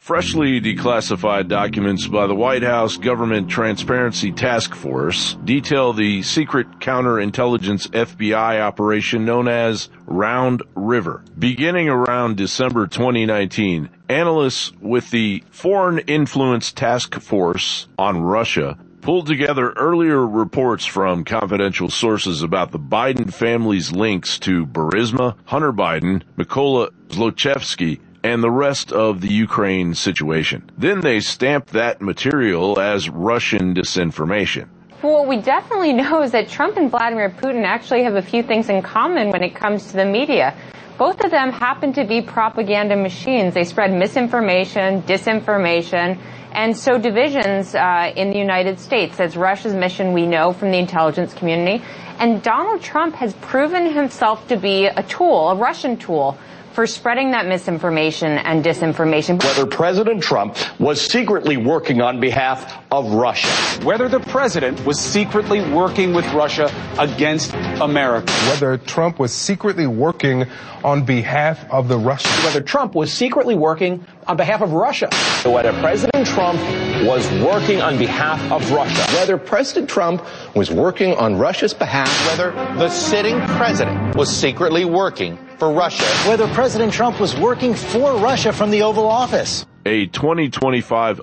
Freshly declassified documents by the White House Government Transparency Task Force detail the secret counterintelligence FBI operation known as Round River. Beginning around December 2019, analysts with the Foreign Influence Task Force on Russia pulled together earlier reports from confidential sources about the Biden family's links to Burisma, Hunter Biden, Mykola Zlochevsky, and the rest of the Ukraine situation. Then they stamped that material as Russian disinformation. What we definitely know is that Trump and Vladimir Putin actually have a few things in common when it comes to the media. Both of them happen to be propaganda machines. They spread misinformation, disinformation, and sow divisions in the United States. That's Russia's mission, we know, from the intelligence community. And Donald Trump has proven himself to be a tool, a Russian tool, for spreading that misinformation and disinformation. Whether President Trump was secretly working on behalf of Russia. Whether the president was secretly working with Russia against America. Whether Trump was secretly working on behalf of the Russians. Whether Trump was secretly working on behalf of Russia. Whether President Trump was working on behalf of Russia. Whether President Trump was working on Russia's behalf. Whether the sitting president was secretly working for Russia. Whether President Trump was working for Russia from the Oval Office. A 2025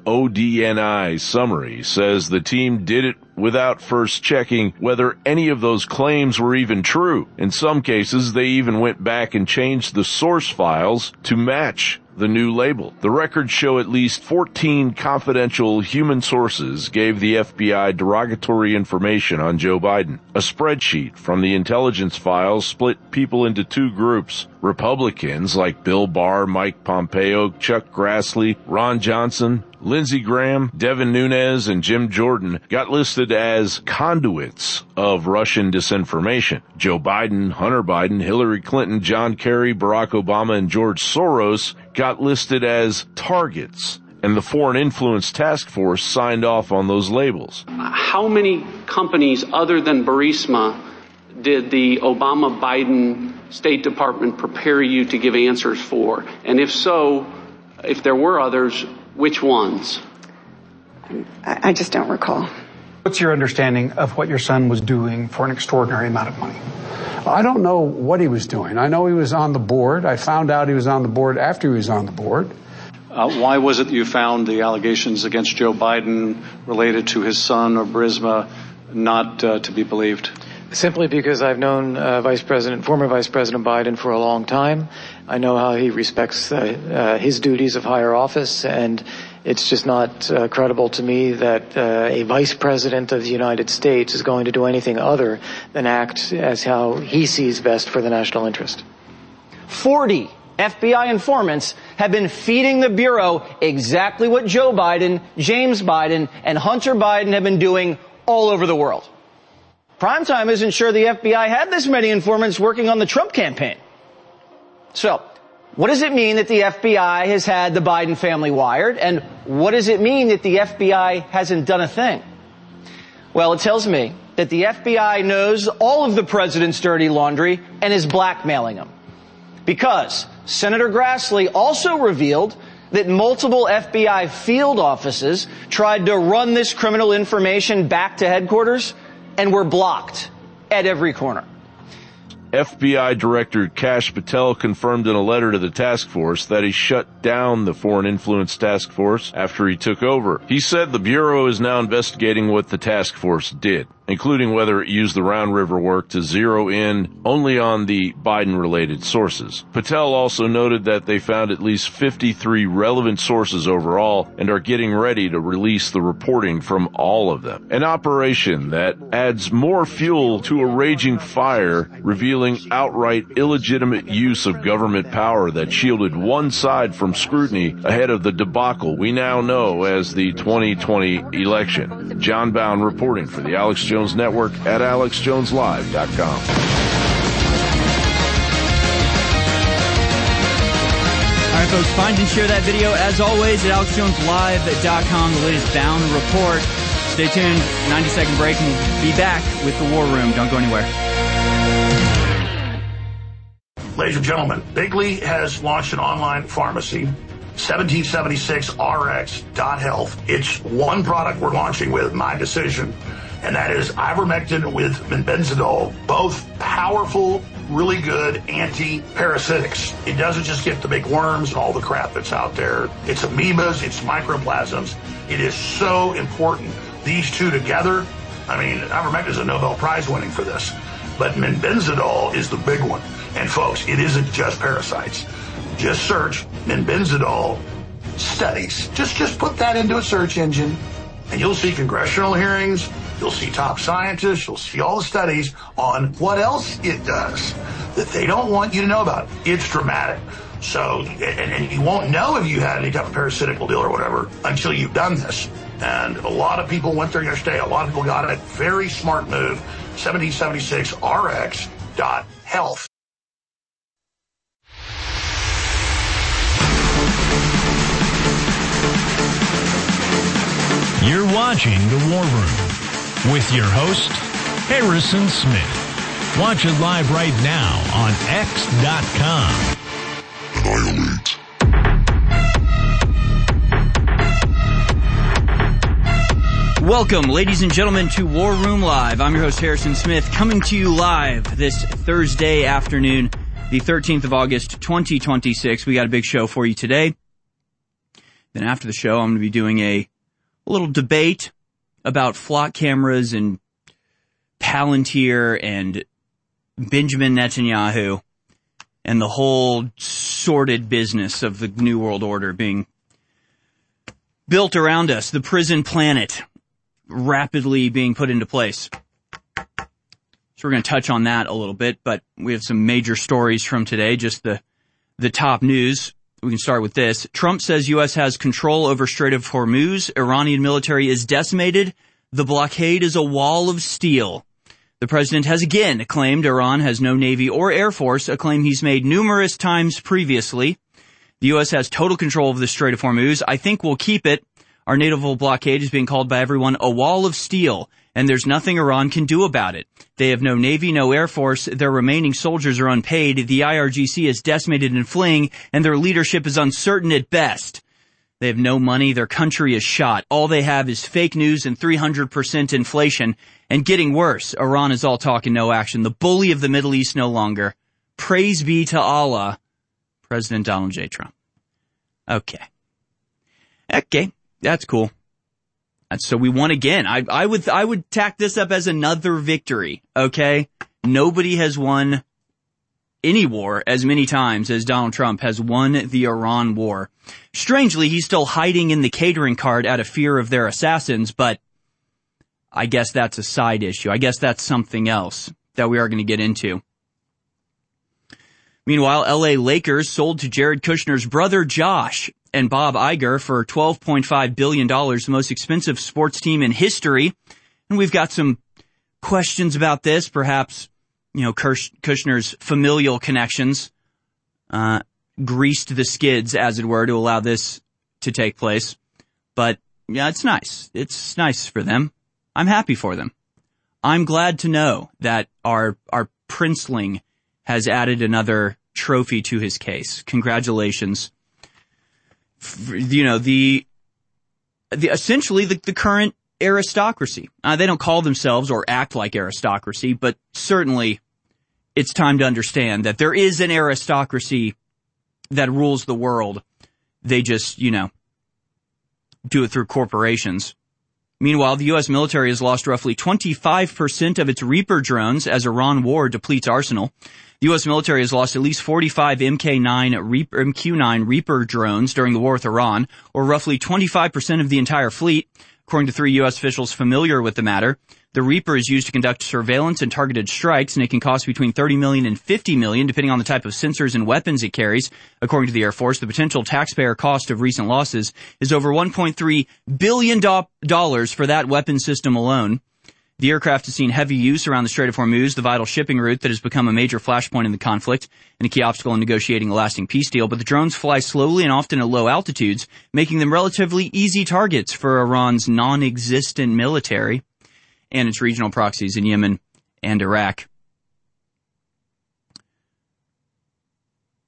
ODNI summary says the team did it without first checking whether any of those claims were even true. In some cases, they even went back and changed the source files to match the new label. The records show at least 14 confidential human sources gave the FBI derogatory information on Joe Biden. A spreadsheet from the intelligence files split people into two groups. Republicans like Bill Barr, Mike Pompeo, Chuck Grassley, Ron Johnson, Lindsey Graham, Devin Nunes, and Jim Jordan got listed as conduits of Russian disinformation. Joe Biden, Hunter Biden, Hillary Clinton, John Kerry, Barack Obama, and George Soros got listed as targets, and the Foreign Influence Task Force signed off on those labels. How many companies other than Burisma did the Obama-Biden State Department prepare you to give answers for? And if so, if there were others, which ones? I just don't recall. What's your understanding of what your son was doing for an extraordinary amount of money? I don't know what he was doing. I know he was on the board. I found out he was on the board after he was on the board. Why was it that you found the allegations against Joe Biden related to his son or Burisma not to be believed? Simply because I've known former Vice President Biden for a long time. I know how he respects his duties of higher office, and it's just not credible to me that a Vice President of the United States is going to do anything other than act as how he sees best for the national interest. 40 FBI informants have been feeding the Bureau exactly what Joe Biden, James Biden, and Hunter Biden have been doing all over the world. Primetime isn't sure the FBI had this many informants working on the Trump campaign. So, what does it mean that the FBI has had the Biden family wired? And what does it mean that the FBI hasn't done a thing? Well, it tells me that the FBI knows all of the president's dirty laundry and is blackmailing him. Because Senator Grassley also revealed that multiple FBI field offices tried to run this criminal information back to headquarters and were blocked at every corner. FBI Director Kash Patel confirmed in a letter to the task force that he shut down the Foreign Influence Task Force after he took over. He said the Bureau is now investigating what the task force did, including whether it used the Round River work to zero in only on the Biden-related sources. Patel also noted that they found at least 53 relevant sources overall and are getting ready to release the reporting from all of them. An operation that adds more fuel to a raging fire, revealing outright illegitimate use of government power that shielded one side from scrutiny ahead of the debacle we now know as the 2020 election. John Bound reporting for the Alex Jones Network at alexjoneslive.com. All right, folks, find and share that video, as always, at alexjoneslive.com, the latest Bound report. Stay tuned, 90-second break, and we'll be back with the War Room. Don't go anywhere. Ladies and gentlemen, Bigley has launched an online pharmacy 1776rx.health. It's one product we're launching with, my decision, and that is ivermectin with menbenzidol, both powerful, really good anti-parasitics. It doesn't just get the big worms and all the crap that's out there. It's amoebas, it's microplasms. It is so important. These two together, I mean, ivermectin is a Nobel Prize winning for this, but menbenzidol is the big one. And folks, it isn't just parasites. Just search menbenzidol studies. Just put that into a search engine, and you'll see congressional hearings, you'll see top scientists, you'll see all the studies on what else it does that they don't want you to know about. It's dramatic. So, and you won't know if you had any type of parasitical deal or whatever until you've done this. And a lot of people went there yesterday. A lot of people got it. Very smart move. 1776rx.health. You're watching The War Room with your host, Harrison Smith. Watch it live right now on X.com. Annihilate. Welcome, ladies and gentlemen, to War Room Live. I'm your host, Harrison Smith, coming to you live this Thursday afternoon, the 13th of August, 2026. We got a big show for you today. Then after the show, I'm going to be doing a little debate about flock cameras and Palantir and Benjamin Netanyahu and the whole sordid business of the New World Order being built around us, the prison planet rapidly being put into place. So we're going to touch on that a little bit, but we have some major stories from today, just the top news. We can start with this. Trump says U.S. has control over Strait of Hormuz. Iranian military is decimated. The blockade is a wall of steel. The president has again claimed Iran has no Navy or Air Force, a claim he's made numerous times previously. The U.S. has total control of the Strait of Hormuz. I think we'll keep it. Our naval blockade is being called by everyone a wall of steel, and there's nothing Iran can do about it. They have no Navy, no Air Force. Their remaining soldiers are unpaid. The IRGC is decimated and fleeing, and their leadership is uncertain at best. They have no money. Their country is shot. All they have is fake news and 300% inflation. And getting worse, Iran is all talk and no action. The bully of the Middle East no longer. Praise be to Allah, President Donald J. Trump. Okay, that's cool. So we won again. I would tack this up as another victory, okay? Nobody has won any war as many times as Donald Trump has won the Iran war. Strangely, he's still hiding in the catering cart out of fear of their assassins, but I guess that's a side issue. I guess that's something else that we are going to get into. Meanwhile, LA Lakers sold to Jared Kushner's brother Josh and Bob Iger for $12.5 billion, the most expensive sports team in history. And we've got some questions about this. Perhaps, Kushner's familial connections greased the skids, as it were, to allow this to take place. But, yeah, it's nice. It's nice for them. I'm happy for them. I'm glad to know that our princeling has added another trophy to his case. Congratulations. Essentially the current aristocracy. They don't call themselves or act like aristocracy, but certainly it's time to understand that there is an aristocracy that rules the world. They just, do it through corporations. Meanwhile, the U.S. military has lost roughly 25% of its Reaper drones as Iran war depletes arsenal. The U.S. military has lost at least 45 MQ-9 Reaper drones during the war with Iran, or roughly 25% of the entire fleet, according to 3 U.S. officials familiar with the matter. The Reaper is used to conduct surveillance and targeted strikes, and it can cost between $30 million and $50 million, depending on the type of sensors and weapons it carries. According to the Air Force, the potential taxpayer cost of recent losses is over $1.3 billion for that weapon system alone. The aircraft has seen heavy use around the Strait of Hormuz, the vital shipping route that has become a major flashpoint in the conflict and a key obstacle in negotiating a lasting peace deal. But the drones fly slowly and often at low altitudes, making them relatively easy targets for Iran's non-existent military and its regional proxies in Yemen and Iraq.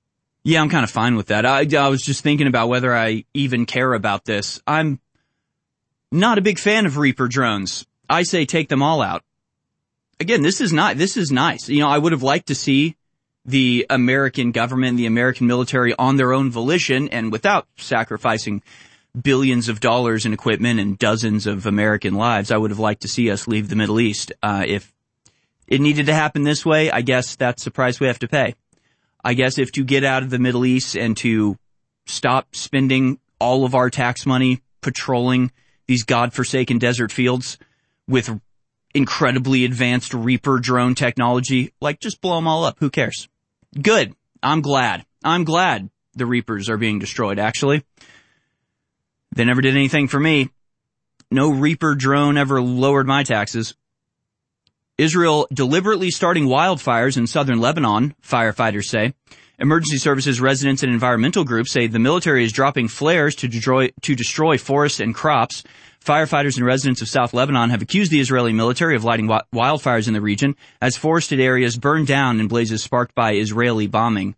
Yeah, I'm kind of fine with that. I was just thinking about whether I even care about this. I'm not a big fan of Reaper drones. I say take them all out. Again, this is nice. You know, I would have liked to see the American government, the American military on their own volition and without sacrificing billions of dollars in equipment and dozens of American lives. I would have liked to see us leave the Middle East. If it needed to happen this way, I guess that's the price we have to pay. I guess if to get out of the Middle East and to stop spending all of our tax money patrolling these godforsaken desert fields with incredibly advanced Reaper drone technology, like just blow them all up. Who cares? Good. I'm glad the Reapers are being destroyed, actually. They never did anything for me. No Reaper drone ever lowered my taxes. Israel deliberately starting wildfires in southern Lebanon, firefighters say. Emergency services, residents, and environmental groups say the military is dropping flares to destroy forests and crops. Firefighters and residents of South Lebanon have accused the Israeli military of lighting wildfires in the region as forested areas burn down in blazes sparked by Israeli bombing.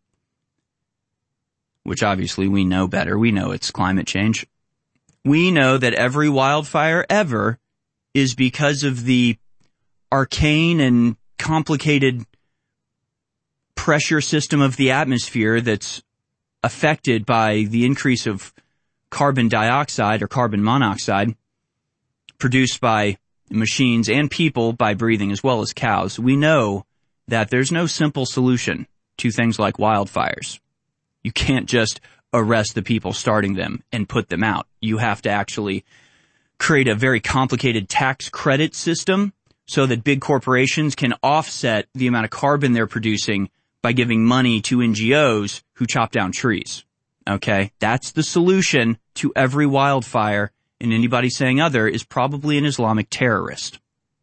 Which obviously we know better. We know it's climate change. We know that every wildfire ever is because of the arcane and complicated pressure system of the atmosphere that's affected by the increase of carbon dioxide or carbon monoxide produced by machines and people by breathing as well as cows. We know that there's no simple solution to things like wildfires. You can't just arrest the people starting them and put them out. You have to actually create a very complicated tax credit system so that big corporations can offset the amount of carbon they're producing by giving money to NGOs who chop down trees. Okay? That's the solution to every wildfire, and anybody saying other is probably an Islamic terrorist.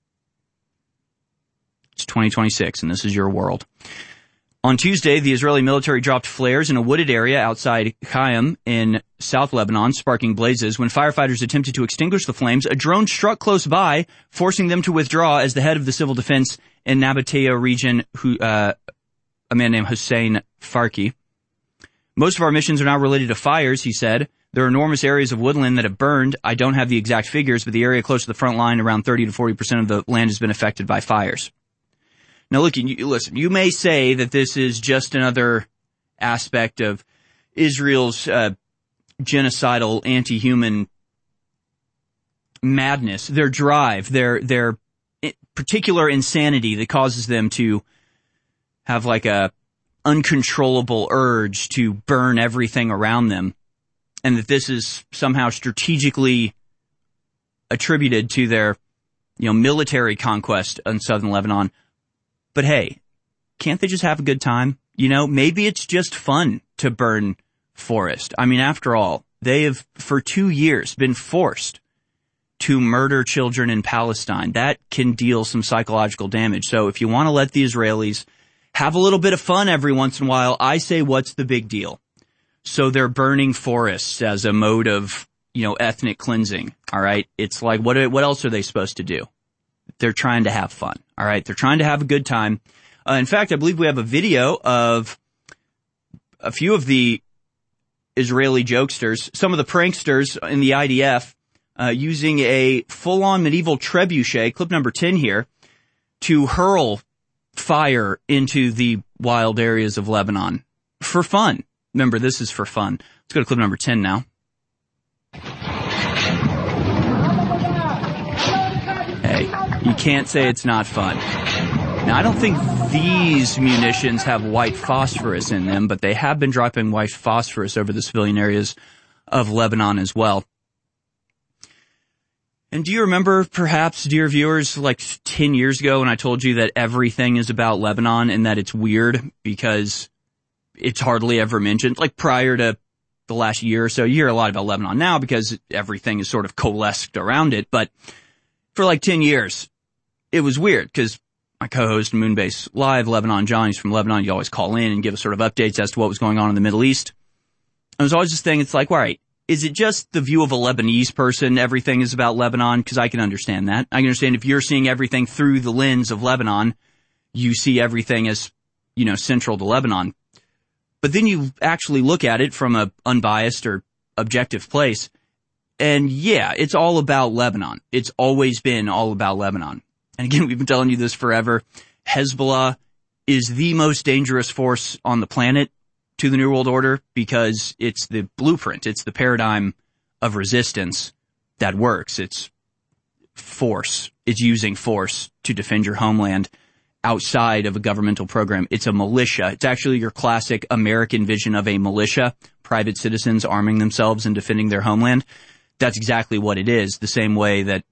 It's 2026, and this is your world. On Tuesday, the Israeli military dropped flares in a wooded area outside Chaim in South Lebanon, sparking blazes. When firefighters attempted to extinguish the flames, a drone struck close by, forcing them to withdraw as the head of the civil defense in Nabatea region, a man named Hussein Farki. Most of our missions are now related to fires, he said. There are enormous areas of woodland that have burned. I don't have the exact figures, but the area close to the front line, around 30 to 40% of the land has been affected by fires. Now, listen, you may say that this is just another aspect of Israel's genocidal, anti-human madness, their drive, their particular insanity that causes them to have like a uncontrollable urge to burn everything around them, and that this is somehow strategically attributed to their, military conquest in southern Lebanon. But hey, can't they just have a good time? Maybe it's just fun to burn forest. I mean, after all, they have for 2 years been forced to murder children in Palestine. That can deal some psychological damage. So if you want to let the Israelis have a little bit of fun every once in a while, I say, what's the big deal? So they're burning forests as a mode of, ethnic cleansing. All right. It's like, what else are they supposed to do? They're trying to have fun. All right. They're trying to have a good time. In fact, I believe we have a video of a few of the Israeli jokesters, some of the pranksters in the IDF, using a full-on medieval trebuchet, clip number 10 here, to hurl fire into the wild areas of Lebanon for fun. Remember, this is for fun. Let's go to clip number 10 now. Hey, you can't say it's not fun. Now, I don't think these munitions have white phosphorus in them, but they have been dropping white phosphorus over the civilian areas of Lebanon as well. And do you remember, perhaps, dear viewers, like 10 years ago when I told you that everything is about Lebanon and that it's weird because it's hardly ever mentioned? Like prior to the last year or so, you hear a lot about Lebanon now because everything is sort of coalesced around it. But for like 10 years, it was weird because my co-host Moonbase Live, Lebanon John, he's from Lebanon. You always call in and give us sort of updates as to what was going on in the Middle East. And it was always this thing, it's like, all right, is it just the view of a Lebanese person, everything is about Lebanon? Because I can understand that. I can understand if you're seeing everything through the lens of Lebanon, you see everything as, central to Lebanon. But then you actually look at it from an unbiased or objective place, and yeah, it's all about Lebanon. It's always been all about Lebanon. And again, we've been telling you this forever. Hezbollah is the most dangerous force on the planet to the New World Order because it's the blueprint. It's the paradigm of resistance that works. It's force. It's using force to defend your homeland outside of a governmental program. It's a militia. It's actually your classic American vision of a militia, private citizens arming themselves and defending their homeland. That's exactly what it is, the same way that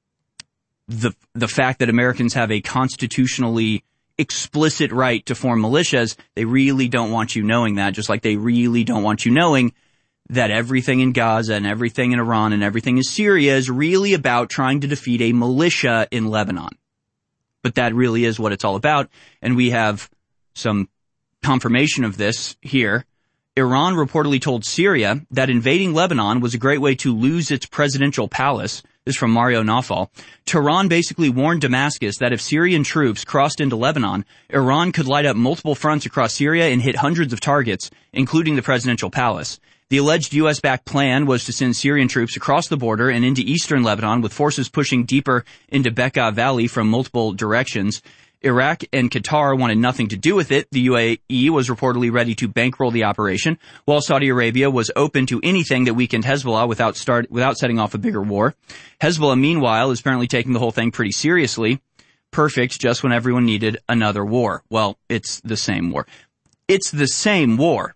the fact that Americans have a constitutionally explicit right to form militias, they really don't want you knowing that, just like they really don't want you knowing that everything in Gaza and everything in Iran and everything in Syria is really about trying to defeat a militia in Lebanon. But that really is what it's all about, and we have some confirmation of this here. Iran reportedly told Syria that invading Lebanon was a great way to lose its presidential palace. This is from Mario Nawfal. Tehran basically warned Damascus that if Syrian troops crossed into Lebanon, Iran could light up multiple fronts across Syria and hit hundreds of targets, including the presidential palace. The alleged U.S.-backed plan was to send Syrian troops across the border and into eastern Lebanon, with forces pushing deeper into Bekaa Valley from multiple directions. Iraq and Qatar wanted nothing to do with it. The UAE was reportedly ready to bankroll the operation, while Saudi Arabia was open to anything that weakened Hezbollah without setting off a bigger war. Hezbollah, meanwhile, is apparently taking the whole thing pretty seriously. Perfect, just when everyone needed another war. Well, it's the same war. It's the same war.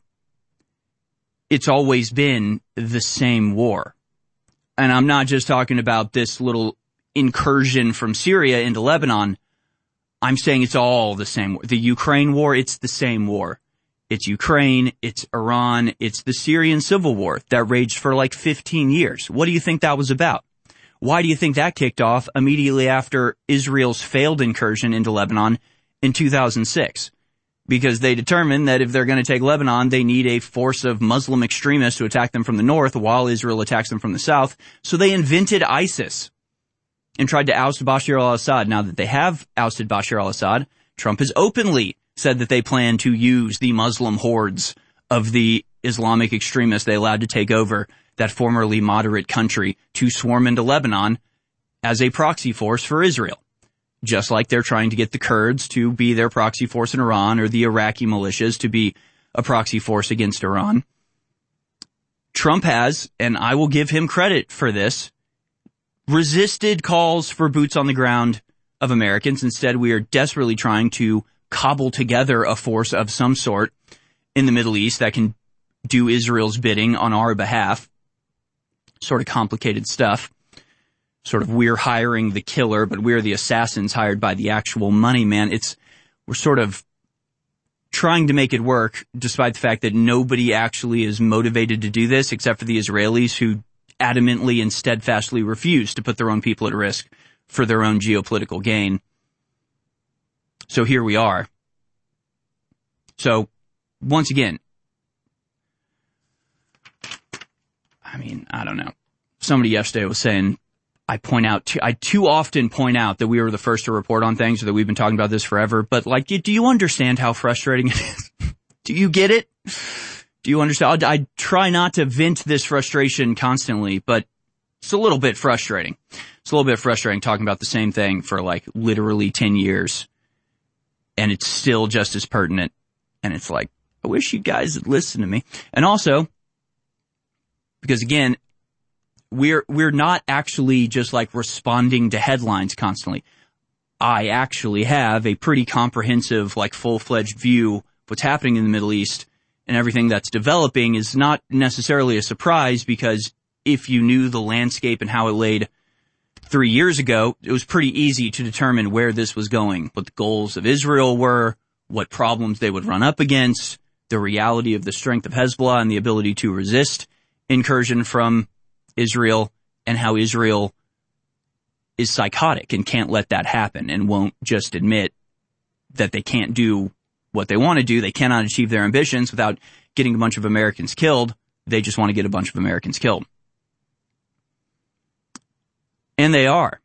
It's always been the same war. And I'm not just talking about this little incursion from Syria into Lebanon. I'm saying it's all the same war. The Ukraine war, it's the same war. It's Ukraine, it's Iran, it's the Syrian civil war that raged for like 15 years. What do you think that was about? Why do you think that kicked off immediately after Israel's failed incursion into Lebanon in 2006? Because they determined that if they're going to take Lebanon, they need a force of Muslim extremists to attack them from the north while Israel attacks them from the south. So they invented ISIS and tried to oust Bashar al-Assad. Now that they have ousted Bashar al-Assad, Trump has openly said that they plan to use the Muslim hordes of the Islamic extremists they allowed to take over that formerly moderate country to swarm into Lebanon as a proxy force for Israel. Just like they're trying to get the Kurds to be their proxy force in Iran, or the Iraqi militias to be a proxy force against Iran. Trump has, and I will give him credit for this, resisted calls for boots on the ground of Americans. Instead, we are desperately trying to cobble together a force of some sort in the Middle East that can do Israel's bidding on our behalf. Sort of complicated stuff. Sort of we're hiring the killer, but we're the assassins hired by the actual money man. We're sort of trying to make it work, despite the fact that nobody actually is motivated to do this except for the Israelis, who adamantly and steadfastly refuse to put their own people at risk for their own geopolitical gain. So here we are. So, once again, I mean, I don't know. Somebody yesterday was saying, I too often point out that we were the first to report on things, or that we've been talking about this forever, but like, do you understand how frustrating it is? Do you get it? Do you understand? I try not to vent this frustration constantly, but it's a little bit frustrating. It's a little bit frustrating talking about the same thing for like literally 10 years, and it's still just as pertinent. And it's like, I wish you guys would listen to me. And also, because again, we're not actually just like responding to headlines constantly. I actually have a pretty comprehensive, like full-fledged view of what's happening in the Middle East, and everything that's developing is not necessarily a surprise, because if you knew the landscape and how it laid 3 years ago, it was pretty easy to determine where this was going, what the goals of Israel were, what problems they would run up against, the reality of the strength of Hezbollah and the ability to resist incursion from Israel, and how Israel is psychotic and can't let that happen and won't just admit that they can't do what they want to do. They cannot achieve their ambitions without getting a bunch of Americans killed. They just want to get a bunch of Americans killed. And they are.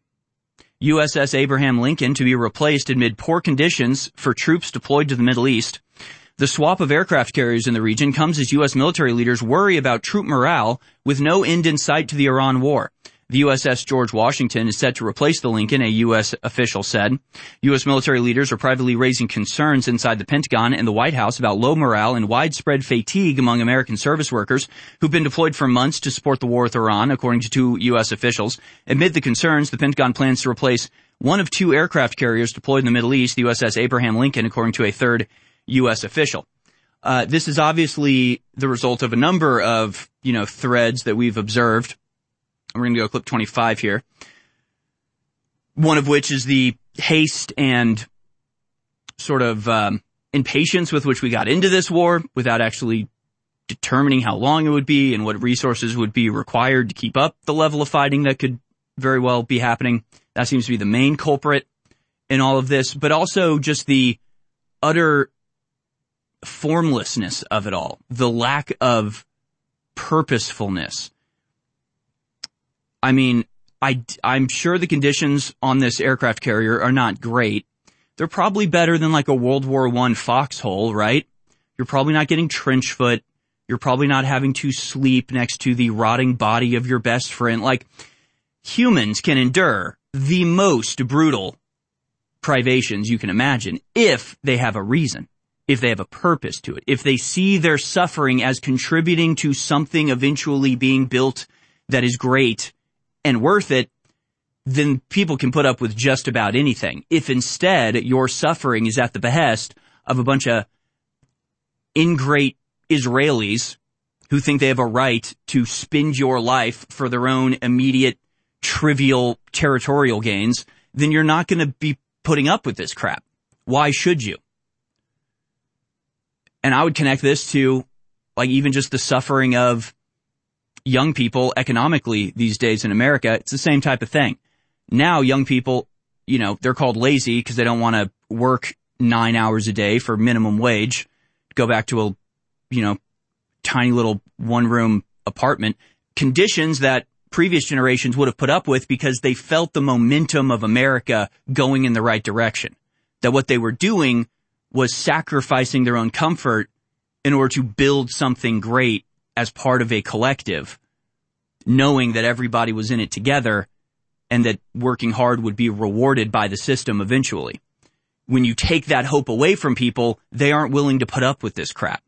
USS Abraham Lincoln to be replaced amid poor conditions for troops deployed to the Middle East. The swap of aircraft carriers in the region comes as U.S. military leaders worry about troop morale with no end in sight to the Iran war. The USS George Washington is set to replace the Lincoln, a U.S. official said. U.S. military leaders are privately raising concerns inside the Pentagon and the White House about low morale and widespread fatigue among American service workers who've been deployed for months to support the war with Iran, according to two U.S. officials. Amid the concerns, the Pentagon plans to replace one of two aircraft carriers deployed in the Middle East, the USS Abraham Lincoln, according to a third U.S. official. This is obviously the result of a number of, threads that we've observed. We're going to go clip 25 here. One of which is the haste and sort of impatience with which we got into this war without actually determining how long it would be and what resources would be required to keep up the level of fighting that could very well be happening. That seems to be the main culprit in all of this, but also just the utter formlessness of it all, the lack of purposefulness. I mean, I'm sure the conditions on this aircraft carrier are not great. They're probably better than like a World War I foxhole, right? You're probably not getting trench foot. You're probably not having to sleep next to the rotting body of your best friend. Like, humans can endure the most brutal privations you can imagine if they have a reason, if they have a purpose to it, if they see their suffering as contributing to something eventually being built that is great and worth it, then people can put up with just about anything. If instead your suffering is at the behest of a bunch of ingrate Israelis who think they have a right to spend your life for their own immediate, trivial territorial gains, then you're not going to be putting up with this crap. Why should you? And I would connect this to, like, even just the suffering of young people economically these days in America. It's the same type of thing. Now young people, they're called lazy because they don't want to work 9 hours a day for minimum wage, go back to a, tiny little one-room apartment, conditions that previous generations would have put up with because they felt the momentum of America going in the right direction. That what they were doing was sacrificing their own comfort in order to build something great as part of a collective, knowing that everybody was in it together and that working hard would be rewarded by the system eventually. When you take that hope away from people, they aren't willing to put up with this crap.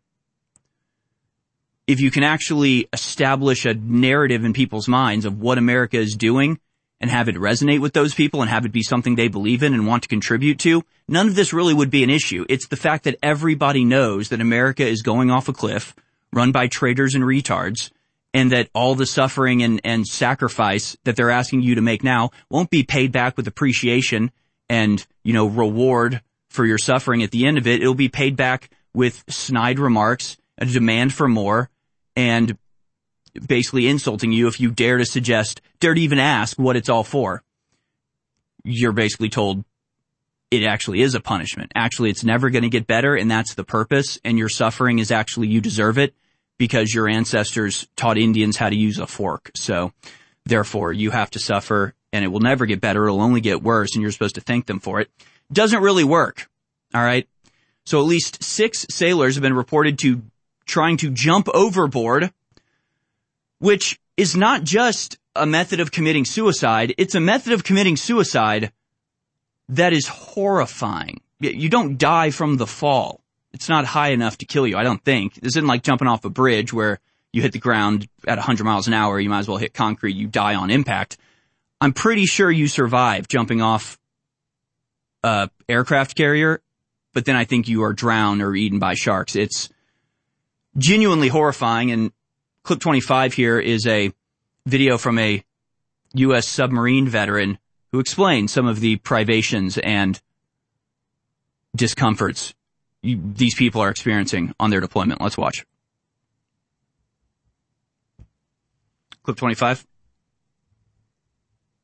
If you can actually establish a narrative in people's minds of what America is doing and have it resonate with those people and have it be something they believe in and want to contribute to, none of this really would be an issue. It's the fact that everybody knows that America is going off a cliff, run by traitors and retards, and that all the suffering and sacrifice that they're asking you to make now won't be paid back with appreciation and, reward for your suffering at the end of it. It'll be paid back with snide remarks, a demand for more, and basically insulting you if you dare to even ask what it's all for. You're basically told it actually is a punishment. Actually, it's never going to get better, and that's the purpose, and your suffering is actually you deserve it because your ancestors taught Indians how to use a fork. So, therefore, you have to suffer, and it will never get better. It'll only get worse, and you're supposed to thank them for it. Doesn't really work, all right? So at least 6 sailors have been reported to trying to jump overboard, which is not just a method of committing suicide. It's a method of committing suicide that is horrifying. You don't die from the fall. It's not high enough to kill you, I don't think. This isn't like jumping off a bridge where you hit the ground at 100 miles an hour, you might as well hit concrete, you die on impact. I'm pretty sure you survive jumping off a aircraft carrier, but then I think you are drowned or eaten by sharks. It's genuinely horrifying, and clip 25 here is a video from a U.S. submarine veteran who explained some of the privations and discomforts these people are experiencing on their deployment. Let's watch. Clip 25.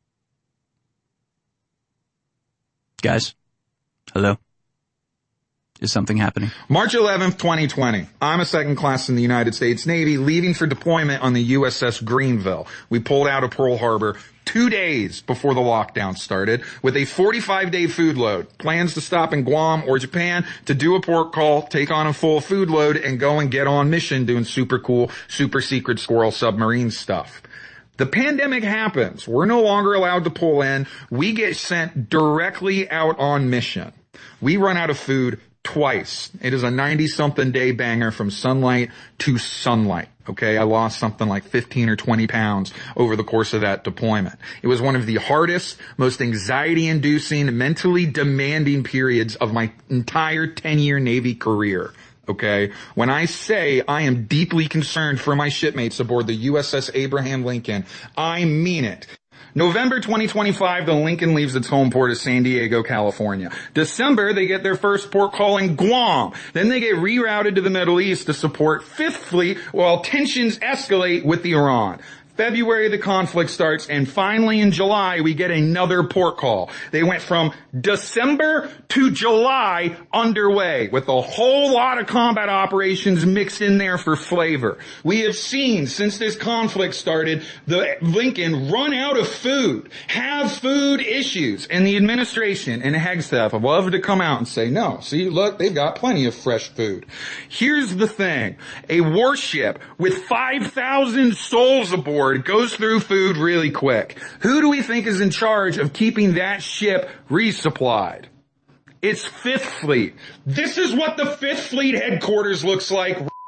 Guys, hello. is something happening. March 11th, 2020. I'm a second class in the United States Navy, leaving for deployment on the USS Greenville. We pulled out of Pearl Harbor 2 days before the lockdown started with a 45-day food load. Plans to stop in Guam or Japan to do a port call, take on a full food load, and go and get on mission doing super cool, super secret squirrel submarine stuff. The pandemic happens. We're no longer allowed to pull in. We get sent directly out on mission. We run out of food twice. It is a 90-something day banger from sunlight to sunlight. Okay, I lost something like 15 or 20 pounds over the course of that deployment. It was one of the hardest, most anxiety-inducing, mentally demanding periods of my entire 10-year Navy career. Okay, when I say I am deeply concerned for my shipmates aboard the USS Abraham Lincoln, I mean it. November 2025, the Lincoln leaves its home port of San Diego, California. December, they get their first port call in Guam. Then they get rerouted to the Middle East to support Fifth Fleet while tensions escalate with Iran. February, the conflict starts, and finally in July, we get another port call. They went from December to July underway, with a whole lot of combat operations mixed in there for flavor. We have seen, since this conflict started, the Lincoln run out of food, have food issues, and the administration and Hegseth have loved to come out and say, no, see, look, they've got plenty of fresh food. Here's the thing. A warship with 5,000 souls aboard goes through food really quick. Who do we think is in charge of keeping that ship resupplied? It's Fifth Fleet. This is what the Fifth Fleet headquarters looks like right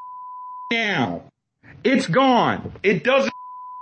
now. It's gone. It doesn't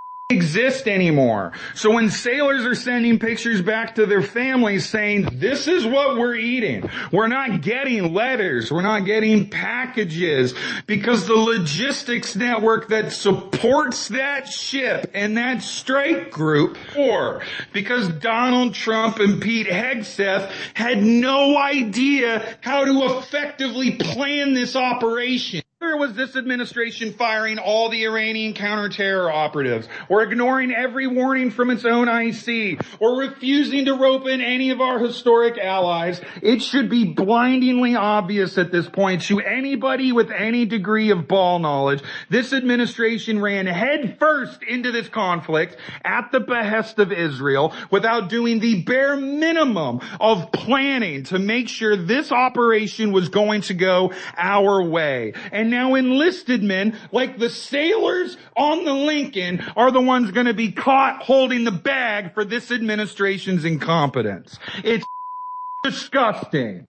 exist anymore. So when sailors are sending pictures back to their families saying, this is what we're eating, we're not getting letters, we're not getting packages, because the logistics network that supports that ship and that strike group, or because Donald Trump and Pete Hegseth had no idea how to effectively plan this operation. Whether it was this administration firing all the Iranian counterterror operatives, or ignoring every warning from its own IC, or refusing to rope in any of our historic allies, it should be blindingly obvious at this point to anybody with any degree of ball knowledge, this administration ran headfirst into this conflict at the behest of Israel without doing the bare minimum of planning to make sure this operation was going to go our way. And now enlisted men, like the sailors on the Lincoln, are the ones going to be caught holding the bag for this administration's incompetence. It's disgusting.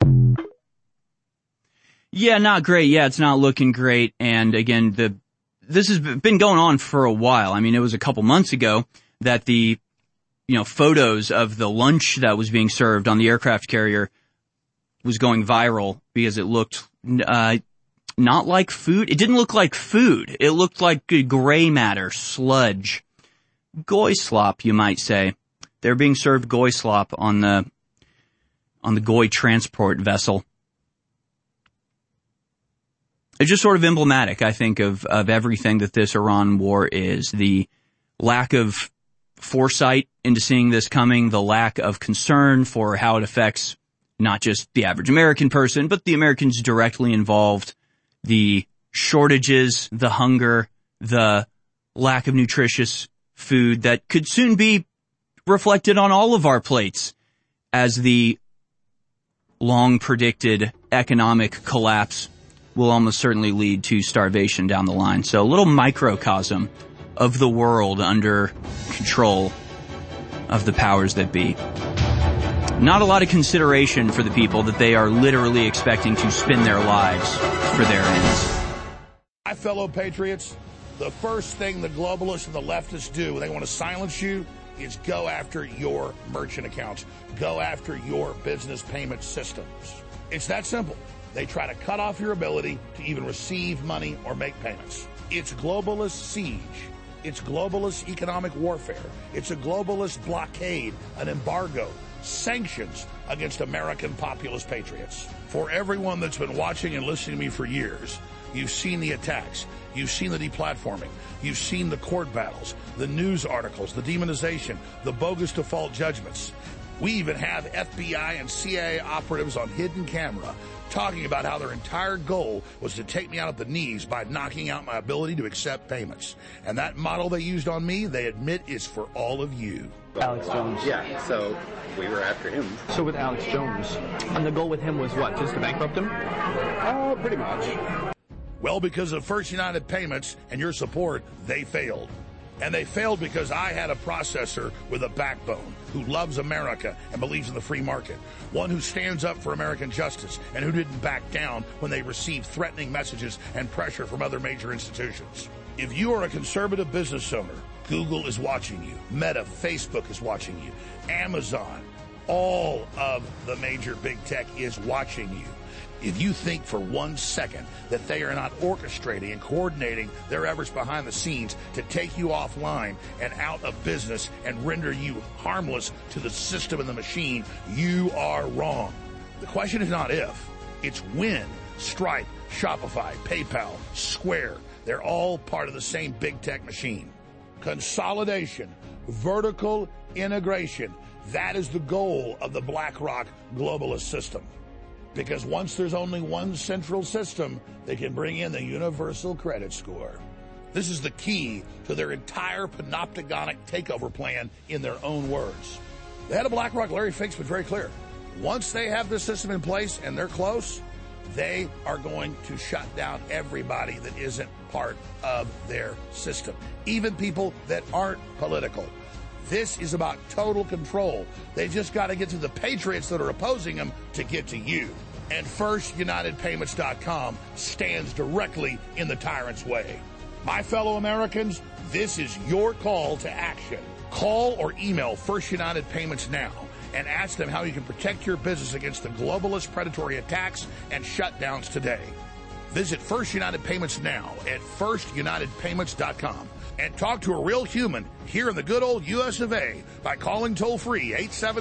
Yeah, not great. Yeah, it's not looking great. And again, this has been going on for a while. I mean, it was a couple months ago that the, photos of the lunch that was being served on the aircraft carrier was going viral because it looked, not like food. It didn't look like food. It looked like gray matter, sludge. Goy slop, you might say. They're being served goy slop on the Goy transport vessel. It's just sort of emblematic, I think, of everything that this Iran war is. The lack of foresight into seeing this coming, the lack of concern for how it affects not just the average American person, but the Americans directly involved. The shortages, the hunger, the lack of nutritious food that could soon be reflected on all of our plates as the long-predicted economic collapse will almost certainly lead to starvation down the line. So a little microcosm of the world under control of the powers that be. Not a lot of consideration for the people that they are literally expecting to spend their lives for their ends. My fellow patriots, the first thing the globalists and the leftists do when they want to silence you is go after your merchant accounts. Go after your business payment systems. It's that simple. They try to cut off your ability to even receive money or make payments. It's globalist siege. It's globalist economic warfare. It's a globalist blockade, an embargo, sanctions against American populist patriots. For everyone that's been watching and listening to me for years, you've seen the attacks, you've seen the deplatforming, you've seen the court battles, the news articles, the demonization, the bogus default judgments. We even have FBI and CIA operatives on hidden camera talking about how their entire goal was to take me out at the knees by knocking out my ability to accept payments. And that model they used on me, they admit, is for all of you. Alex Jones. Yeah, so we were after him. So with Alex Jones, and the goal with him was what, just to bankrupt him? Pretty much. Well, because of First United Payments and your support, they failed. And they failed because I had a processor with a backbone who loves America and believes in the free market. One who stands up for American justice and who didn't back down when they received threatening messages and pressure from other major institutions. If you are a conservative business owner, Google is watching you. Meta, Facebook is watching you. Amazon, all of the major big tech is watching you. If you think for 1 second that they are not orchestrating and coordinating their efforts behind the scenes to take you offline and out of business and render you harmless to the system and the machine, you are wrong. The question is not if, it's when. Stripe, Shopify, PayPal, Square, they're all part of the same big tech machine. Consolidation, vertical integration, that is the goal of the BlackRock globalist system. Because once there's only one central system, they can bring in the universal credit score. This is the key to their entire panopticonic takeover plan in their own words. The head of BlackRock, Larry Fink's been very clear. Once they have this system in place and they're close, they are going to shut down everybody that isn't part of their system, even people that aren't political. This is about total control. They just got to get to the patriots that are opposing them to get to you. And FirstUnitedPayments.com stands directly in the tyrant's way. My fellow Americans, this is your call to action. Call or email First United Payments now and ask them how you can protect your business against the globalist predatory attacks and shutdowns today. Visit First United Payments now at FirstUnitedPayments.com. And talk to a real human here in the good old U.S. of A. by calling toll-free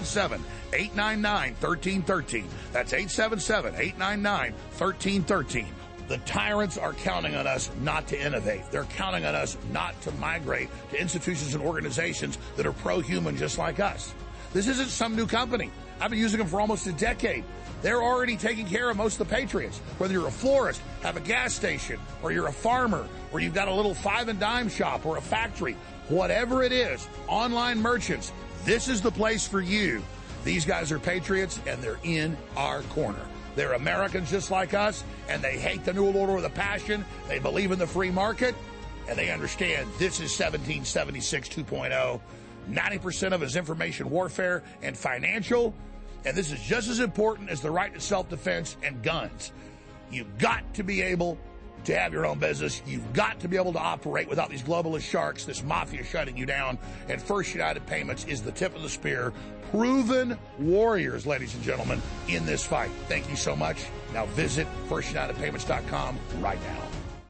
877-899-1313. That's 877-899-1313. The tyrants are counting on us not to innovate. They're counting on us not to migrate to institutions and organizations that are pro-human just like us. This isn't some new company. I've been using them for almost a decade. They're already taking care of most of the patriots. Whether you're a florist, have a gas station, or you're a farmer, or you've got a little five and dime shop or a factory, whatever it is, online merchants, this is the place for you. These guys are patriots, and they're in our corner. They're Americans just like us, and they hate the New World Order with a passion. They believe in the free market, and they understand this is 1776 2.0. 90% of it is information warfare and financial. And this is just as important as the right to self-defense and guns. You've got to be able to have your own business. You've got to be able to operate without these globalist sharks, this mafia shutting you down. And First United Payments is the tip of the spear. Proven warriors, ladies and gentlemen, in this fight. Thank you so much. Now visit FirstUnitedPayments.com right now.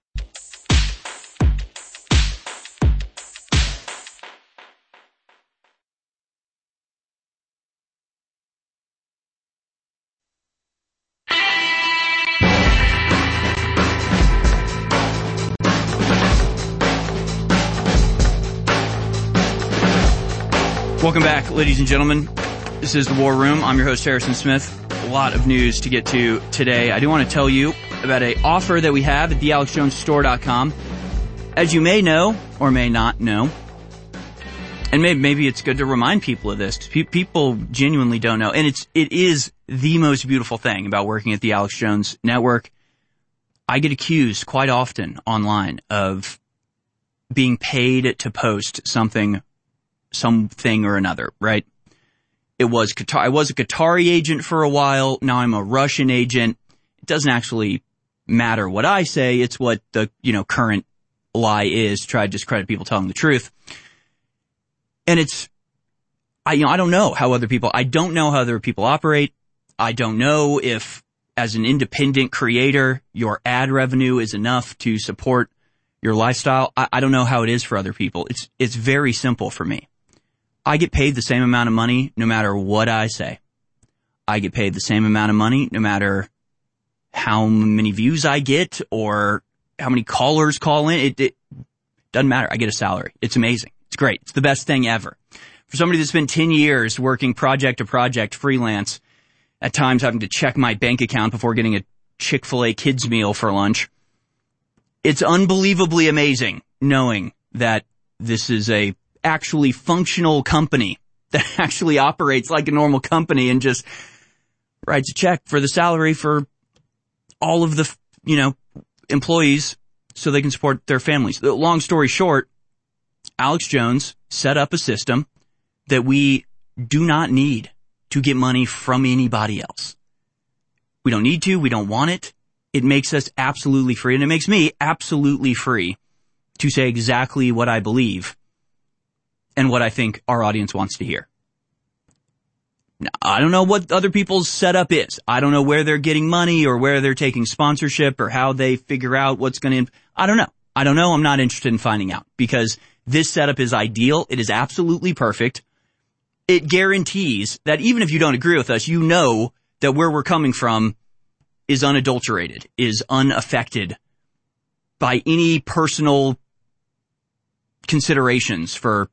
Welcome back, ladies and gentlemen. This is the War Room. I'm your host, Harrison Smith. A lot of news to get to today. I do want to tell you about an offer that we have at thealexjonesstore.com. As you may know, or may not know, and maybe it's good to remind people of this, because people genuinely don't know. And it is the most beautiful thing about working at the Alex Jones Network. I get accused quite often online of being paid to post something or another, right? I was a Qatari agent for a while. Now I'm a Russian agent. It doesn't actually matter what I say. It's what the, current lie is. Try to discredit people telling the truth. And I don't know how other people operate. I don't know if as an independent creator, your ad revenue is enough to support your lifestyle. I don't know how it is for other people. It's very simple for me. I get paid the same amount of money no matter what I say. I get paid the same amount of money no matter how many views I get or how many callers call in. It doesn't matter. I get a salary. It's amazing. It's great. It's the best thing ever. For somebody that's spent 10 years working project to project, freelance, at times having to check my bank account before getting a Chick-fil-A kids meal for lunch, it's unbelievably amazing knowing that this is a actually functional company that actually operates like a normal company and just writes a check for the salary for all of the, employees so they can support their families. Long story short, Alex Jones set up a system that we do not need to get money from anybody else. We don't need to. We don't want it. It makes us absolutely free, and it makes me absolutely free to say exactly what I believe and what I think our audience wants to hear. Now, I don't know what other people's setup is. I don't know where they're getting money or where they're taking sponsorship or how they figure out what's going to... I don't know. I'm not interested in finding out because this setup is ideal. It is absolutely perfect. It guarantees that even if you don't agree with us, you know that where we're coming from is unadulterated, is unaffected by any personal considerations for,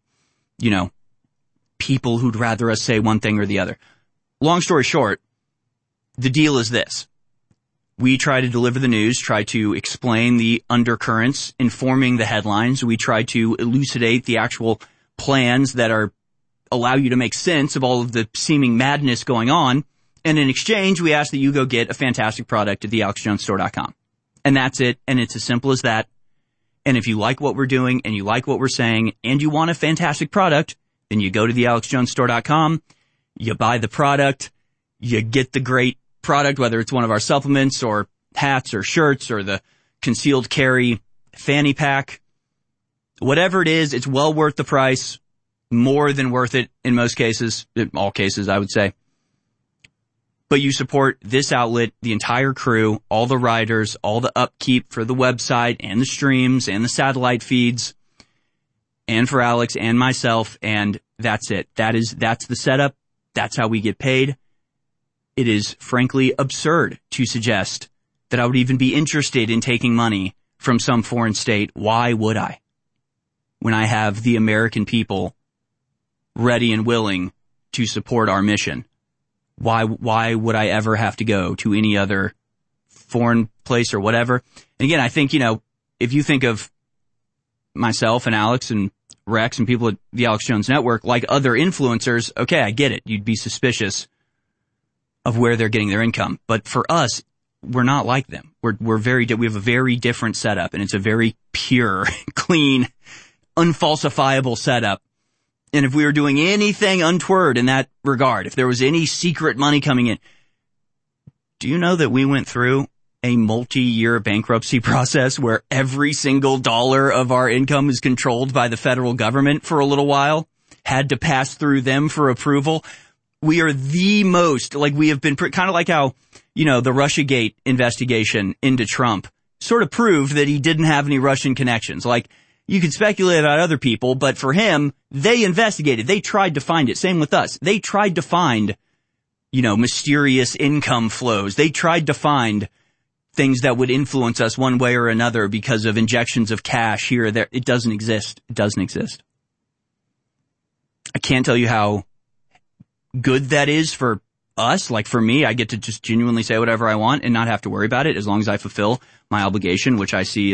people who'd rather us say one thing or the other. Long story short, the deal is this. We try to deliver the news, try to explain the undercurrents, informing the headlines. We try to elucidate the actual plans that allow you to make sense of all of the seeming madness going on. And in exchange, we ask that you go get a fantastic product at thealexjonesstore.com. And that's it. And it's as simple as that. And if you like what we're doing and you like what we're saying and you want a fantastic product, then you go to thealexjonesstore.com, you buy the product, you get the great product, whether it's one of our supplements or hats or shirts or the concealed carry fanny pack. Whatever it is, it's well worth the price, more than worth it in most cases, in all cases, I would say. But you support this outlet, the entire crew, all the writers, all the upkeep for the website and the streams and the satellite feeds, and for Alex and myself, and that's it. That's the setup. That's how we get paid. It is frankly absurd to suggest that I would even be interested in taking money from some foreign state. Why would I? When I have the American people ready and willing to support our mission. Why would I ever have to go to any other foreign place or whatever? And again, I think, if you think of myself and Alex and Rex and people at the Alex Jones Network like other influencers, okay, I get it. You'd be suspicious of where they're getting their income. But for us, we're not like them. We have a very different setup, and it's a very pure, clean, unfalsifiable setup. And if we were doing anything untoward in that regard, if there was any secret money coming in, do you know that we went through a multi-year bankruptcy process where every single dollar of our income is controlled by the federal government for a little while, had to pass through them for approval? We are the most, we have been kind of like how, the Russiagate investigation into Trump sort of proved that he didn't have any Russian connections. You could speculate about other people, but for him, they investigated. They tried to find it. Same with us. They tried to find, mysterious income flows. They tried to find things that would influence us one way or another because of injections of cash here or there. It doesn't exist. It doesn't exist. I can't tell you how good that is for us. For me, I get to just genuinely say whatever I want and not have to worry about it as long as I fulfill my obligation, which I see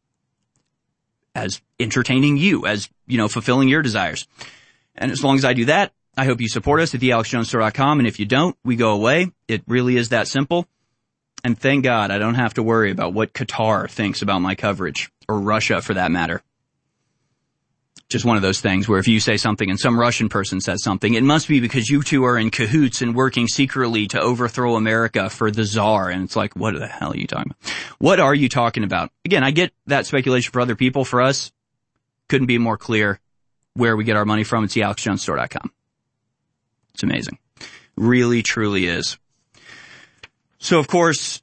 as entertaining you, as, fulfilling your desires. And as long as I do that, I hope you support us at thealexjonesstore.com. And if you don't, we go away. It really is that simple. And thank God I don't have to worry about what Qatar thinks about my coverage, or Russia for that matter. Just one of those things where if you say something and some Russian person says something, it must be because you two are in cahoots and working secretly to overthrow America for the czar. And it's like, what the hell are you talking about? What are you talking about? Again, I get that speculation for other people. For us, couldn't be more clear where we get our money from. It's thealexjonesstore.com. It's amazing. Really, truly is. So, of course,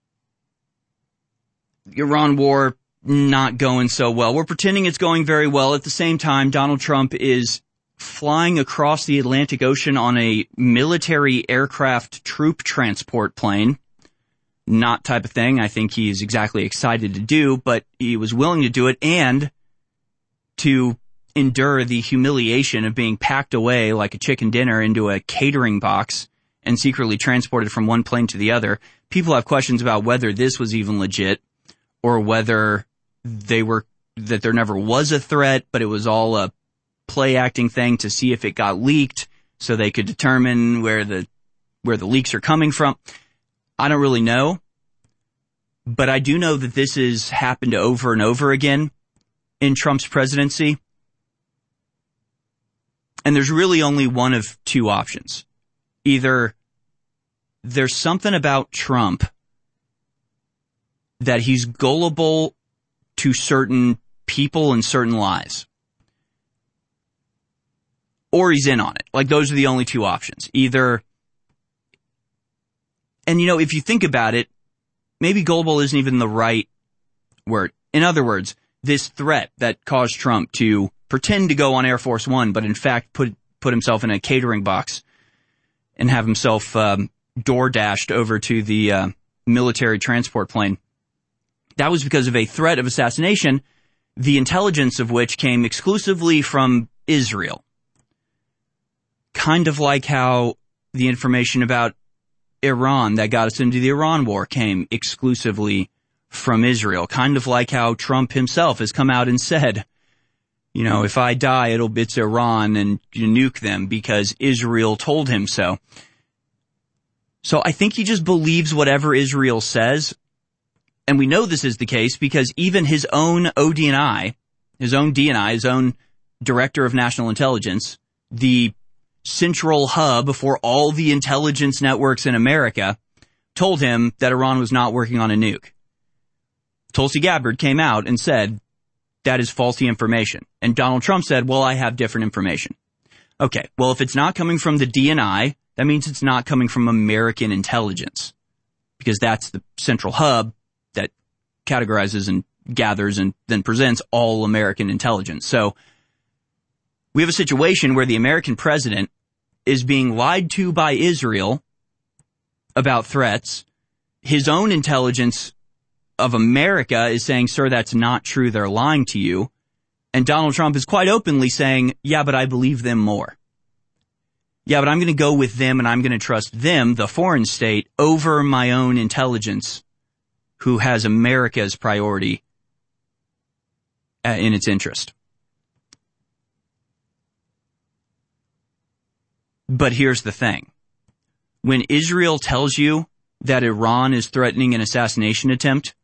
Iran war not going so well. We're pretending it's going very well. At the same time, Donald Trump is flying across the Atlantic Ocean on a military aircraft troop transport plane. Not type of thing I think he's exactly excited to do, but he was willing to do it and to endure the humiliation of being packed away like a chicken dinner into a catering box and secretly transported from one plane to the other. People have questions about whether this was even legit or whether that there never was a threat, but it was all a play acting thing to see if it got leaked so they could determine where the leaks are coming from. I don't really know, but I do know that this has happened over and over again in Trump's presidency. And there's really only one of two options. Either there's something about Trump that he's gullible to certain people and certain lies, or he's in on it. Like, those are the only two options. Either, and if you think about it, maybe gullible isn't even the right word. In other words, this threat that caused Trump to pretend to go on Air Force One, but in fact put himself in a catering box and have himself door dashed over to the military transport plane. That was because of a threat of assassination, the intelligence of which came exclusively from Israel. Kind of like how the information about Iran that got us into the Iran war came exclusively from Israel. Kind of like how Trump himself has come out and said, if I die, it's Iran and you nuke them because Israel told him so. So I think he just believes whatever Israel says. And we know this is the case because even his own ODNI, his own director of national intelligence, the central hub for all the intelligence networks in America, told him that Iran was not working on a nuke. Tulsi Gabbard came out and said, that is faulty information. And Donald Trump said, well, I have different information. Okay, well, if it's not coming from the DNI, that means it's not coming from American intelligence, because that's the central hub that categorizes and gathers and then presents all American intelligence. So we have a situation where the American president is being lied to by Israel about threats. His own intelligence of America is saying, sir, that's not true. They're lying to you. And Donald Trump is quite openly saying, yeah, but I believe them more. Yeah, but I'm going to go with them and I'm going to trust them, the foreign state, over my own intelligence, who has America's priority in its interest. But here's the thing. When Israel tells you that Iran is threatening an assassination attempt,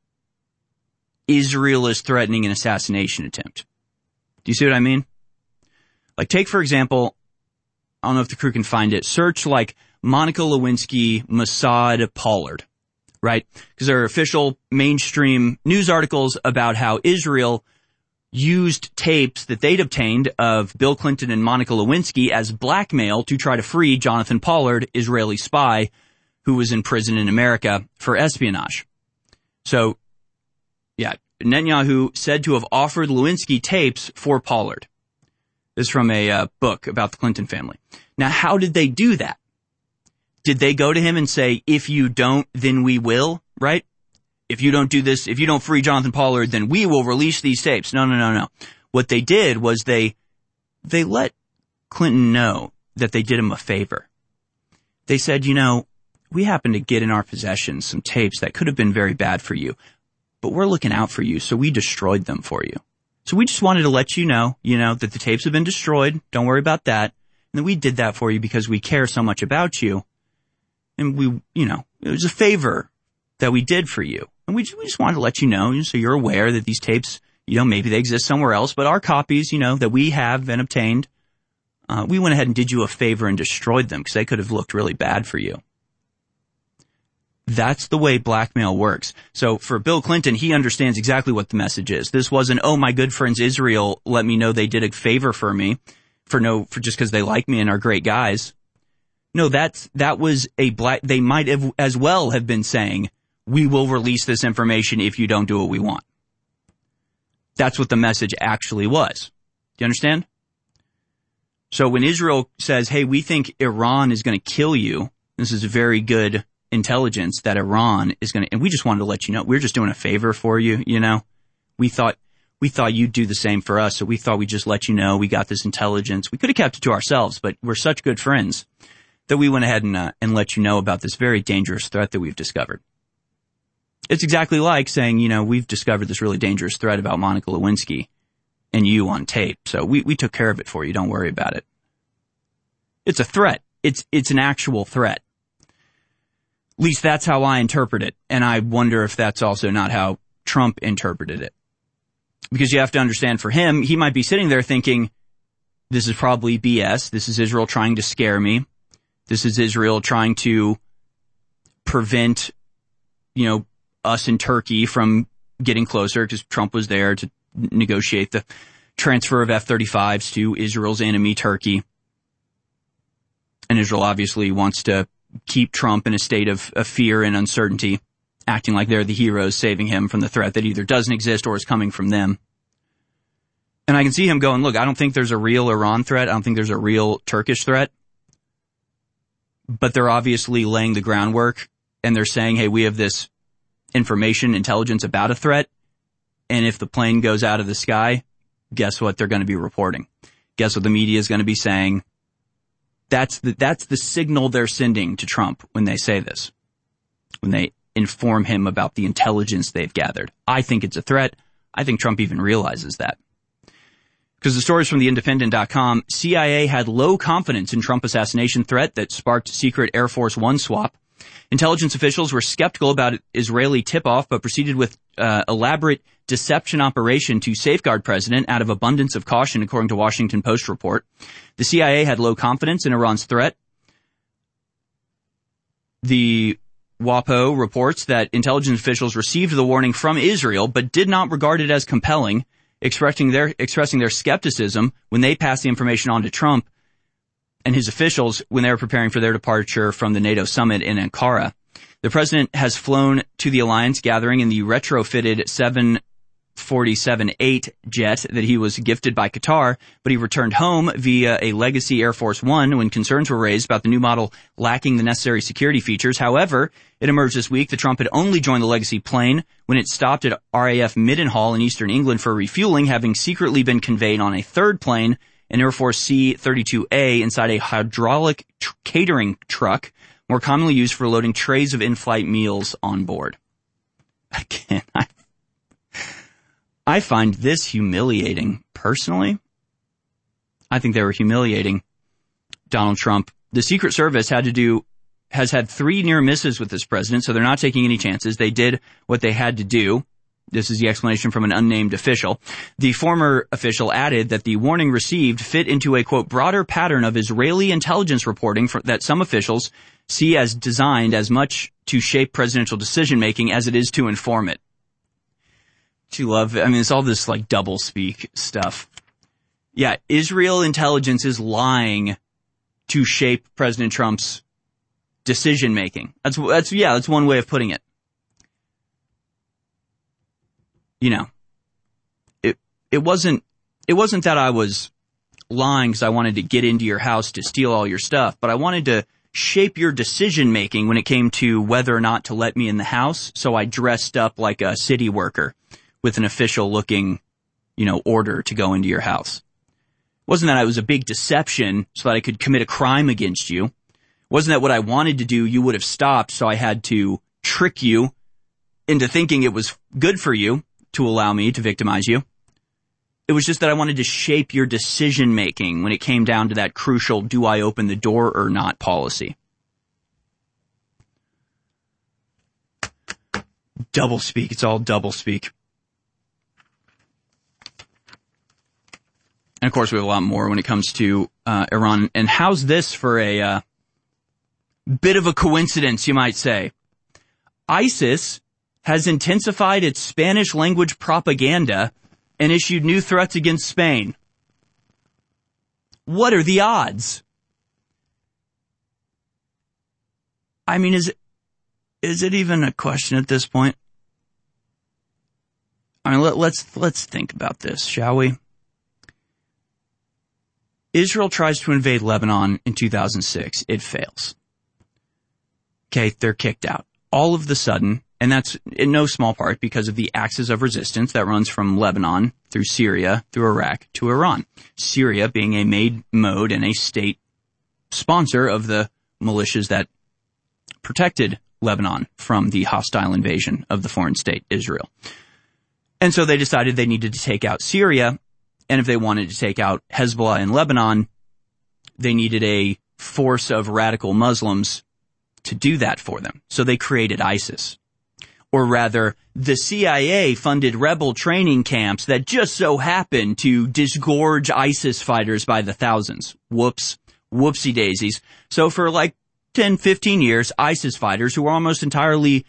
Israel is threatening an assassination attempt. Do you see what I mean? Like, take, for example, I don't know if the crew can find it, search like Monica Lewinsky, Mossad, Pollard, right? Because there are official mainstream news articles about how Israel used tapes that they'd obtained of Bill Clinton and Monica Lewinsky as blackmail to try to free Jonathan Pollard, Israeli spy, who was in prison in America for espionage. So, yeah, Netanyahu said to have offered Lewinsky tapes for Pollard. This is from a book about the Clinton family. Now, how did they do that? Did they go to him and say, if you don't, then we will, right? If you don't do this, if you don't free Jonathan Pollard, then we will release these tapes. No. What they did was they let Clinton know that they did him a favor. They said, we happen to get in our possession some tapes that could have been very bad for you, but we're looking out for you, so we destroyed them for you. So we just wanted to let you know, that the tapes have been destroyed. Don't worry about that. And we did that for you because we care so much about you. And we, it was a favor that we did for you. And we just wanted to let you know, so you're aware that these tapes, maybe they exist somewhere else, but our copies, that we have and obtained, we went ahead and did you a favor and destroyed them because they could have looked really bad for you. That's the way blackmail works. So for Bill Clinton, he understands exactly what the message is. This wasn't, oh, my good friends Israel let me know they did a favor for me for just because they like me and are great guys. No, that was they might have as well have been saying, we will release this information if you don't do what we want. That's what the message actually was. Do you understand? So when Israel says, hey, we think Iran is going to kill you, this is very good intelligence that Iran is going to, and we just wanted to let you know, we're just doing a favor for you, we thought we thought you'd do the same for us, so we thought we'd just let you know we got this intelligence. We could have kept it to ourselves, but we're such good friends that we went ahead and let you know about this very dangerous threat that we've discovered. It's exactly like saying, we've discovered this really dangerous threat about Monica Lewinsky and you on tape, so we took care of it for you. Don't worry about it. It's a threat. It's an actual threat. At least that's how I interpret it, and I wonder if that's also not how Trump interpreted it. Because you have to understand, for him, he might be sitting there thinking, this is probably BS. This is Israel trying to scare me. This is Israel trying to prevent, us in Turkey from getting closer, because Trump was there to negotiate the transfer of F-35s to Israel's enemy, Turkey. And Israel obviously wants to keep Trump in a state of fear and uncertainty, acting like they're the heroes saving him from the threat that either doesn't exist or is coming from them. And I can see him going, look, I don't think there's a real Iran threat. I don't think there's a real Turkish threat. But they're obviously laying the groundwork, and they're saying, hey, we have this information, intelligence about a threat, and if the plane goes out of the sky, guess what they're going to be reporting? Guess what the media is going to be saying? That's the signal they're sending to Trump when they say this, when they inform him about the intelligence they've gathered. I think it's a threat. I think Trump even realizes that. Because the stories from theindependent.com, CIA had low confidence in Trump assassination threat that sparked secret Air Force One swap. Intelligence officials were skeptical about Israeli tip-off, but proceeded with elaborate deception operation to safeguard president out of abundance of caution, according to Washington Post report. The CIA had low confidence in Iran's threat. The WAPO reports that intelligence officials received the warning from Israel, but did not regard it as compelling, expressing their skepticism when they passed the information on to Trump and his officials when they were preparing for their departure from the NATO summit in Ankara. The president has flown to the alliance gathering in the retrofitted 747-8 jet that he was gifted by Qatar, but he returned home via a legacy Air Force One when concerns were raised about the new model lacking the necessary security features. However, it emerged this week that Trump had only joined the legacy plane when it stopped at RAF Mildenhall in eastern England for refueling, having secretly been conveyed on a third plane, an Air Force C-32A, inside a hydraulic catering truck, more commonly used for loading trays of in-flight meals on board. Again, I find this humiliating, personally. I think they were humiliating Donald Trump. The Secret Service has had 3 near misses with this president, so they're not taking any chances. They did what they had to do. This is the explanation from an unnamed official. The former official added that the warning received fit into a, quote, broader pattern of Israeli intelligence reporting that some officials see as designed as much to shape presidential decision-making as it is to inform it. It's all this like double speak stuff. Yeah, Israel intelligence is lying to shape President Trump's decision-making. That's one way of putting it. It wasn't that I was lying because I wanted to get into your house to steal all your stuff, but I wanted to shape your decision making when it came to whether or not to let me in the house. So I dressed up like a city worker with an official looking, order to go into your house. It wasn't that I was a big deception so that I could commit a crime against you. It wasn't that what I wanted to do you would have stopped, so I had to trick you into thinking it was good for you to allow me to victimize you. It was just that I wanted to shape your decision-making when it came down to that crucial do I open the door or not policy. Doublespeak. It's all doublespeak. And, of course, we have a lot more when it comes to Iran. And how's this for a bit of a coincidence, you might say? ISIS has intensified its Spanish-language propaganda and issued new threats against Spain. What are the odds? I mean, is it even a question at this point? I mean, let's think about this, shall we? Israel tries to invade Lebanon in 2006. It fails. Okay, they're kicked out. All of the sudden, And that's in no small part because of the axis of resistance that runs from Lebanon through Syria, through Iraq to Iran. Syria being a made mode and a state sponsor of the militias that protected Lebanon from the hostile invasion of the foreign state, Israel. And so they decided they needed to take out Syria, and if they wanted to take out Hezbollah in Lebanon, they needed a force of radical Muslims to do that for them. So they created ISIS. Or rather, the CIA funded rebel training camps that just so happened to disgorge ISIS fighters by the thousands. Whoopsie daisies. So for like 10, 15 years, ISIS fighters who were almost entirely,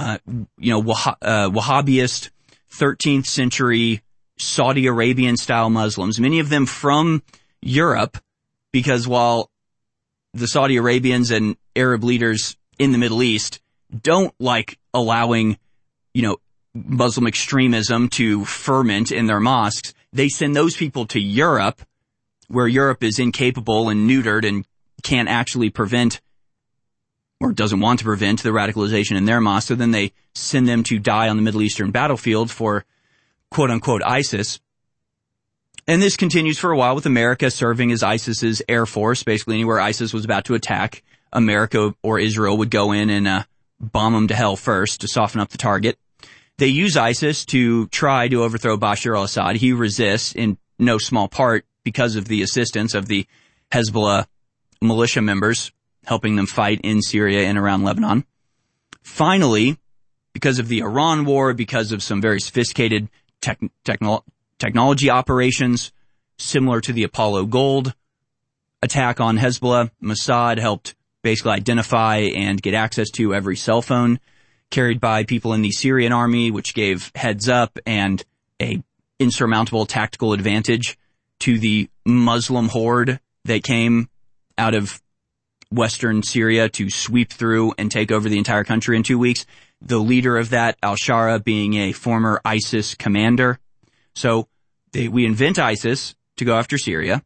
Wahhabist, 13th century Saudi Arabian style Muslims, many of them from Europe, because while the Saudi Arabians and Arab leaders in the Middle East don't like allowing, Muslim extremism to ferment in their mosques, they send those people to Europe, where Europe is incapable and neutered and can't actually prevent, or doesn't want to prevent, the radicalization in their mosques. So then they send them to die on the Middle Eastern battlefield for quote-unquote ISIS. And this continues for a while with America serving as ISIS's air force. Basically, anywhere ISIS was about to attack, America or Israel would go in and bomb them to hell first to soften up the target. They use ISIS to try to overthrow Bashar al-Assad. He resists in no small part because of the assistance of the Hezbollah militia members helping them fight in Syria and around Lebanon. Finally, because of the Iran war, because of some very sophisticated technology operations similar to the Apollo Gold attack on Hezbollah, Mossad helped basically identify and get access to every cell phone carried by people in the Syrian army, which gave heads up and a insurmountable tactical advantage to the Muslim horde that came out of western Syria to sweep through and take over the entire country in 2 weeks. The leader of that, al-Shara, being a former ISIS commander. So we invent ISIS to go after Syria.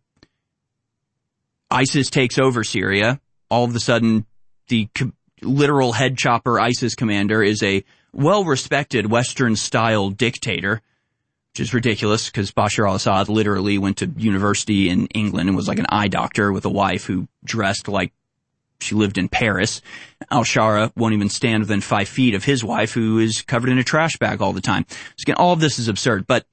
ISIS takes over Syria. All of a sudden, the literal head chopper ISIS commander is a well-respected Western-style dictator, which is ridiculous because Bashar al-Assad literally went to university in England and was like an eye doctor with a wife who dressed like she lived in Paris. Al-Shara won't even stand within 5 feet of his wife, who is covered in a trash bag all the time. So again, all of this is absurd. But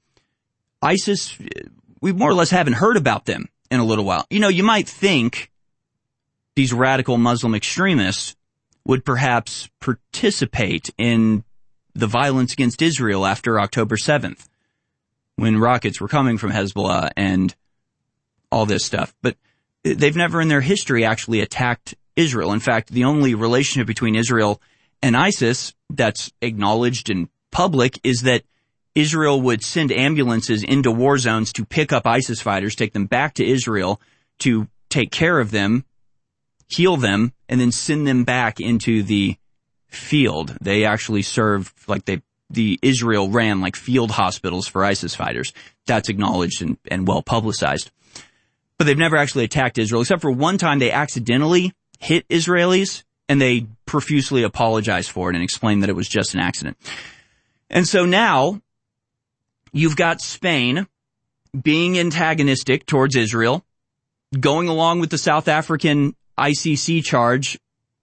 ISIS, we more or less haven't heard about them in a little while. You might think these radical Muslim extremists would perhaps participate in the violence against Israel after October 7th, when rockets were coming from Hezbollah and all this stuff. But they've never in their history actually attacked Israel. In fact, the only relationship between Israel and ISIS that's acknowledged in public is that Israel would send ambulances into war zones to pick up ISIS fighters, take them back to Israel to take care of them, heal them, and then send them back into the field. They actually served, the Israel ran like field hospitals for ISIS fighters. That's acknowledged and well publicized. But they've never actually attacked Israel, except for one time they accidentally hit Israelis, and they profusely apologized for it and explained that it was just an accident. And so now, you've got Spain being antagonistic towards Israel, going along with the South African ICC charge,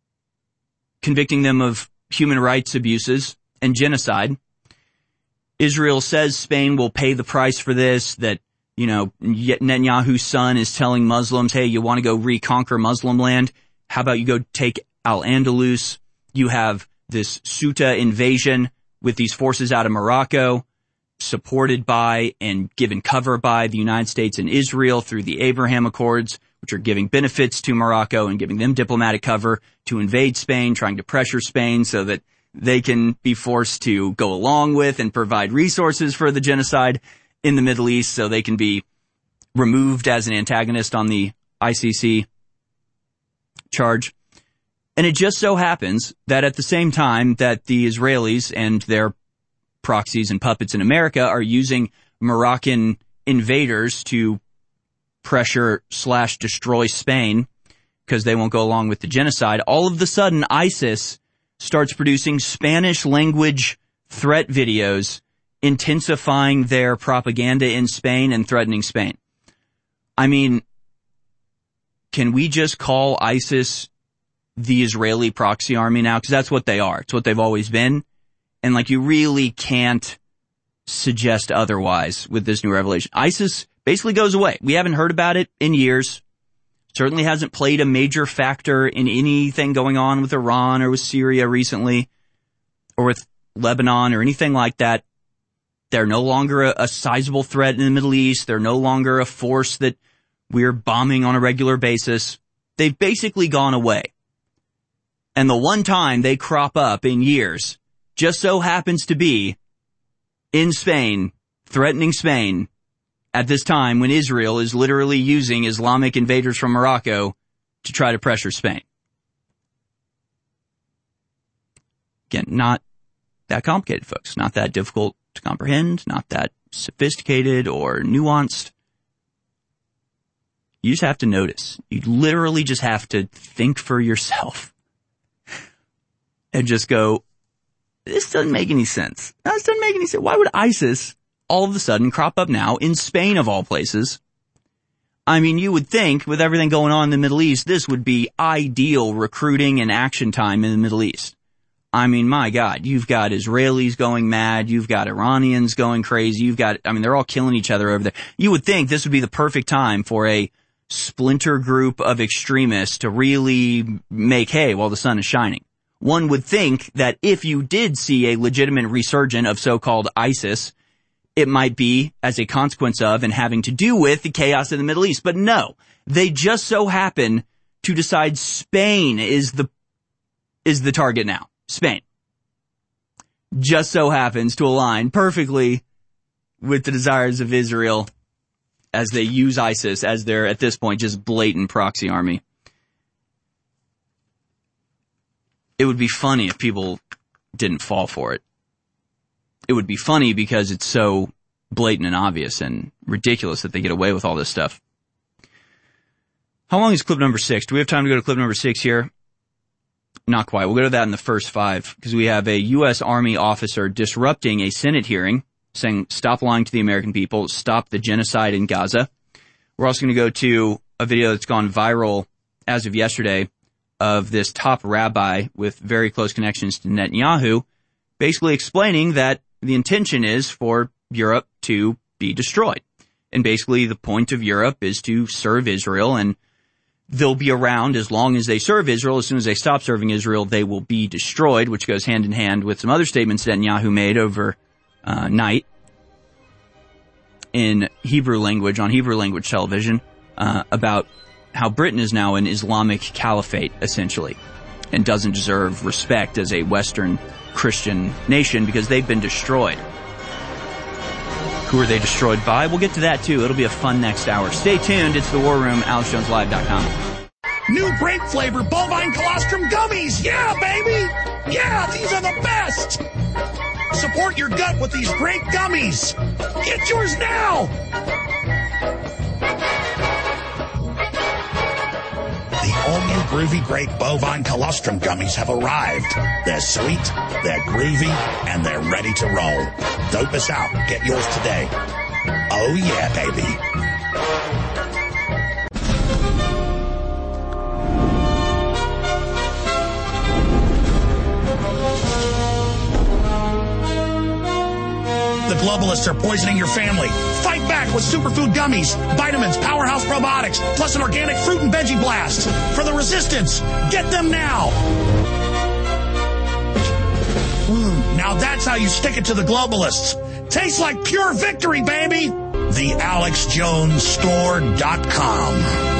convicting them of human rights abuses and genocide. Israel says Spain will pay the price for this, that, Netanyahu's son is telling Muslims, hey, you want to go reconquer Muslim land? How about you go take Al-Andalus? You have this Ceuta invasion with these forces out of Morocco, supported by and given cover by the United States and Israel through the Abraham Accords, which are giving benefits to Morocco and giving them diplomatic cover to invade Spain, trying to pressure Spain so that they can be forced to go along with and provide resources for the genocide in the Middle East so they can be removed as an antagonist on the ICC charge. And it just so happens that at the same time that the Israelis and their proxies and puppets in America are using Moroccan invaders to pressure/destroy Spain because they won't go along with the genocide, all of a sudden ISIS starts producing Spanish language threat videos intensifying their propaganda in Spain and threatening Spain. I mean, can we just call ISIS the Israeli proxy army now? Because that's what they are. It's what they've always been. And like, you really can't suggest otherwise with this new revelation. ISIS basically goes away. We haven't heard about it in years. Certainly hasn't played a major factor in anything going on with Iran or with Syria recently, or with Lebanon or anything like that. They're no longer a sizable threat in the Middle East. They're no longer a force that we're bombing on a regular basis. They've basically gone away. And the one time they crop up in years just so happens to be in Spain, threatening Spain at this time when Israel is literally using Islamic invaders from Morocco to try to pressure Spain. Again, not that complicated, folks. Not that difficult to comprehend, not that sophisticated or nuanced. You just have to notice. You literally just have to think for yourself and just go, this doesn't make any sense. This doesn't make any sense. Why would ISIS all of a sudden crop up now in Spain of all places? I mean, you would think with everything going on in the Middle East, this would be ideal recruiting and action time in the Middle East. I mean, my God, you've got Israelis going mad. You've got Iranians going crazy. They're all killing each other over there. You would think this would be the perfect time for a splinter group of extremists to really make hay while the sun is shining. One would think that if you did see a legitimate resurgence of so-called ISIS, it might be as a consequence of and having to do with the chaos in the Middle East. But no, they just so happen to decide Spain is the target now. Spain just so happens to align perfectly with the desires of Israel as they use ISIS as their, at this point, just blatant proxy army. It would be funny if people didn't fall for it. It would be funny because it's so blatant and obvious and ridiculous that they get away with all this stuff. How long is clip number 6? Do we have time to go to clip number 6 here? Not quite. We'll go to that in the first 5 because we have a U.S. Army officer disrupting a Senate hearing saying, stop lying to the American people, stop the genocide in Gaza. We're also going to go to a video that's gone viral as of yesterday of this top rabbi with very close connections to Netanyahu, basically explaining that the intention is for Europe to be destroyed. And basically the point of Europe is to serve Israel, and they'll be around as long as they serve Israel. As soon as they stop serving Israel, they will be destroyed, which goes hand in hand with some other statements Netanyahu made over night in Hebrew language, on Hebrew language television, about how Britain is now an Islamic caliphate, essentially, and doesn't deserve respect as a Western Christian nation because they've been destroyed. Who are they destroyed by? We'll get to that too. It'll be a fun next hour. Stay tuned. It's The War Room, AlexJonesLive.com. New grape flavor bovine colostrum gummies. Yeah, baby. Yeah, these are the best. Support your gut with these great gummies. Get yours now. The all-new Groovy Great Bovine Colostrum Gummies have arrived. They're sweet, they're groovy, and they're ready to roll. Don't miss out. Get yours today. Oh yeah, baby. The globalists are poisoning your family. Fight back with superfood gummies, vitamins, powerhouse probiotics, plus an organic fruit and veggie blast. For the resistance, get them now. Now that's how you stick it to the globalists. Tastes like pure victory, baby. The AlexJonesStore.com.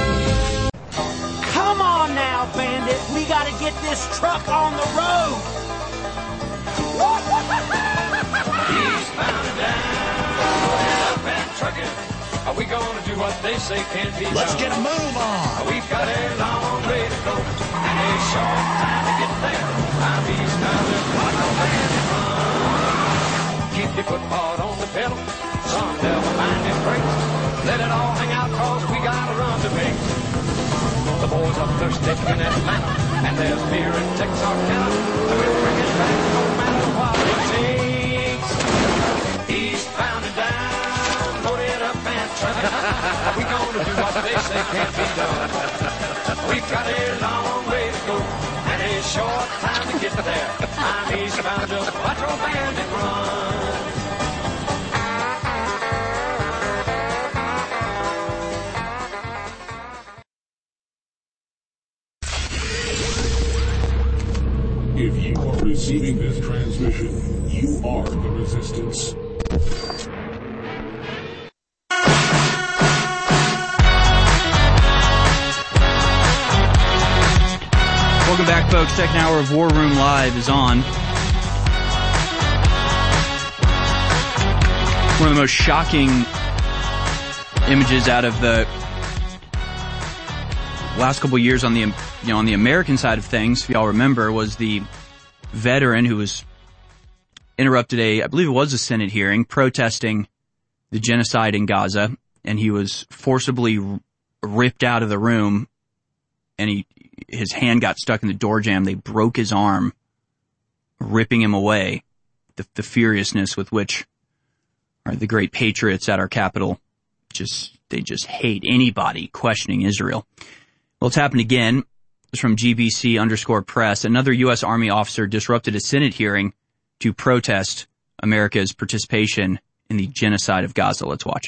Come on now, bandit. We gotta get this truck on the road. Eastbound and down, up and trucking. Are we gonna do what they say can't be done? Let's get a move on. We've got a long way to go and a short time to get there. I'm eastbound and rock on and run. Keep your foot hard on the pedal. Some devil mind your brakes. Let it all hang out cause we got a run to make. The boys there's a thirst stick in Atlanta, and there's beer in Texarkana. We'll bring it back no matter what it takes. Eastbound and down, loaded up and trucking. We're gonna do what they say can't be done. We've got a long way to go, and a short time to get there. I'm eastbound, just watch old bandit run. If you are receiving this transmission, you are the resistance. Welcome back, folks. Second hour of War Room Live is on. One of the most shocking images out of the last couple of years on the on the American side of things, if y'all remember, was the veteran who was interrupted I believe it was a Senate hearing protesting the genocide in Gaza, and he was forcibly ripped out of the room, and his hand got stuck in the door jamb. They broke his arm, ripping him away. The furiousness with which the great patriots at our Capitol they just hate anybody questioning Israel. Well, it's happened again. It's from GBC_press. Another U.S. Army officer disrupted a Senate hearing to protest America's participation in the genocide of Gaza. Let's watch.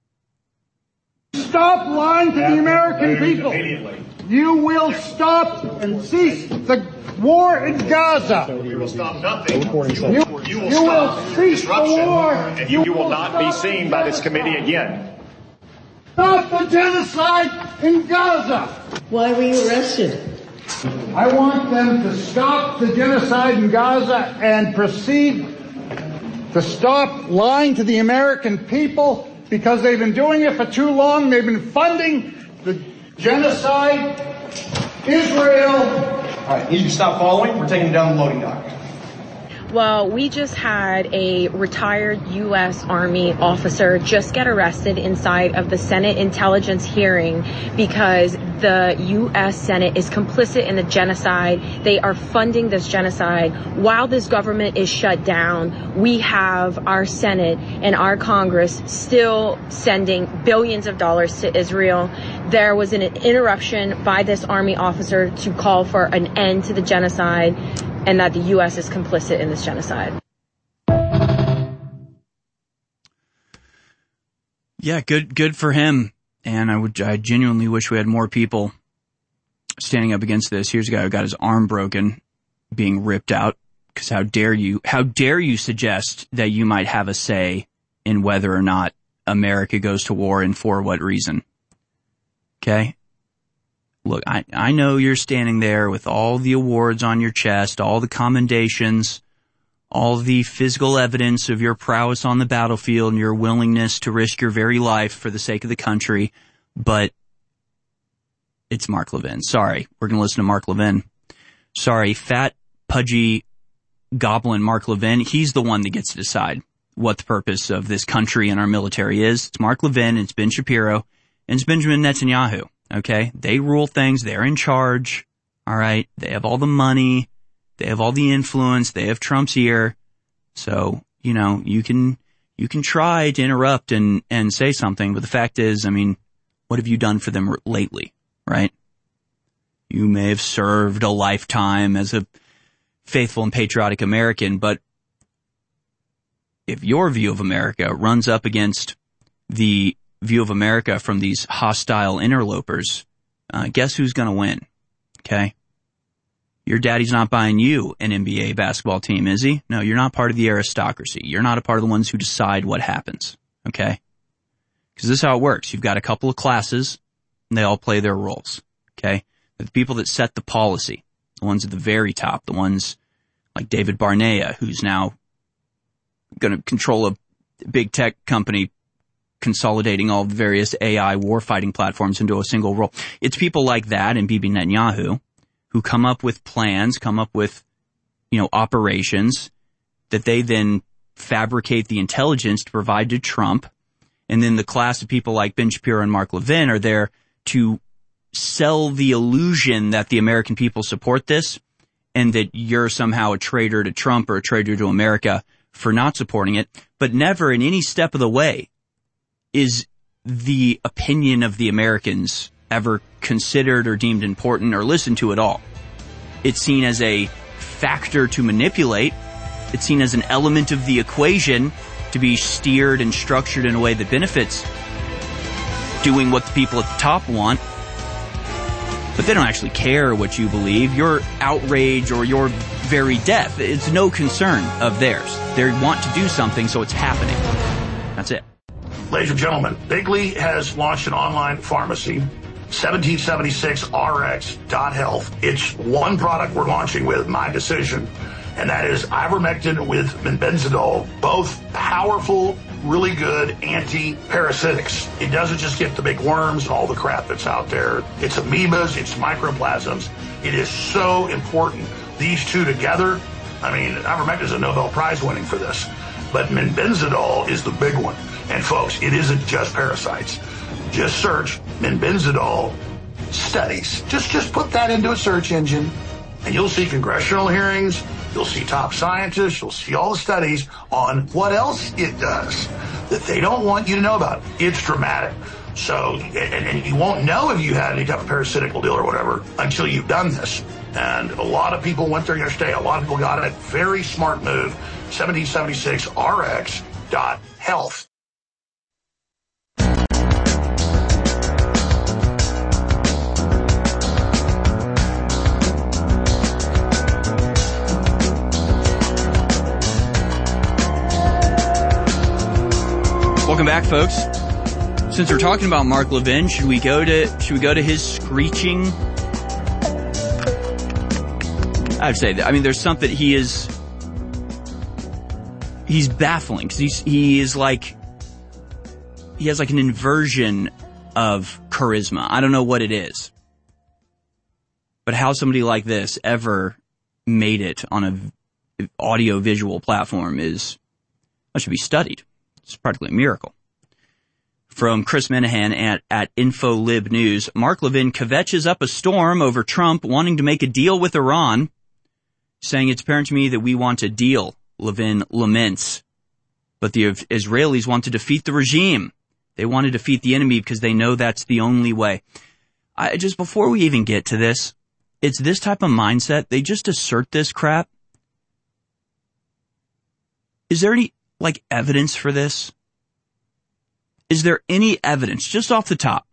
Stop lying to the American people. You will stop and cease the war in Gaza. We will stop nothing. You will cease the war. And you will not be seen by this committee again. Stop the genocide in Gaza. Why were you arrested? I want them to stop the genocide in Gaza and proceed to stop lying to the American people, because they've been doing it for too long. They've been funding the genocide. Israel. All right, need you to stop following. We're taking down the loading dock. Well, we just had a retired U.S. Army officer just get arrested inside of the Senate intelligence hearing because the U.S. Senate is complicit in the genocide. They are funding this genocide. While this government is shut down, we have our Senate and our Congress still sending billions of dollars to Israel. There was an interruption by this Army officer to call for an end to the genocide, and that the U.S. is complicit in this genocide. Yeah, good for him. And I genuinely wish we had more people standing up against this. Here's a guy who got his arm broken, being ripped out. Because how dare you suggest that you might have a say in whether or not America goes to war and for what reason? Okay? Look, I know you're standing there with all the awards on your chest, all the commendations, all the physical evidence of your prowess on the battlefield and your willingness to risk your very life for the sake of the country, but it's Mark Levin. Sorry, we're going to listen to Mark Levin. Sorry, fat, pudgy goblin Mark Levin, he's the one that gets to decide what the purpose of this country and our military is. It's Mark Levin, it's Ben Shapiro, and it's Benjamin Netanyahu. Okay, they rule things. They're in charge. All right, they have all the money. They have all the influence. They have Trump's ear. So, you can try to interrupt and say something, but the fact is, what have you done for them lately, right? You may have served a lifetime as a faithful and patriotic American, but if your view of America runs up against the view of America from these hostile interlopers, guess who's going to win? Okay? Your daddy's not buying you an NBA basketball team, is he? No, you're not part of the aristocracy. You're not a part of the ones who decide what happens. Okay? Because this is how it works. You've got a couple of classes, and they all play their roles. Okay? The people that set the policy, the ones at the very top, the ones like David Barnea, who's now going to control a big tech company consolidating all the various AI warfighting platforms into a single role. It's people like that and Bibi Netanyahu who come up with plans, come up with, operations that they then fabricate the intelligence to provide to Trump. And then the class of people like Ben Shapiro and Mark Levin are there to sell the illusion that the American people support this and that you're somehow a traitor to Trump or a traitor to America for not supporting it. But never in any step of the way is the opinion of the Americans ever considered or deemed important or listened to at all. It's seen as a factor to manipulate. It's seen as an element of the equation to be steered and structured in a way that benefits doing what the people at the top want. But they don't actually care what you believe. Your outrage or your very death, it's no concern of theirs. They want to do something, so it's happening. That's it. Ladies and gentlemen, Bigley has launched an online pharmacy, 1776rx.health. It's one product we're launching with, my decision, and that is ivermectin with menbenzidol, both powerful, really good anti-parasitics. It doesn't just get the big worms and all the crap that's out there. It's amoebas, it's microplasms. It is so important. These two together, I mean, ivermectin is a Nobel Prize winning for this, but menbenzidol is the big one. And folks, it isn't just parasites. Just search menbenzidol studies. Just put that into a search engine, and you'll see congressional hearings, you'll see top scientists, you'll see all the studies on what else it does that they don't want you to know about. It's dramatic. So, and you won't know if you had any type of parasitical deal or whatever until you've done this. And a lot of people went there yesterday. A lot of people got it. Very smart move. 1776rx.health. Welcome back, folks. Since we're talking about Mark Levin, should we go to his screeching? I'd say that. I mean, there's something he's baffling because he has like an inversion of charisma. I don't know what it is, but how somebody like this ever made it on a audio visual platform should be studied. It's practically a miracle. From Chris Menahan at InfoLib News, Mark Levin kvetches up a storm over Trump wanting to make a deal with Iran, saying it's apparent to me that we want a deal, Levin laments. But the Israelis want to defeat the regime. They want to defeat the enemy because they know that's the only way. Just before we even get to this, it's this type of mindset. They just assert this crap. Is there any evidence for this? Is there any evidence, just off the top?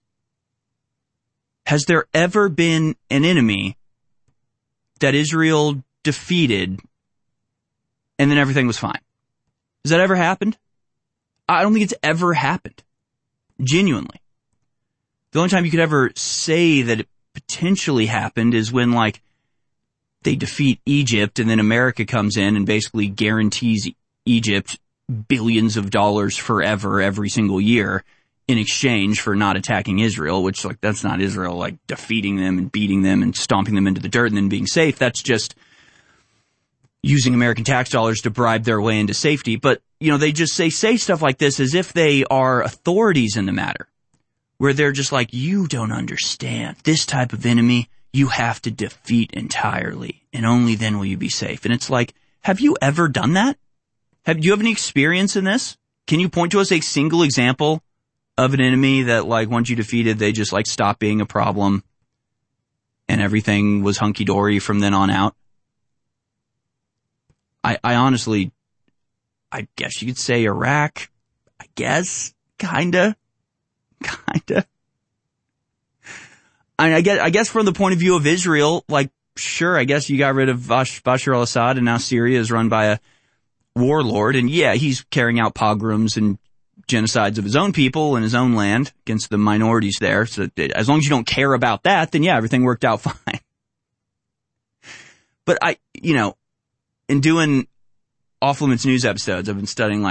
Has there ever been an enemy that Israel defeated and then everything was fine? Has that ever happened? I don't think it's ever happened. Genuinely. The only time you could ever say that it potentially happened is when, they defeat Egypt and then America comes in and basically guarantees Egypt billions of dollars forever every single year in exchange for not attacking Israel, which that's not Israel defeating them and beating them and stomping them into the dirt and then being safe. That's just using American tax dollars to bribe their way into safety. But, they just say stuff like this as if they are authorities in the matter, where they're just you don't understand. This type of enemy you have to defeat entirely, and only then will you be safe. And it's have you ever done that? Do you have any experience in this? Can you point to us a single example of an enemy that, once you defeated, they just, stopped being a problem and everything was hunky-dory from then on out? I honestly, I guess you could say Iraq. I guess. Kinda. I guess from the point of view of Israel, sure, I guess you got rid of Bashar al-Assad and now Syria is run by a warlord, and yeah, he's carrying out pogroms and genocides of his own people in his own land against the minorities there. So as long as you don't care about that, then yeah, everything worked out fine. But in doing Off Limits News episodes, I've been studying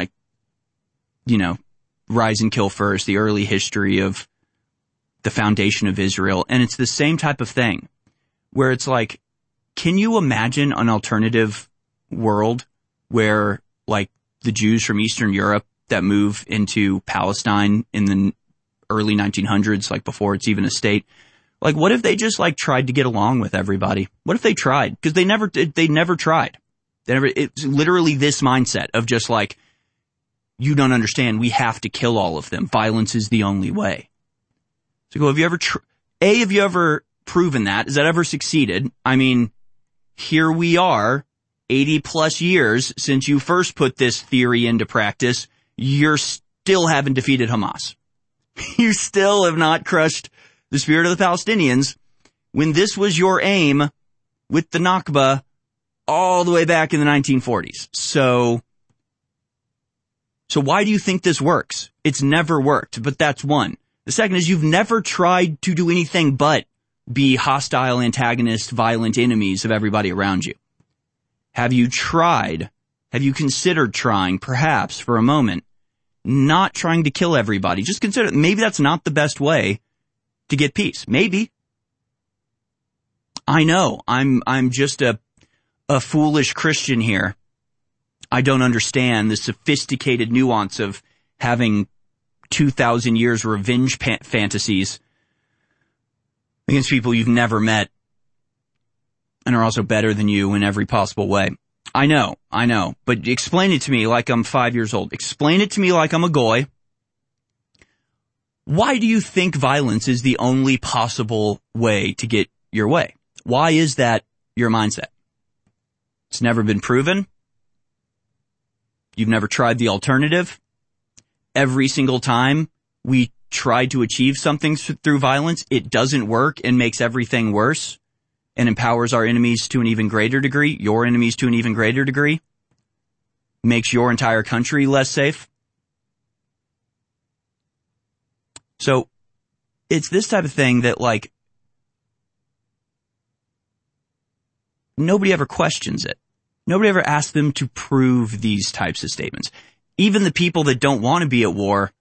Rise and Kill First, the early history of the foundation of Israel, and it's the same type of thing where it's can you imagine an alternative world where, the Jews from Eastern Europe that move into Palestine in the early 1900s, before it's even a state, Like, what if they just, like, tried to get along with everybody? What if they tried? Because they never tried. It's literally this mindset of just like, you don't understand, we have to kill all of them. Violence is the only way. So have you ever proven that? Has that ever succeeded? I mean, here we are, 80 plus years since you first put this theory into practice. You still haven't defeated Hamas. You still have not crushed the spirit of the Palestinians when this was your aim with the Nakba all the way back in the 1940s. So why do you think this works? It's never worked, but that's one. The second is you've never tried to do anything but be hostile, antagonist, violent enemies of everybody around you. Have you tried? Have you considered trying, perhaps for a moment, not trying to kill everybody? Just consider, maybe that's not the best way to get peace. Maybe. I know, I'm just a foolish Christian here. I don't understand the sophisticated nuance of having 2,000 years revenge fantasies against people you've never met and are also better than you in every possible way. I know, but explain it to me like I'm 5 years old. Explain it to me like I'm a goy. Why do you think violence is the only possible way to get your way? Why is that your mindset? It's never been proven. You've never tried the alternative. Every single time we try to achieve something through violence, it doesn't work and makes everything worse and empowers our enemies to an even greater degree, your enemies to an even greater degree, makes your entire country less safe. So it's this type of thing that, like, nobody ever questions it. Nobody ever asks them to prove these types of statements. Even the people that don't want to be at war,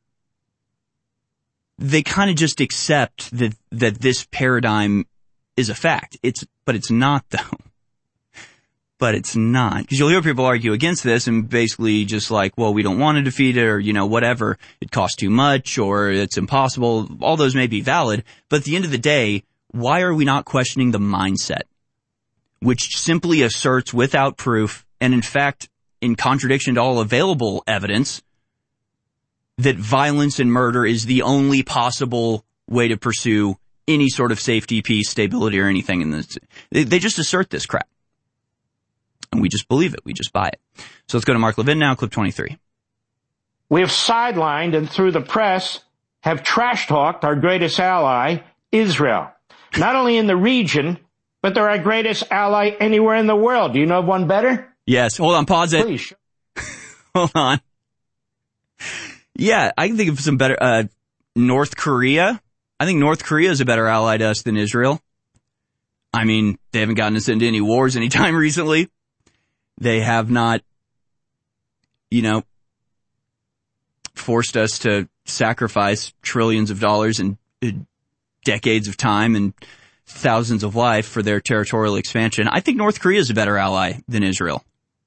they kind of just accept that this paradigm is a fact. But it's not, though. But it's not. Because you'll hear people argue against this and basically just like, well, we don't want to defeat it, or, whatever. It costs too much, or it's impossible. All those may be valid. But at the end of the day, why are we not questioning the mindset, which simply asserts without proof, and in fact, in contradiction to all available evidence, that violence and murder is the only possible way to pursue any sort of safety, peace, stability, or anything in this. They just assert this crap. And we just believe it. We just buy it. So let's go to Mark Levin now, clip 23. We have sidelined and through the press have trash-talked our greatest ally, Israel. Not only in the region, but they're our greatest ally anywhere in the world. Do you know of one better? Yes. Hold on. Pause it. Please. Hold on. Yeah, I can think of some better. North Korea. I think North Korea is a better ally to us than Israel. I mean, they haven't gotten us into any wars anytime recently. They have not, forced us to sacrifice trillions of dollars and decades of time and thousands of life for their territorial expansion. I think North Korea is a better ally than Israel.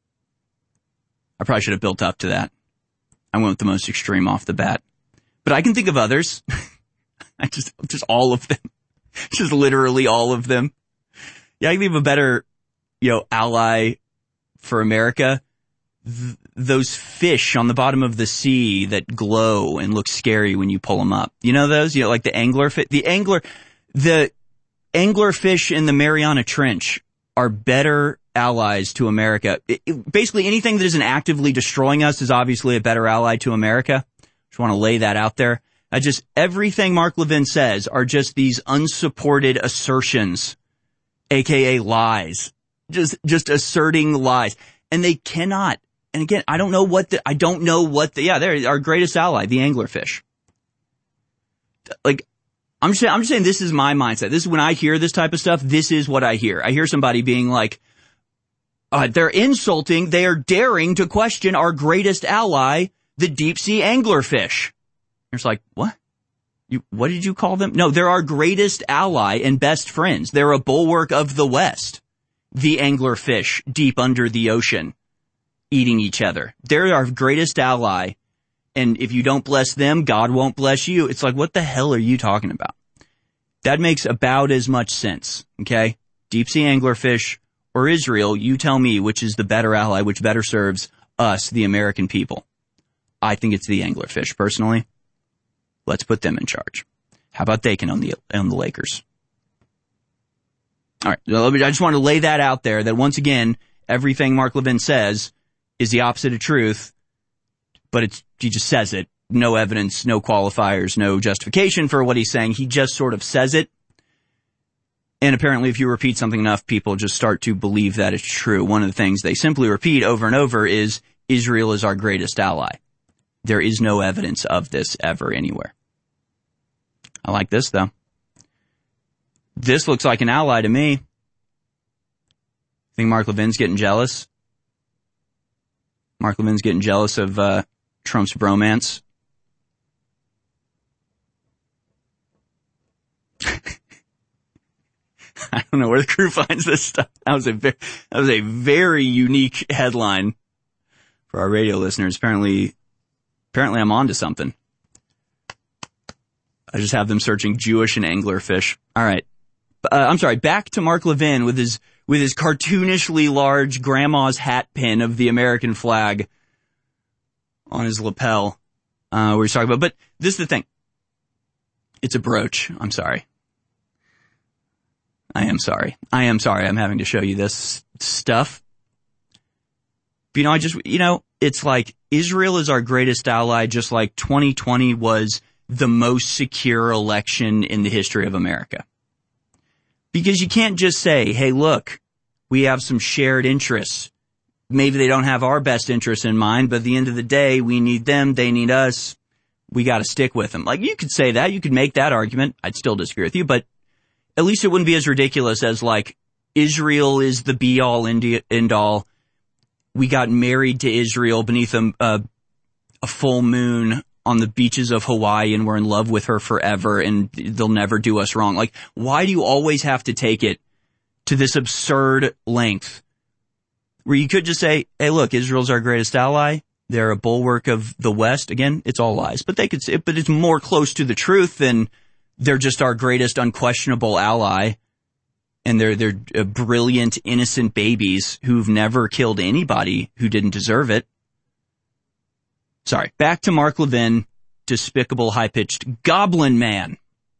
I probably should have built up to that. I went with the most extreme off the bat. But I can think of others. Just all of them. Just literally all of them. Yeah, I can think of a better, ally for America. Those fish on the bottom of the sea that glow and look scary when you pull them up. You know those? Like the anglerfish. The anglerfish in the Mariana Trench are better allies to America. Basically, anything that isn't actively destroying us is obviously a better ally to America. Just want to lay that out there. Everything Mark Levin says are just these unsupported assertions, aka lies. Just asserting lies. And they cannot. And again, they're our greatest ally, the anglerfish. Like, I'm just saying this is my mindset. This is when I hear this type of stuff, this is what I hear. I hear somebody being like, they're insulting, they are daring to question our greatest ally, the deep sea anglerfish. It's like, what? What did you call them? No, they're our greatest ally and best friends. They're a bulwark of the West. The anglerfish deep under the ocean, eating each other. They're our greatest ally. And if you don't bless them, God won't bless you. It's like, what the hell are you talking about? That makes about as much sense, okay? Deep sea anglerfish or Israel, you tell me which is the better ally, which better serves us, the American people. I think it's the anglerfish, personally. Let's put them in charge. How about they can own the Lakers? All right, I just want to lay that out there, that once again, everything Mark Levin says is the opposite of truth, but he just says it. No evidence, no qualifiers, no justification for what he's saying. He just sort of says it. And apparently if you repeat something enough, people just start to believe that it's true. One of the things they simply repeat over and over is, Israel is our greatest ally. There is no evidence of this ever anywhere. I like this, though. This looks like an ally to me. Think Mark Levin's getting jealous? Mark Levin's getting jealous of Trump's bromance? I don't know where the crew finds this stuff. That was a very unique headline for our radio listeners. Apparently I'm onto something. I just have them searching Jewish and anglerfish. All right. I'm sorry. Back to Mark Levin with his cartoonishly large grandma's hat pin of the American flag on his lapel. Where he's talking about, but this is the thing. It's a brooch. I'm sorry. I am sorry. I'm having to show you this stuff. But, it's like Israel is our greatest ally, just like 2020 was the most secure election in the history of America. Because you can't just say, hey, look, we have some shared interests. Maybe they don't have our best interests in mind, but at the end of the day, we need them, they need us. We got to stick with them. Like, you could say that, you could make that argument. I'd still disagree with you, but at least it wouldn't be as ridiculous as, like, Israel is the be-all, end-all. We got married to Israel beneath a full moon on the beaches of Hawaii, and we're in love with her forever, and they'll never do us wrong. Like, why do you always have to take it to this absurd length where you could just say, hey, look, Israel's our greatest ally. They're a bulwark of the West. Again, it's all lies, but it's more close to the truth than they're just our greatest unquestionable ally. And they're brilliant, innocent babies who've never killed anybody who didn't deserve it. Sorry. Back to Mark Levin, despicable, high-pitched goblin man.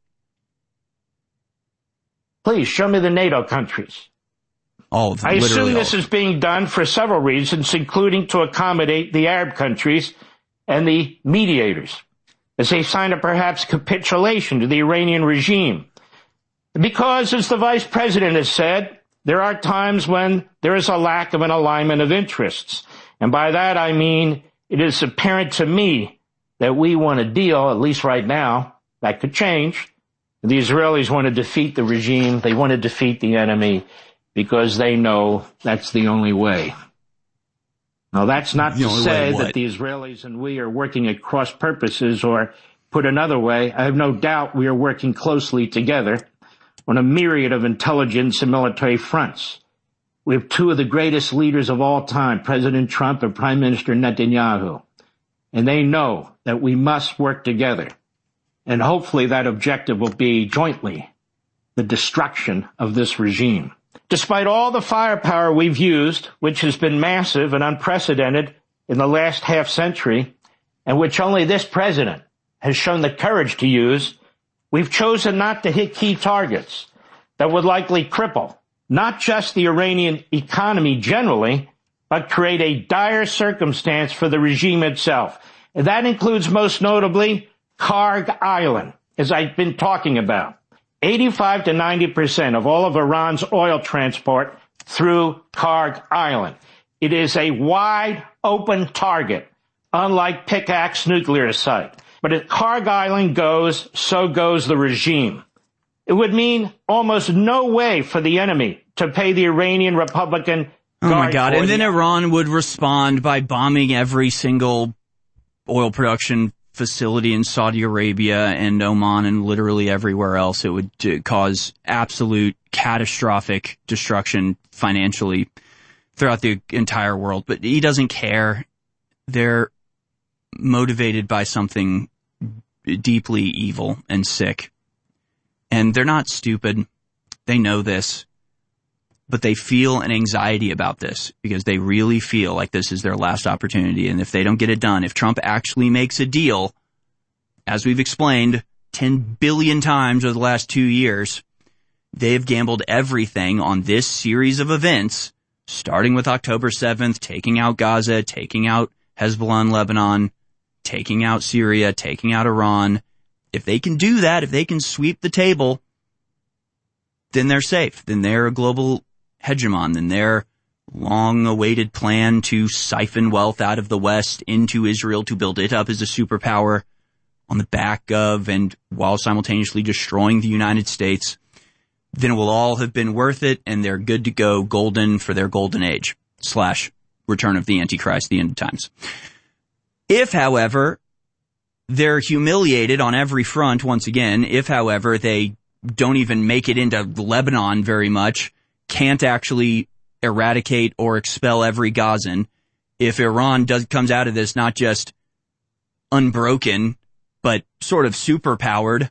Please, show me the NATO countries. Oh, I assume this is being done for several reasons, including to accommodate the Arab countries and the mediators, as they sign a perhaps capitulation to the Iranian regime. Because, as the vice president has said, there are times when there is a lack of an alignment of interests. And by that I mean it is apparent to me that we want a deal, at least right now. That could change. The Israelis want to defeat the regime. They want to defeat the enemy because they know that's the only way. Now, that's not to say that the Israelis and we are working at cross purposes, or put another way, I have no doubt we are working closely together on a myriad of intelligence and military fronts. We have two of the greatest leaders of all time, President Trump and Prime Minister Netanyahu. And they know that we must work together. And hopefully that objective will be jointly the destruction of this regime. Despite all the firepower we've used, which has been massive and unprecedented in the last half century, and which only this president has shown the courage to use, we've chosen not to hit key targets that would likely cripple not just the Iranian economy generally, but create a dire circumstance for the regime itself. And that includes most notably Karg Island, as I've been talking about. 85 to 90% of all of Iran's oil transport through Karg Island. It is a wide open target, unlike Pickaxe nuclear site. But if Karg Island goes, so goes the regime. It would mean almost no way for the enemy to pay the Iranian Republican Oh my God. And then Iran would respond by bombing every single oil production facility in Saudi Arabia and Oman and literally everywhere else. It would cause absolute catastrophic destruction financially throughout the entire world. But he doesn't care. They're motivated by something deeply evil and sick. And they're not stupid. They know this. But they feel an anxiety about this because they really feel like this is their last opportunity. And if they don't get it done, if Trump actually makes a deal, as we've explained 10 billion times over the last 2 years, they've gambled everything on this series of events, starting with October 7th, taking out Gaza, taking out Hezbollah in Lebanon, taking out Syria, taking out Iran. If they can do that, if they can sweep the table, then they're safe. Then they're a global hegemon. Then their long-awaited plan to siphon wealth out of the West into Israel to build it up as a superpower on the back of and while simultaneously destroying the United States, then it will all have been worth it, and they're good to go, golden for their golden age / return of the Antichrist, the end of times. If, however, they're humiliated on every front once again, if, however, they don't even make it into Lebanon very much, can't actually eradicate or expel every Gazan, if Iran comes out of this not just unbroken, but sort of superpowered,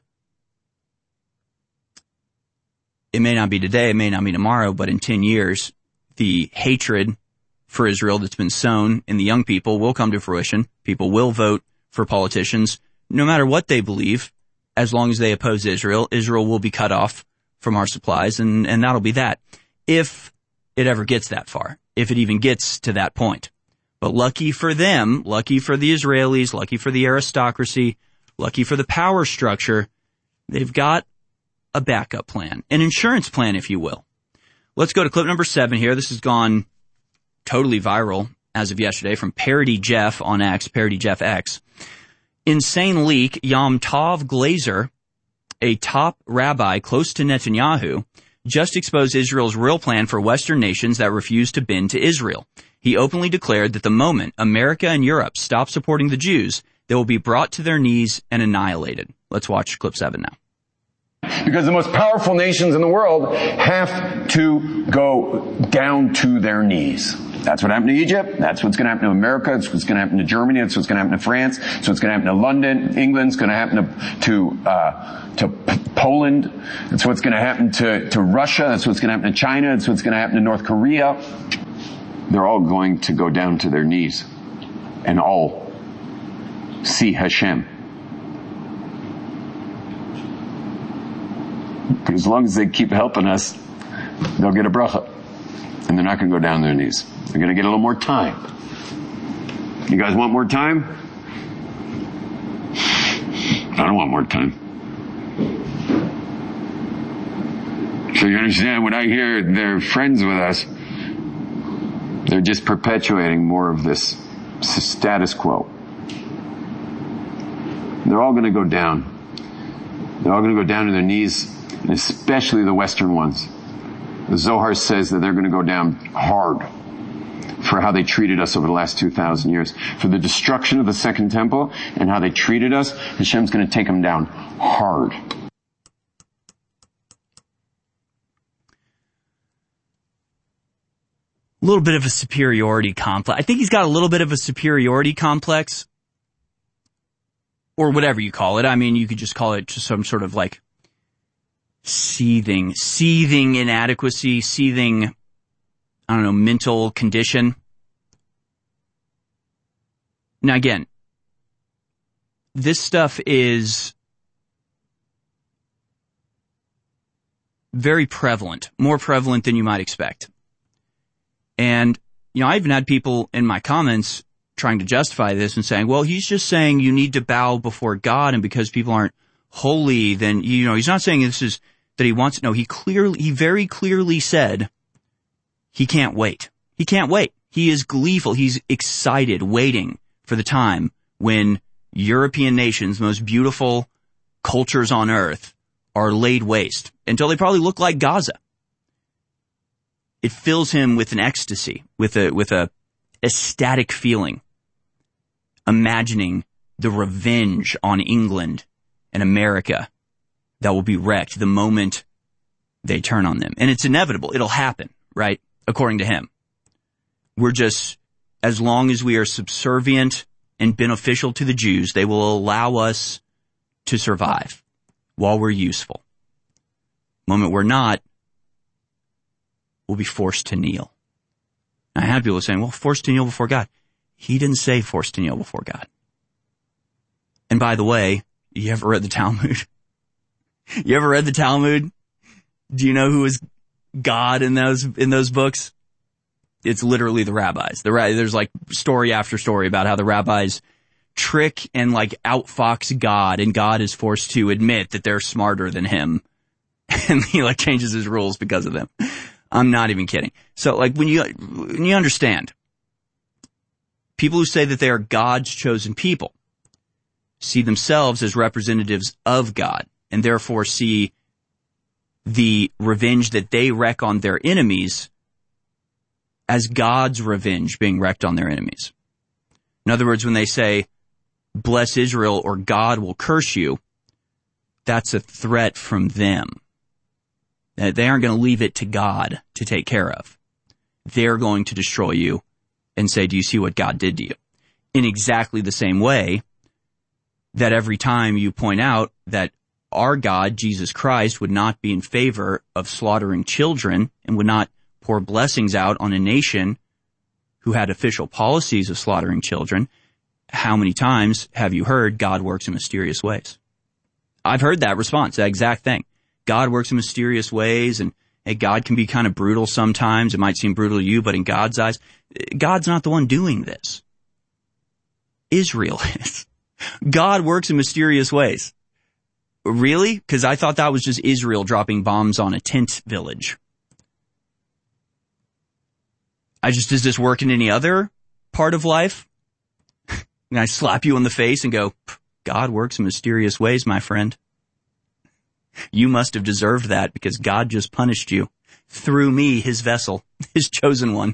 it may not be today, it may not be tomorrow, but in 10 years, the hatred for Israel that's been sown in the young people will come to fruition. People will vote for politicians, no matter what they believe, as long as they oppose Israel. Israel will be cut off from our supplies, and that'll be that. If it ever gets that far, if it even gets to that point. But lucky for them, lucky for the Israelis, lucky for the aristocracy, lucky for the power structure, they've got a backup plan, an insurance plan, if you will. Let's go to clip number 7 here. This has gone totally viral as of yesterday from Parody Jeff on X, Parody Jeff X. Insane leak, Yom Tov Glazer, a top rabbi close to Netanyahu, just exposed Israel's real plan for Western nations that refuse to bend to Israel. He openly declared that the moment America and Europe stop supporting the Jews, they will be brought to their knees and annihilated. Let's watch clip 7 now. Because the most powerful nations in the world have to go down to their knees. That's what happened to Egypt. That's what's going to happen to America. That's what's going to happen to Germany. That's what's going to happen to France. That's what's going to happen to London. England's going to happen to Poland. That's what's going to happen to Russia. That's what's going to happen to China. That's what's going to happen to North Korea. They're all going to go down to their knees and all see Hashem. But as long as they keep helping us, they'll get a bracha. And they're not going to go down on their knees. They're going to get a little more time. You guys want more time? I don't want more time. So you understand, when I hear they're friends with us, they're just perpetuating more of this status quo. They're all going to go down. They're all going to go down to their knees, and especially the Western ones. The Zohar says that they're going to go down hard for how they treated us over the last 2,000 years. For the destruction of the Second Temple and how they treated us, Hashem's going to take them down hard. A little bit of a superiority complex. I think he's got a little bit of a superiority complex, or whatever you call it. I mean, you could just call it just some sort of like seething inadequacy, seething, I don't know, mental condition. Now again, this stuff is very prevalent, more prevalent than you might expect. And, you know, I even had people in my comments trying to justify this and saying, well, he's just saying you need to bow before God, and because people aren't holy, then, you know, he's not saying this is that he wants. No, he very clearly said he can't wait. He can't wait. He is gleeful. He's excited, waiting for the time when European nations, most beautiful cultures on earth, are laid waste until they probably look like Gaza. It fills him with an ecstasy, with a ecstatic feeling, imagining the revenge on England and America that will be wrecked the moment they turn on them. And it's inevitable. It'll happen, right? According to him. We're just, as long as we are subservient and beneficial to the Jews, they will allow us to survive while we're useful. The moment we're not, we'll be forced to kneel. I had people saying, well, forced to kneel before God. He didn't say forced to kneel before God. And by the way, you ever read the Talmud? You ever read the Talmud? Do you know who was God in those books? It's literally the rabbis. There's like story after story about how the rabbis trick and like outfox God, and God is forced to admit that they're smarter than him. And he like changes his rules because of them. I'm not even kidding. So like when you understand, people who say that they are God's chosen people see themselves as representatives of God, and therefore see the revenge that they wreak on their enemies as God's revenge being wreaked on their enemies. In other words, when they say, bless Israel or God will curse you, that's a threat from them. They aren't going to leave it to God to take care of. They're going to destroy you and say, do you see what God did to you? In exactly the same way that every time you point out that our God, Jesus Christ, would not be in favor of slaughtering children and would not pour blessings out on a nation who had official policies of slaughtering children, how many times have you heard God works in mysterious ways? I've heard that response, that exact thing. God works in mysterious ways, and God can be kind of brutal sometimes. It might seem brutal to you, but in God's eyes, God's not the one doing this. Israel is. God works in mysterious ways. Really? Because I thought that was just Israel dropping bombs on a tent village. Does this work in any other part of life? And I slap you in the face and go, God works in mysterious ways, my friend. You must have deserved that because God just punished you through me, his vessel, his chosen one.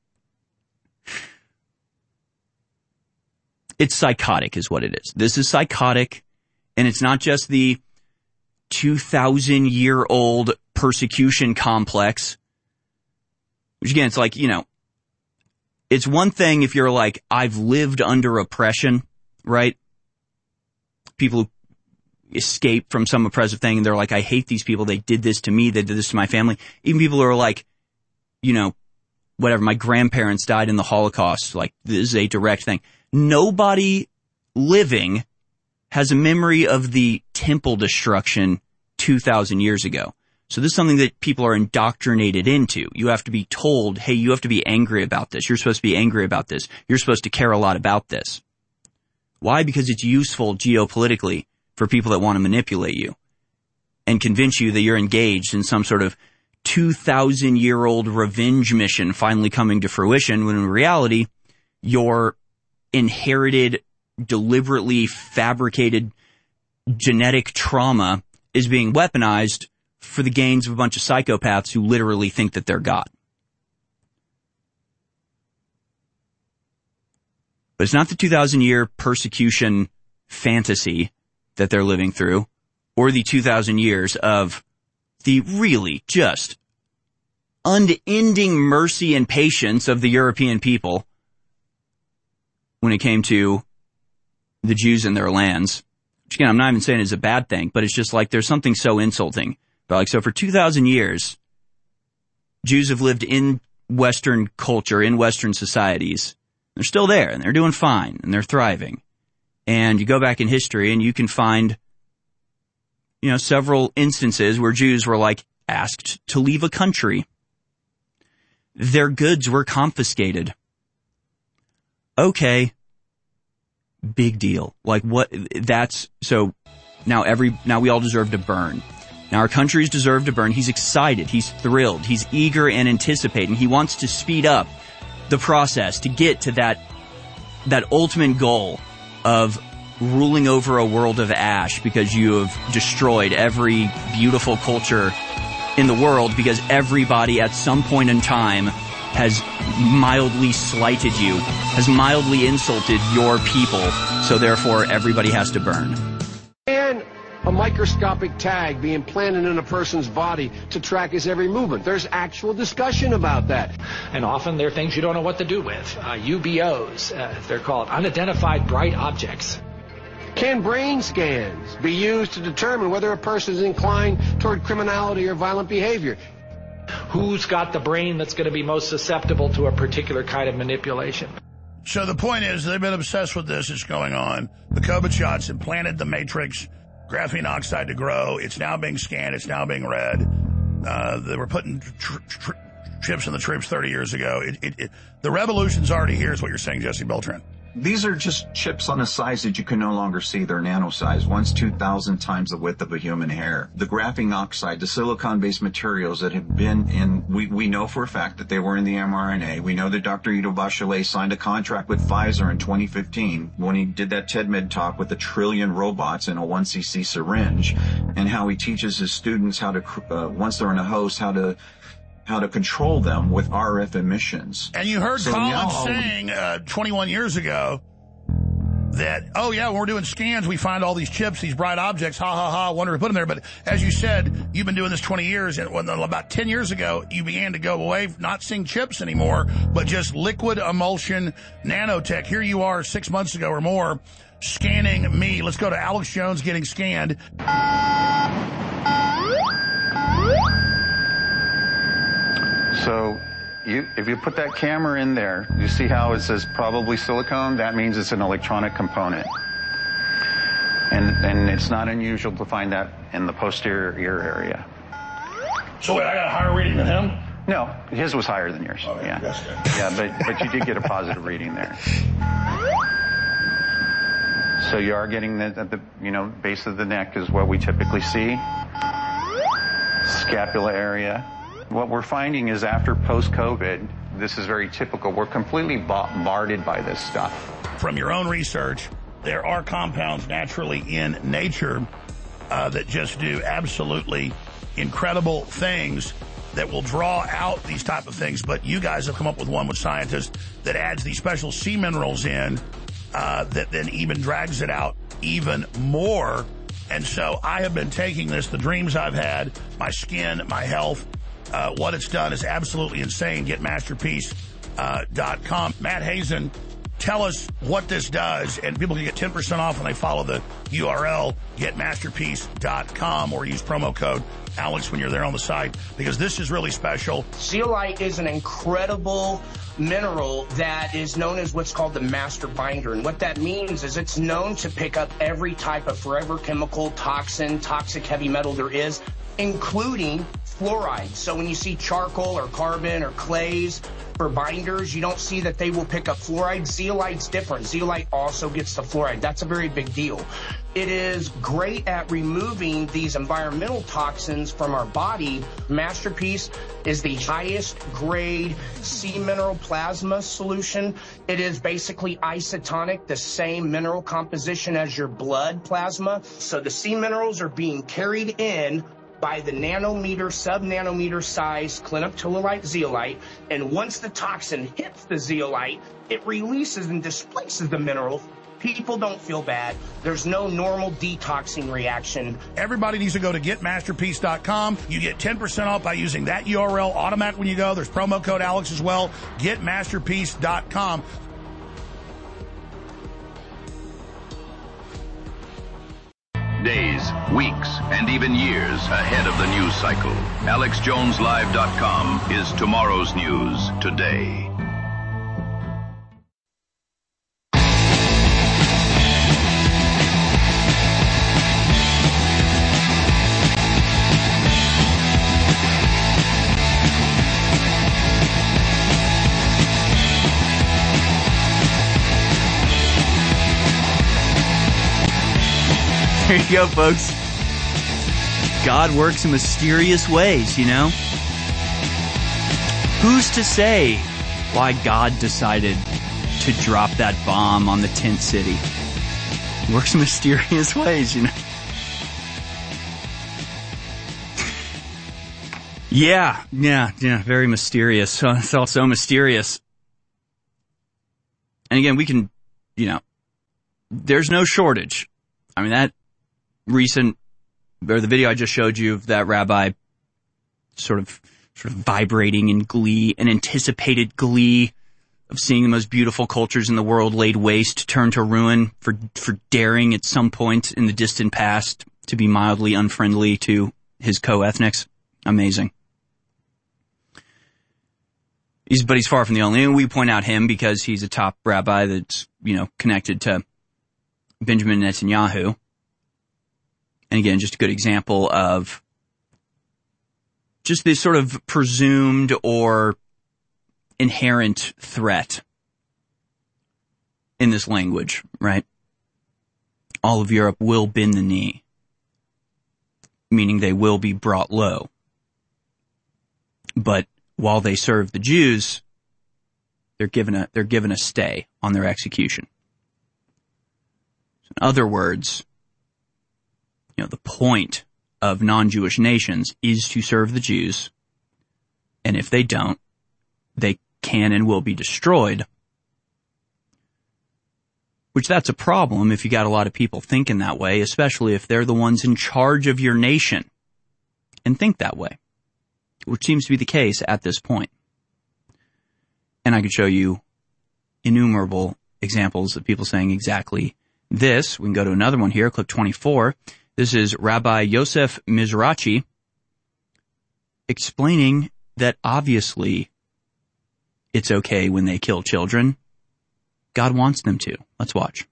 It's psychotic is what it is. This is psychotic, and it's not just the 2,000-year-old persecution complex, which again, it's like, it's one thing if you're like, I've lived under oppression, right? People who escape from some oppressive thing, and they're like, I hate these people. They did this to me. They did this to my family. Even people who are like, whatever, my grandparents died in the Holocaust. Like, this is a direct thing. Nobody living has a memory of the temple destruction 2,000 years ago. So this is something that people are indoctrinated into. You have to be told, hey, you have to be angry about this. You're supposed to be angry about this. You're supposed to care a lot about this. Why? Because it's useful geopolitically for people that want to manipulate you and convince you that you're engaged in some sort of 2,000-year-old revenge mission finally coming to fruition, when in reality, your inherited, deliberately fabricated genetic trauma is being weaponized for the gains of a bunch of psychopaths who literally think that they're God. But it's not the 2,000-year persecution fantasy that they're living through, or the 2,000 years of the really just unending mercy and patience of the European people when it came to the Jews and their lands. Which again, I'm not even saying is a bad thing, but it's just like there's something so insulting. But like, so for 2,000 years, Jews have lived in Western culture, in Western societies. They're still there, and they're doing fine, and they're thriving. And you go back in history, and you can find, several instances where Jews were like asked to leave a country. Their goods were confiscated. Okay. Big deal. Like what? So now we all deserve to burn. Now our countries deserve to burn. He's excited. He's thrilled. He's eager and anticipating. He wants to speed up the process to get to that ultimate goal of ruling over a world of ash, because you have destroyed every beautiful culture in the world, because everybody at some point in time has mildly slighted you, has mildly insulted your people, so therefore everybody has to burn. And a microscopic tag being planted in a person's body to track his every movement. There's actual discussion about that. And often they're things you don't know what to do with. UBOs, they're called unidentified bright objects. Can brain scans be used to determine whether a person is inclined toward criminality or violent behavior? Who's got the brain that's going to be most susceptible to a particular kind of manipulation? So the point is, they've been obsessed with this. It's going on. The COVID shots implanted the matrix graphene oxide to grow. It's now being scanned. It's now being read. They were putting chips in the troops 30 years ago. The revolution's already here, is what you're saying, Jesse Beltran. These are just chips on a size that you can no longer see. They're nano size, 1/2,000 times the width of a human hair. The graphene oxide, the silicon-based materials that have been in, we know for a fact that they were in the mRNA. We know that Dr. Ido Bachelet signed a contract with Pfizer in 2015 when he did that TEDMed talk with 1 trillion robots in a 1cc syringe, and how he teaches his students how to, once they're in a host, how to control them with RF emissions. And you heard Collins saying 21 years ago that, oh yeah, when we're doing scans, we find all these chips, these bright objects, ha ha ha, wonder to put them there. But as you said, you've been doing this 20 years, and about 10 years ago, you began to go away, not seeing chips anymore, but just liquid emulsion nanotech. Here you are 6 months ago or more, scanning me. Let's go to Alex Jones getting scanned. So if you put that camera in there, you see how it says probably silicone? That means it's an electronic component. And it's not unusual to find that in the posterior ear area. So wait, I got a higher reading than him? No, his was higher than yours. Okay, yeah. That's good. Yeah, but you did get a positive reading there. So you are getting at the base of the neck is what we typically see. Scapula area. What we're finding is after post-COVID, this is very typical. We're completely bombarded by this stuff. From your own research, there are compounds naturally in nature that just do absolutely incredible things that will draw out these type of things. But you guys have come up with one with scientists that adds these special sea minerals in that then even drags it out even more. And so I have been taking this, the dreams I've had, my skin, my health. What it's done is absolutely insane. Get masterpiece.com. Matt Hazen, tell us what this does, and people can get 10% off when they follow the URL, getmasterpiece.com, or use promo code Alex when you're there on the site, because this is really special. Zeolite is an incredible mineral that is known as what's called the master binder. And what that means is it's known to pick up every type of forever chemical, toxin, toxic heavy metal there is, including fluoride. So when you see charcoal or carbon or clays for binders, you don't see that they will pick up fluoride. Zeolite's different. Zeolite also gets the fluoride. That's a very big deal. It is great at removing these environmental toxins from our body. Masterpiece is the highest grade sea mineral plasma solution. It is basically isotonic, the same mineral composition as your blood plasma. So the sea minerals are being carried in by the nanometer, sub-nanometer size clinoptilolite zeolite, and once the toxin hits the zeolite, it releases and displaces the mineral. People don't feel bad. There's no normal detoxing reaction. Everybody needs to go to getmasterpiece.com. You get 10% off by using that URL automatic when you go. There's promo code Alex as well. Getmasterpiece.com. Days, weeks, and even years ahead of the news cycle. AlexJonesLive.com is tomorrow's news today. There you go, folks. God works in mysterious ways, you know? Who's to say why God decided to drop that bomb on the tent city? He works in mysterious ways, you know? Yeah, very mysterious. It's all so mysterious. And again, we can, there's no shortage. I mean, that the video I just showed you of that rabbi sort of vibrating in glee, an anticipated glee of seeing the most beautiful cultures in the world laid waste, turned to ruin for daring at some point in the distant past to be mildly unfriendly to his co-ethnics. Amazing. But he's far from the only. And we point out him because he's a top rabbi that's, connected to Benjamin Netanyahu. And again, just a good example of just this sort of presumed or inherent threat in this language, right? All of Europe will bend the knee, meaning they will be brought low. But while they serve the Jews, they're given a stay on their execution. In other words, the point of non-Jewish nations is to serve the Jews, and if they don't, they can and will be destroyed. Which that's a problem if you got a lot of people thinking that way, especially if they're the ones in charge of your nation and think that way, which seems to be the case at this point. And I could show you innumerable examples of people saying exactly this. We can go to another one here, clip 24. This is Rabbi Yosef Mizrachi explaining that obviously it's okay when they kill children. God wants them to. Let's watch.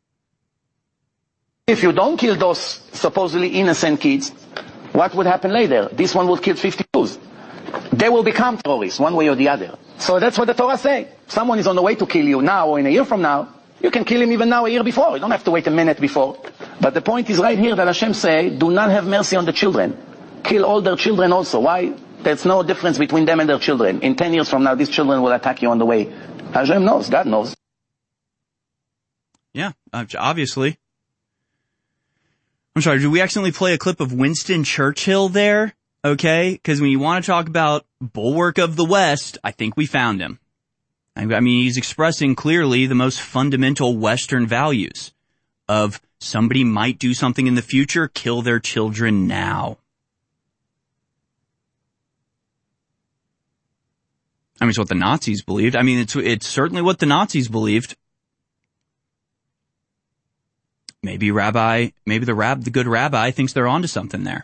If you don't kill those supposedly innocent kids, what would happen later? This one would kill 50 Jews. They will become terrorists one way or the other. So that's what the Torah says. Someone is on the way to kill you now or in a year from now. You can kill him even now, a year before. You don't have to wait a minute before. But the point is right here that Hashem say, do not have mercy on the children. Kill all their children also. Why? There's no difference between them and their children. In 10 years from now, these children will attack you on the way. Hashem knows. God knows. Yeah, obviously. I'm sorry, did we accidentally play a clip of Winston Churchill there? Okay, because when you want to talk about bulwark of the West, I think we found him. I mean, he's expressing clearly the most fundamental Western values of somebody might do something in the future, kill their children now. I mean, it's what the Nazis believed. I mean, it's certainly what the Nazis believed. Maybe the good rabbi thinks they're onto something there.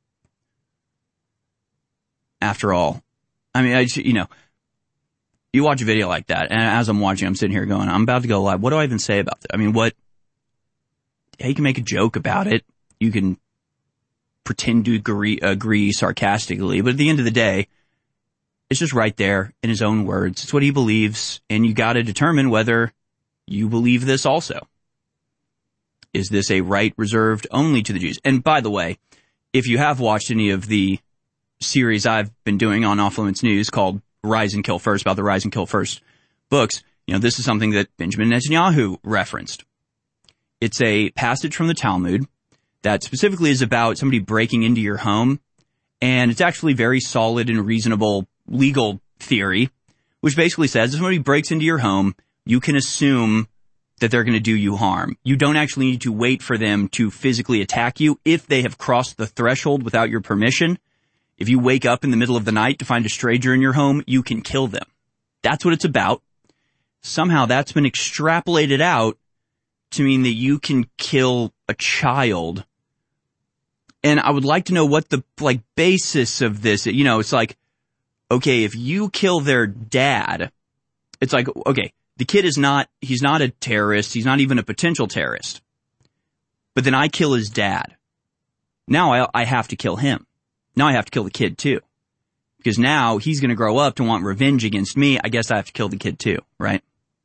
After all, I mean, you watch a video like that, and as I'm watching, I'm sitting here going, I'm about to go live. What do I even say about that? I mean, you can make a joke about it. You can pretend to agree sarcastically, but at the end of the day, it's just right there in his own words. It's what he believes, and you got to determine whether you believe this also. Is this a right reserved only to the Jews? And by the way, if you have watched any of the series I've been doing on Off Limits News called Rise and Kill First, about the Rise and Kill First books, this is something that Benjamin Netanyahu referenced. It's a passage from the Talmud that specifically is about somebody breaking into your home, and it's actually very solid and reasonable legal theory, which basically says if somebody breaks into your home, you can assume that they're going to do you harm. You don't actually need to wait for them to physically attack you if they have crossed the threshold without your permission. If you wake up in the middle of the night to find a stranger in your home, you can kill them. That's what it's about. Somehow that's been extrapolated out to mean that you can kill a child. And I would like to know what the basis of this, it's like, okay, if you kill their dad, it's like, okay, the kid he's not a terrorist, he's not even a potential terrorist. But then I kill his dad. Now I have to kill him. Now I have to kill the kid too. Because now he's going to grow up to want revenge against me. I guess I have to kill the kid too, right?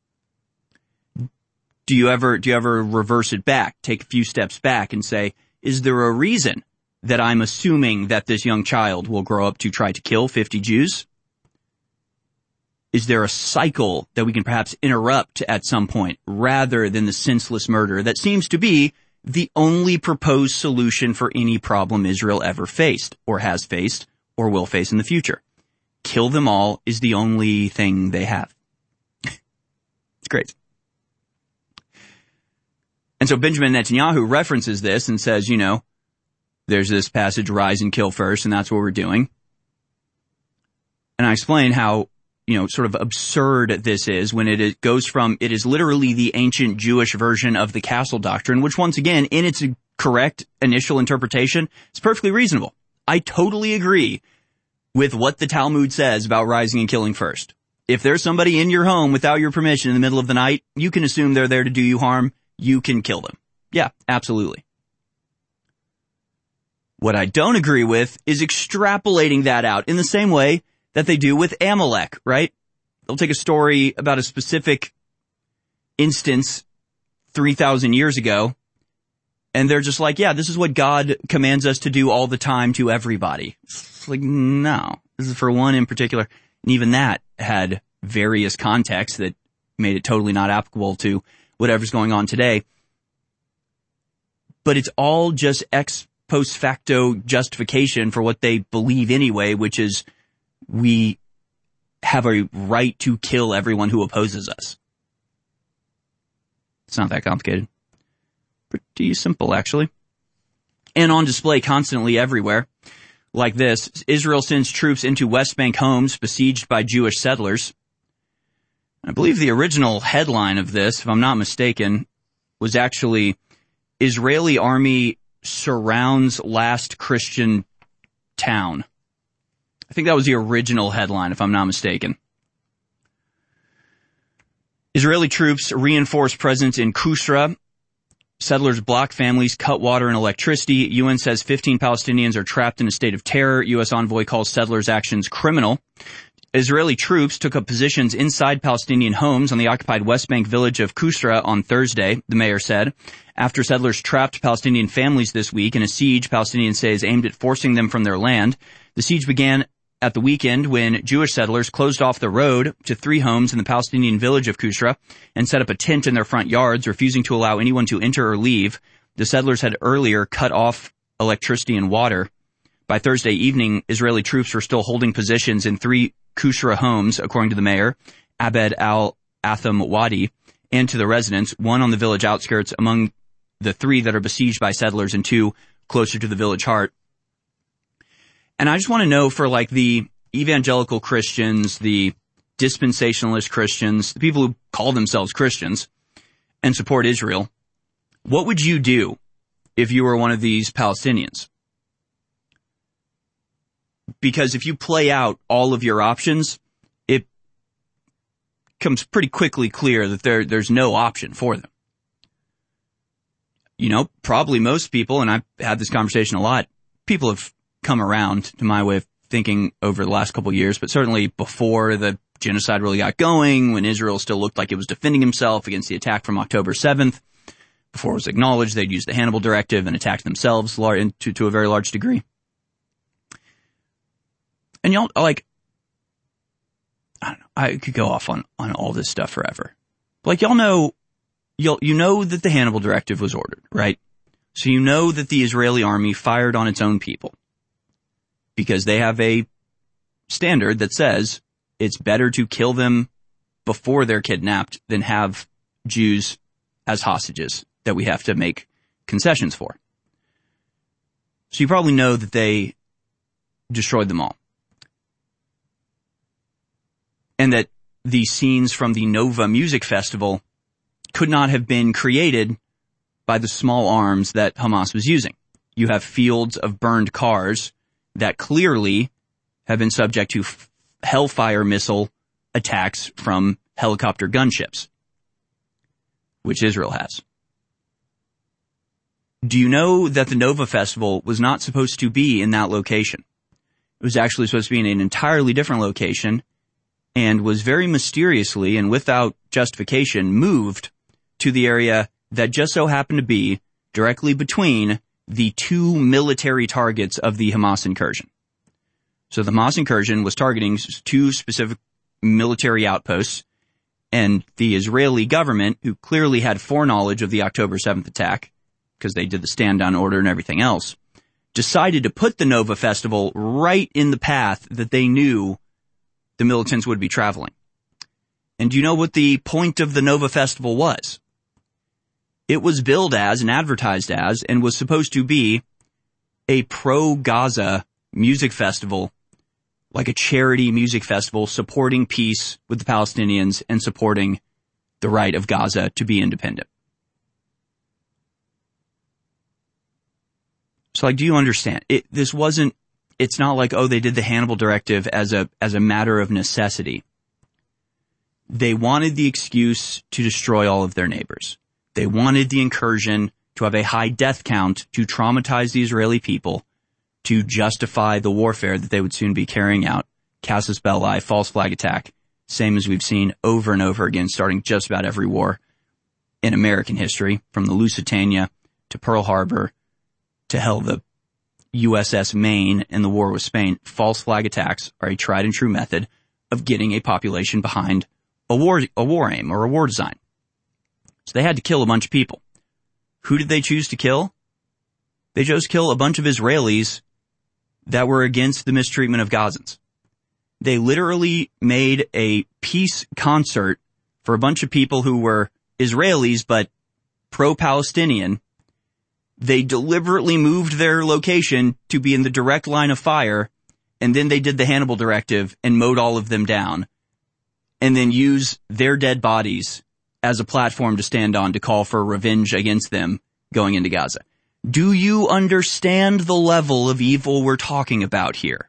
Do you ever reverse it back, take a few steps back and say, is there a reason that I'm assuming that this young child will grow up to try to kill 50 Jews? Is there a cycle that we can perhaps interrupt at some point rather than the senseless murder that seems to be the only proposed solution for any problem Israel ever faced or has faced or will face in the future? Kill them all is the only thing they have. It's great. And so Benjamin Netanyahu references this and says, there's this passage, rise and kill first, and that's what we're doing. And I explain how sort of absurd this is when it goes from, it is literally the ancient Jewish version of the castle doctrine, which once again, in its correct initial interpretation, is perfectly reasonable. I totally agree with what the Talmud says about rising and killing first. If there's somebody in your home without your permission in the middle of the night, you can assume they're there to do you harm. You can kill them. Yeah, absolutely. What I don't agree with is extrapolating that out in the same way that they do with Amalek, right? They'll take a story about a specific instance 3,000 years ago, and they're just like, yeah, this is what God commands us to do all the time to everybody. It's like, no, this is for one in particular. And even that had various contexts that made it totally not applicable to whatever's going on today. But it's all just ex post facto justification for what they believe anyway, which is we have a right to kill everyone who opposes us. It's not that complicated. Pretty simple, actually. And on display constantly everywhere. Like this, Israel sends troops into West Bank homes besieged by Jewish settlers. I believe the original headline of this, if I'm not mistaken, was actually Israeli army surrounds last Christian town. I think that was the original headline, if I'm not mistaken. Israeli troops reinforce presence in Kusra. Settlers block families, cut water and electricity. UN says 15 Palestinians are trapped in a state of terror. U.S. envoy calls settlers' actions criminal. Israeli troops took up positions inside Palestinian homes on the occupied West Bank village of Kusra on Thursday, the mayor said. After settlers trapped Palestinian families this week in a siege Palestinians say is aimed at forcing them from their land. The siege began at the weekend when Jewish settlers closed off the road to 3 homes in the Palestinian village of Kusra and set up a tent in their front yards, refusing to allow anyone to enter or leave. The settlers had earlier cut off electricity and water. By Thursday evening, Israeli troops were still holding positions in 3 Kusra homes, according to the mayor, Abed al-Atham Wadi, and to the residents, 1 on the village outskirts among the 3 that are besieged by settlers and 2 closer to the village heart. And I just want to know for like the evangelical Christians, the dispensationalist Christians, the people who call themselves Christians and support Israel, what would you do if you were one of these Palestinians? Because if you play out all of your options, it becomes pretty quickly clear that there's no option for them. You know, probably most people, and I've had this conversation a lot, people have come around to my way of thinking over the last couple of years, but certainly before the genocide really got going, when Israel still looked like it was defending himself against the attack from October 7th, before it was acknowledged they'd used the Hannibal Directive and attacked themselves to a very large degree. And y'all, like, I don't know, I could go off on all this stuff forever. Like, y'all know, you know that the Hannibal Directive was ordered, right? So you know that the Israeli army fired on its own people because they have a standard that says it's better to kill them before they're kidnapped than have Jews as hostages that we have to make concessions for. So you probably know that they destroyed them all. And that the scenes from the Nova Music Festival could not have been created by the small arms that Hamas was using. You have fields of burned cars that clearly have been subject to Hellfire missile attacks from helicopter gunships, which Israel has. Do you know that the Nova Festival was not supposed to be in that location? It was actually supposed to be in an entirely different location and was very mysteriously and without justification moved to the area that just so happened to be directly between the 2 military targets of the Hamas incursion. So the Hamas incursion was targeting 2 specific military outposts, and the Israeli government, who clearly had foreknowledge of the October 7th attack, because they did the stand-down order and everything else, decided to put the Nova Festival right in the path that they knew the militants would be traveling. And do you know what the point of the Nova Festival was? It was billed as and advertised as and was supposed to be a pro-Gaza music festival like a charity music festival supporting peace with the Palestinians and supporting the right of Gaza to be independent. So like, do you understand? It's not like, oh, they did the Hannibal Directive as a matter of necessity. They wanted the excuse to destroy all of their neighbors. They wanted the incursion to have a high death count to traumatize the Israeli people, to justify the warfare that they would soon be carrying out. Casus Belli, false flag attack, same as we've seen over and over again, starting just about every war in American history, from the Lusitania to Pearl Harbor to the USS Maine and the war with Spain. False flag attacks are a tried and true method of getting a population behind a war aim or a war design. So they had to kill a bunch of people. Who did they choose to kill? They chose to kill a bunch of Israelis that were against the mistreatment of Gazans. They literally made a peace concert for a bunch of people who were Israelis but pro-Palestinian. They deliberately moved their location to be in the direct line of fire, and then they did the Hannibal Directive and mowed all of them down, and then use their dead bodies as a platform to stand on to call for revenge against them going into Gaza. Do you understand the level of evil we're talking about here?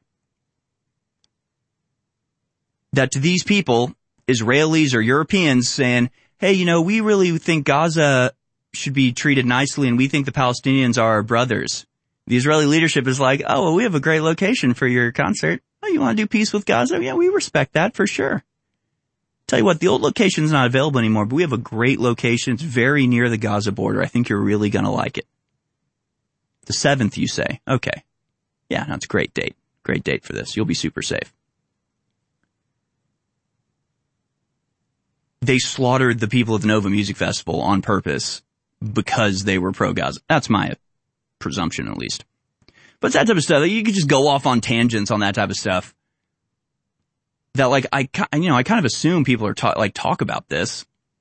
That to these people, Israelis or Europeans saying, hey, we really think Gaza should be treated nicely and we think the Palestinians are our brothers. The Israeli leadership is like, oh, well, we have a great location for your concert. Oh, you want to do peace with Gaza? Yeah, we respect that for sure. Tell you what, the old location's not available anymore, but we have a great location. It's very near the Gaza border. I think you're really going to like it. The 7th, you say? Okay. Yeah, that's a great date. Great date for this. You'll be super safe. They slaughtered the people of the Nova Music Festival on purpose because they were pro-Gaza. That's my presumption, at least. But it's that type of stuff. You could just go off on tangents on that type of stuff. That, like, I kind of assume people are talk about this.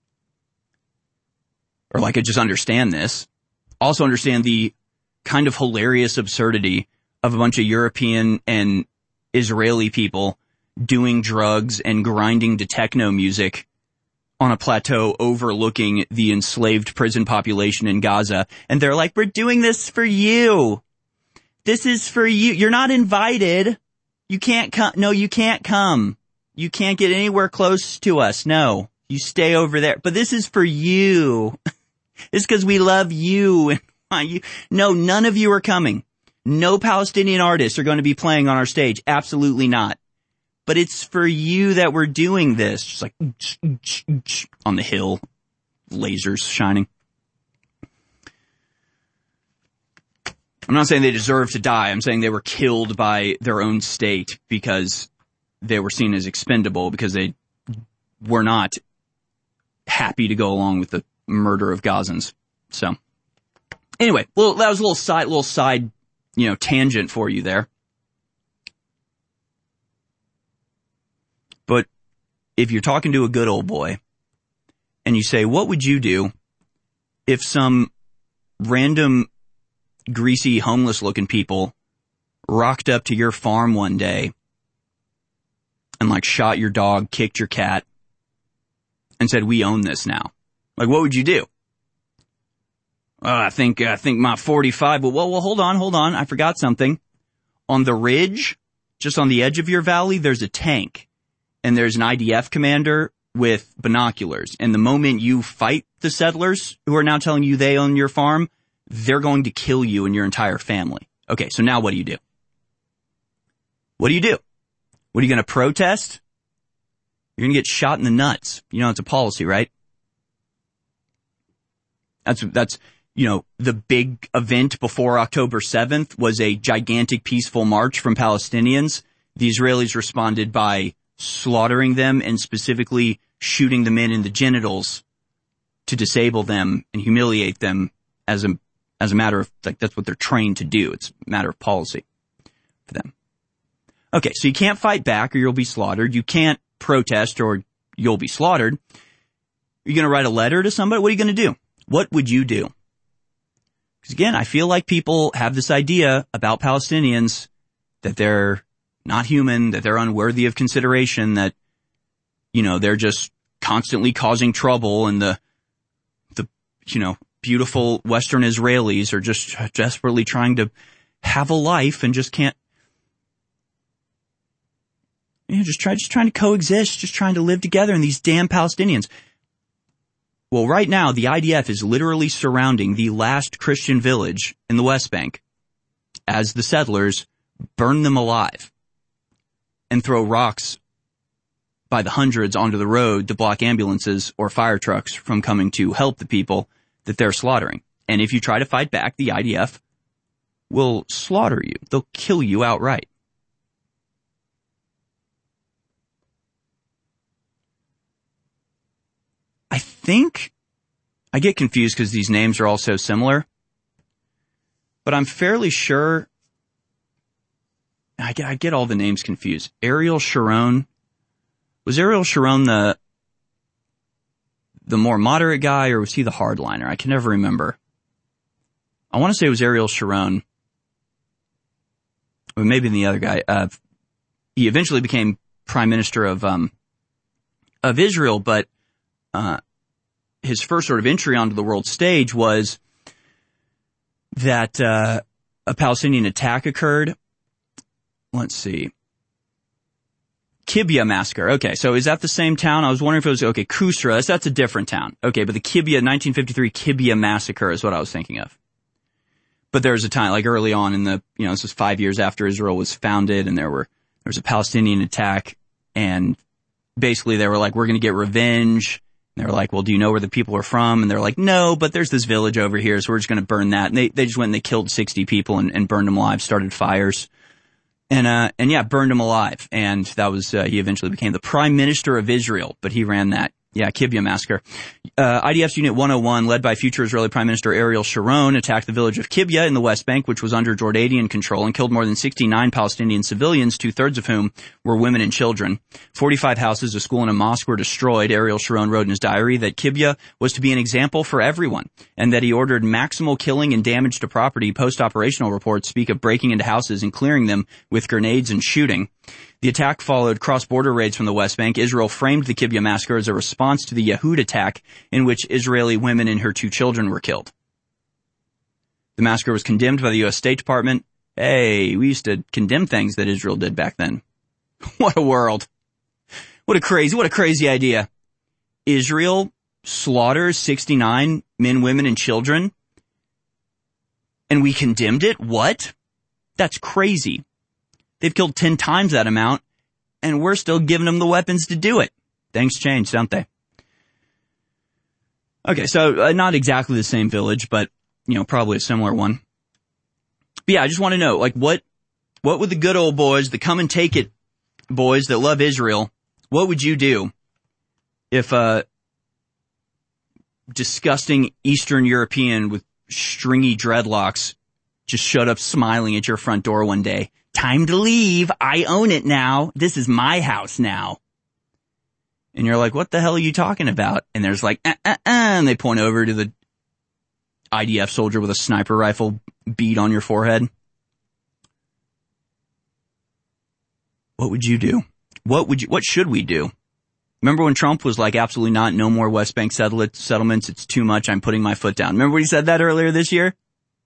Or like, I just understand this. Also understand the kind of hilarious absurdity of a bunch of European and Israeli people doing drugs and grinding to techno music on a plateau overlooking the enslaved prison population in Gaza. And they're like, we're doing this for you. This is for you. You're not invited. You can't come. No, you can't come. You can't get anywhere close to us. No, you stay over there. But this is for you. It's because we love you. No, none of you are coming. No Palestinian artists are going to be playing on our stage. Absolutely not. But it's for you that we're doing this. Just like on the hill, lasers shining. I'm not saying they deserve to die. I'm saying they were killed by their own state because they were seen as expendable, because they were not happy to go along with the murder of Gazans. So anyway, well, that was a little side, tangent for you there. But if you're talking to a good old boy and you say, what would you do if some random greasy homeless looking people rocked up to your farm one day and like shot your dog, kicked your cat and said, we own this now? Like, what would you do? I think my 45, but well, hold on. I forgot something. On the ridge, just on the edge of your valley, there's a tank. And there's an IDF commander with binoculars. And the moment you fight the settlers who are now telling you they own your farm, they're going to kill you and your entire family. Okay, so now what do you do? What do you do? What are you going to protest? You're going to get shot in the nuts. It's a policy, right? That's the big event before October 7th was a gigantic peaceful march from Palestinians. The Israelis responded by slaughtering them and specifically shooting the men in the genitals to disable them and humiliate them as a matter of, that's what they're trained to do. It's a matter of policy for them. Okay, so you can't fight back or you'll be slaughtered. You can't protest or you'll be slaughtered. You're going to write a letter to somebody? What are you going to do? What would you do? Because again, I feel like people have this idea about Palestinians that they're not human, that they're unworthy of consideration, that, they're just constantly causing trouble, and the beautiful Western Israelis are just desperately trying to have a life and just can't, just trying to coexist, just trying to live together, and these damn Palestinians. Well, right now, the IDF is literally surrounding the last Christian village in the West Bank as the settlers burn them alive and throw rocks by the hundreds onto the road to block ambulances or fire trucks from coming to help the people that they're slaughtering. And if you try to fight back, the IDF will slaughter you. They'll kill you outright. I think I get confused because these names are all so similar, but I'm fairly sure I get all the names confused. Ariel Sharon. Was Ariel Sharon the more moderate guy, or was he the hardliner? I can never remember. I want to say it was Ariel Sharon. Or maybe the other guy. He eventually became prime minister of Israel, but his first sort of entry onto the world stage was that a Palestinian attack occurred. Let's see. Kibbutz massacre. Okay, so is that the same town? I was wondering if it was, Kusra. That's a different town. Okay, but the Kibbutz, 1953 Kibbutz massacre is what I was thinking of. But there was a time, like early on in this was 5 years after Israel was founded, and there was a Palestinian attack, and basically they were like, we're going to get revenge. And they were like, well, do you know where the people are from? And they're like, no, but there's this village over here, so we're just going to burn that. And they just went and they killed 60 people and burned them alive, started fires. And burned him alive. And that was, he eventually became the Prime Minister of Israel, but he ran that. Yeah, Kibbutz massacre. IDF's Unit 101, led by future Israeli Prime Minister Ariel Sharon, attacked the village of Kibbutz in the West Bank, which was under Jordanian control, and killed more than 69 Palestinian civilians, 2/3 of whom were women and children. 45 houses, a school, and a mosque were destroyed. Ariel Sharon wrote in his diary that Kibbutz was to be an example for everyone, and that he ordered maximal killing and damage to property. Post-operational reports speak of breaking into houses and clearing them with grenades and shooting. The attack followed cross-border raids from the West Bank. Israel framed the Kibbutz massacre as a response to the Yahud attack, in which Israeli women and her 2 children were killed. The massacre was condemned by the U.S. State Department. Hey, we used to condemn things that Israel did back then. What a world. What a crazy idea. Israel slaughters 69 men, women, and children, and we condemned it? What? That's crazy. They've killed 10 times that amount, and we're still giving them the weapons to do it. Things change, don't they? Okay, so not exactly the same village, but, probably a similar one. But yeah, I just want to know, what would the good old boys, the come and take it boys that love Israel, what would you do if a disgusting Eastern European with stringy dreadlocks just showed up smiling at your front door one day? Time to leave. I own it now. This is my house now. And you're like, what the hell are you talking about? And there's like, and they point over to the IDF soldier with a sniper rifle bead on your forehead. What would you do? What should we do? Remember when Trump was like, absolutely not, no more West Bank settlements, it's too much, I'm putting my foot down. Remember when he said that earlier this year?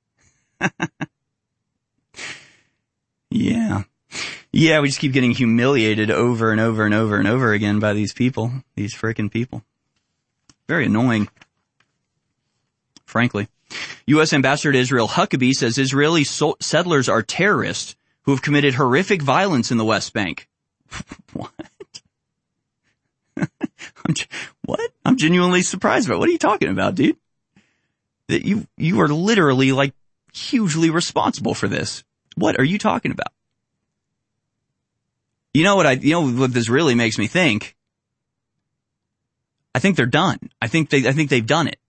Yeah, we just keep getting humiliated over and over and over and over again by these people, these freaking people. Very annoying, frankly. U.S. Ambassador to Israel Huckabee says Israeli settlers are terrorists who have committed horrific violence in the West Bank. What? What? I'm genuinely surprised about. What are you talking about, dude? That you are literally like hugely responsible for this. What are you talking about? You know what this really makes me think? I think they're done. I think they've done it.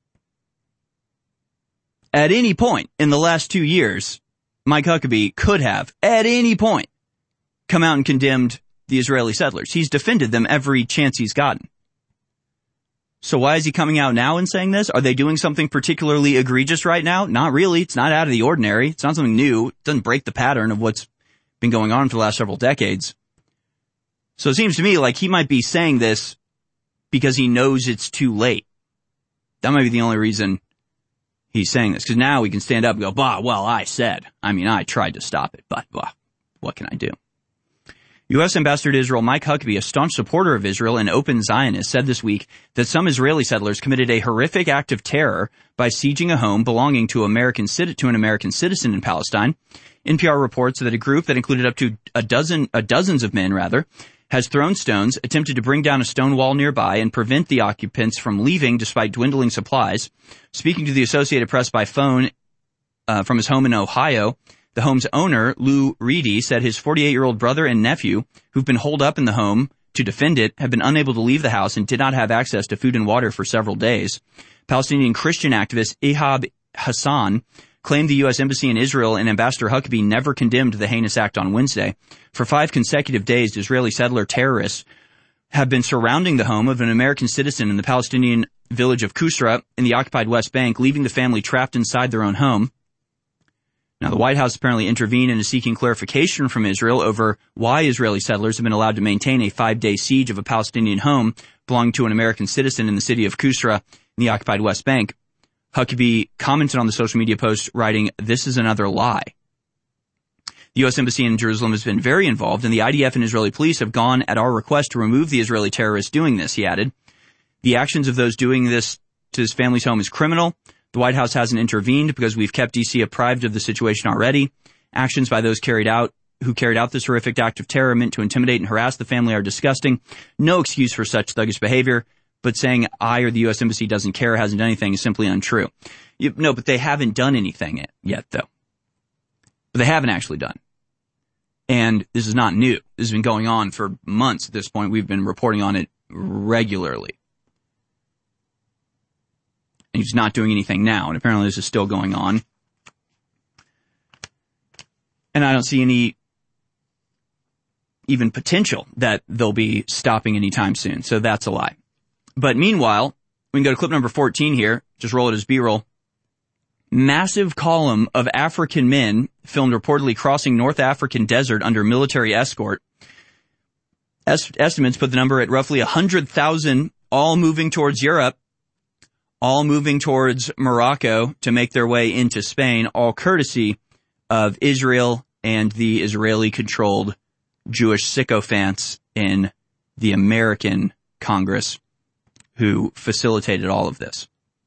At any point in the last 2 years, Mike Huckabee could have, at any point, come out and condemned the Israeli settlers. He's defended them every chance he's gotten. So why is he coming out now and saying this? Are they doing something particularly egregious right now? Not really. It's not out of the ordinary. It's not something new. It doesn't break the pattern of what's been going on for the last several decades. So it seems to me like he might be saying this because he knows it's too late. That might be the only reason he's saying this, because now we can stand up and go, well, I tried to stop it, but what can I do? U.S. Ambassador to Israel Mike Huckabee, a staunch supporter of Israel and open Zionist, said this week that some Israeli settlers committed a horrific act of terror by sieging a home belonging to an American citizen in Palestine. NPR reports that a group that included up to dozens of men, has thrown stones, attempted to bring down a stone wall nearby and prevent the occupants from leaving despite dwindling supplies. Speaking to the Associated Press by phone from his home in Ohio, the home's owner, Lou Reedy, said his 48-year-old brother and nephew, who've been holed up in the home to defend it, have been unable to leave the house and did not have access to food and water for several days. Palestinian Christian activist Ihab Hassan claimed the U.S. Embassy in Israel and Ambassador Huckabee never condemned the heinous act on Wednesday. For 5 consecutive days, Israeli settler terrorists have been surrounding the home of an American citizen in the Palestinian village of Kusra in the occupied West Bank, leaving the family trapped inside their own home. Now, the White House apparently intervened and is seeking clarification from Israel over why Israeli settlers have been allowed to maintain a 5-day siege of a Palestinian home belonging to an American citizen in the city of Kusra in the occupied West Bank. Huckabee commented on the social media post, writing, "This is another lie." The U.S. Embassy in Jerusalem has been very involved, and the IDF and Israeli police have gone at our request to remove the Israeli terrorists doing this, he added. The actions of those doing this to his family's home is criminal. The White House hasn't intervened because we've kept D.C. apprised of the situation already. Actions by those who carried out this horrific act of terror meant to intimidate and harass the family are disgusting. No excuse for such thuggish behavior, but saying I or the U.S. Embassy doesn't care, hasn't done anything, is simply untrue. No, but they haven't done anything yet, though. But they haven't actually done. And this is not new. This has been going on for months at this point. We've been reporting on it regularly. And he's not doing anything now, and apparently this is still going on. And I don't see any even potential that they'll be stopping anytime soon, so that's a lie. But meanwhile, we can go to clip number 14 here, just roll it as B-roll. Massive column of African men filmed reportedly crossing North African desert under military escort. Estimates put the number at roughly 100,000, all moving towards Europe, all moving towards Morocco to make their way into Spain, all courtesy of Israel and the Israeli-controlled Jewish sycophants in the American Congress who facilitated all of this.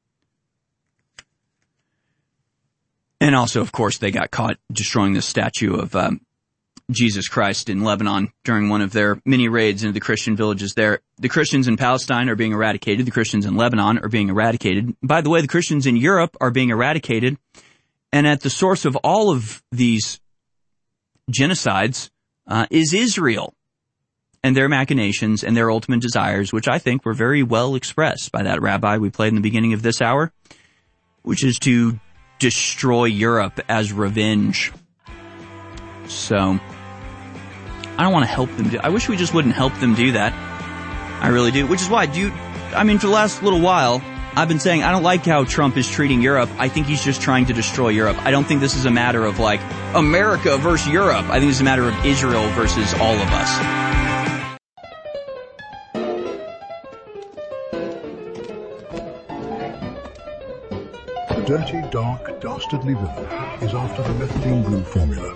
And also, of course, they got caught destroying the statue of Jesus Christ in Lebanon during one of their mini raids into the Christian villages there. The Christians in Palestine are being eradicated. The Christians in Lebanon are being eradicated. By the way, the Christians in Europe are being eradicated. And at the source of all of these genocides is Israel and their machinations and their ultimate desires, which I think were very well expressed by that rabbi we played in the beginning of this hour, which is to destroy Europe as revenge. So I don't want to help them I wish we just wouldn't help them do that. I really do. Which is why, for the last little while, I've been saying I don't like how Trump is treating Europe. I think he's just trying to destroy Europe. I don't think this is a matter of like America versus Europe. I think it's a matter of Israel versus all of us. The dirty, dark, dastardly villain is after the methylene blue formula.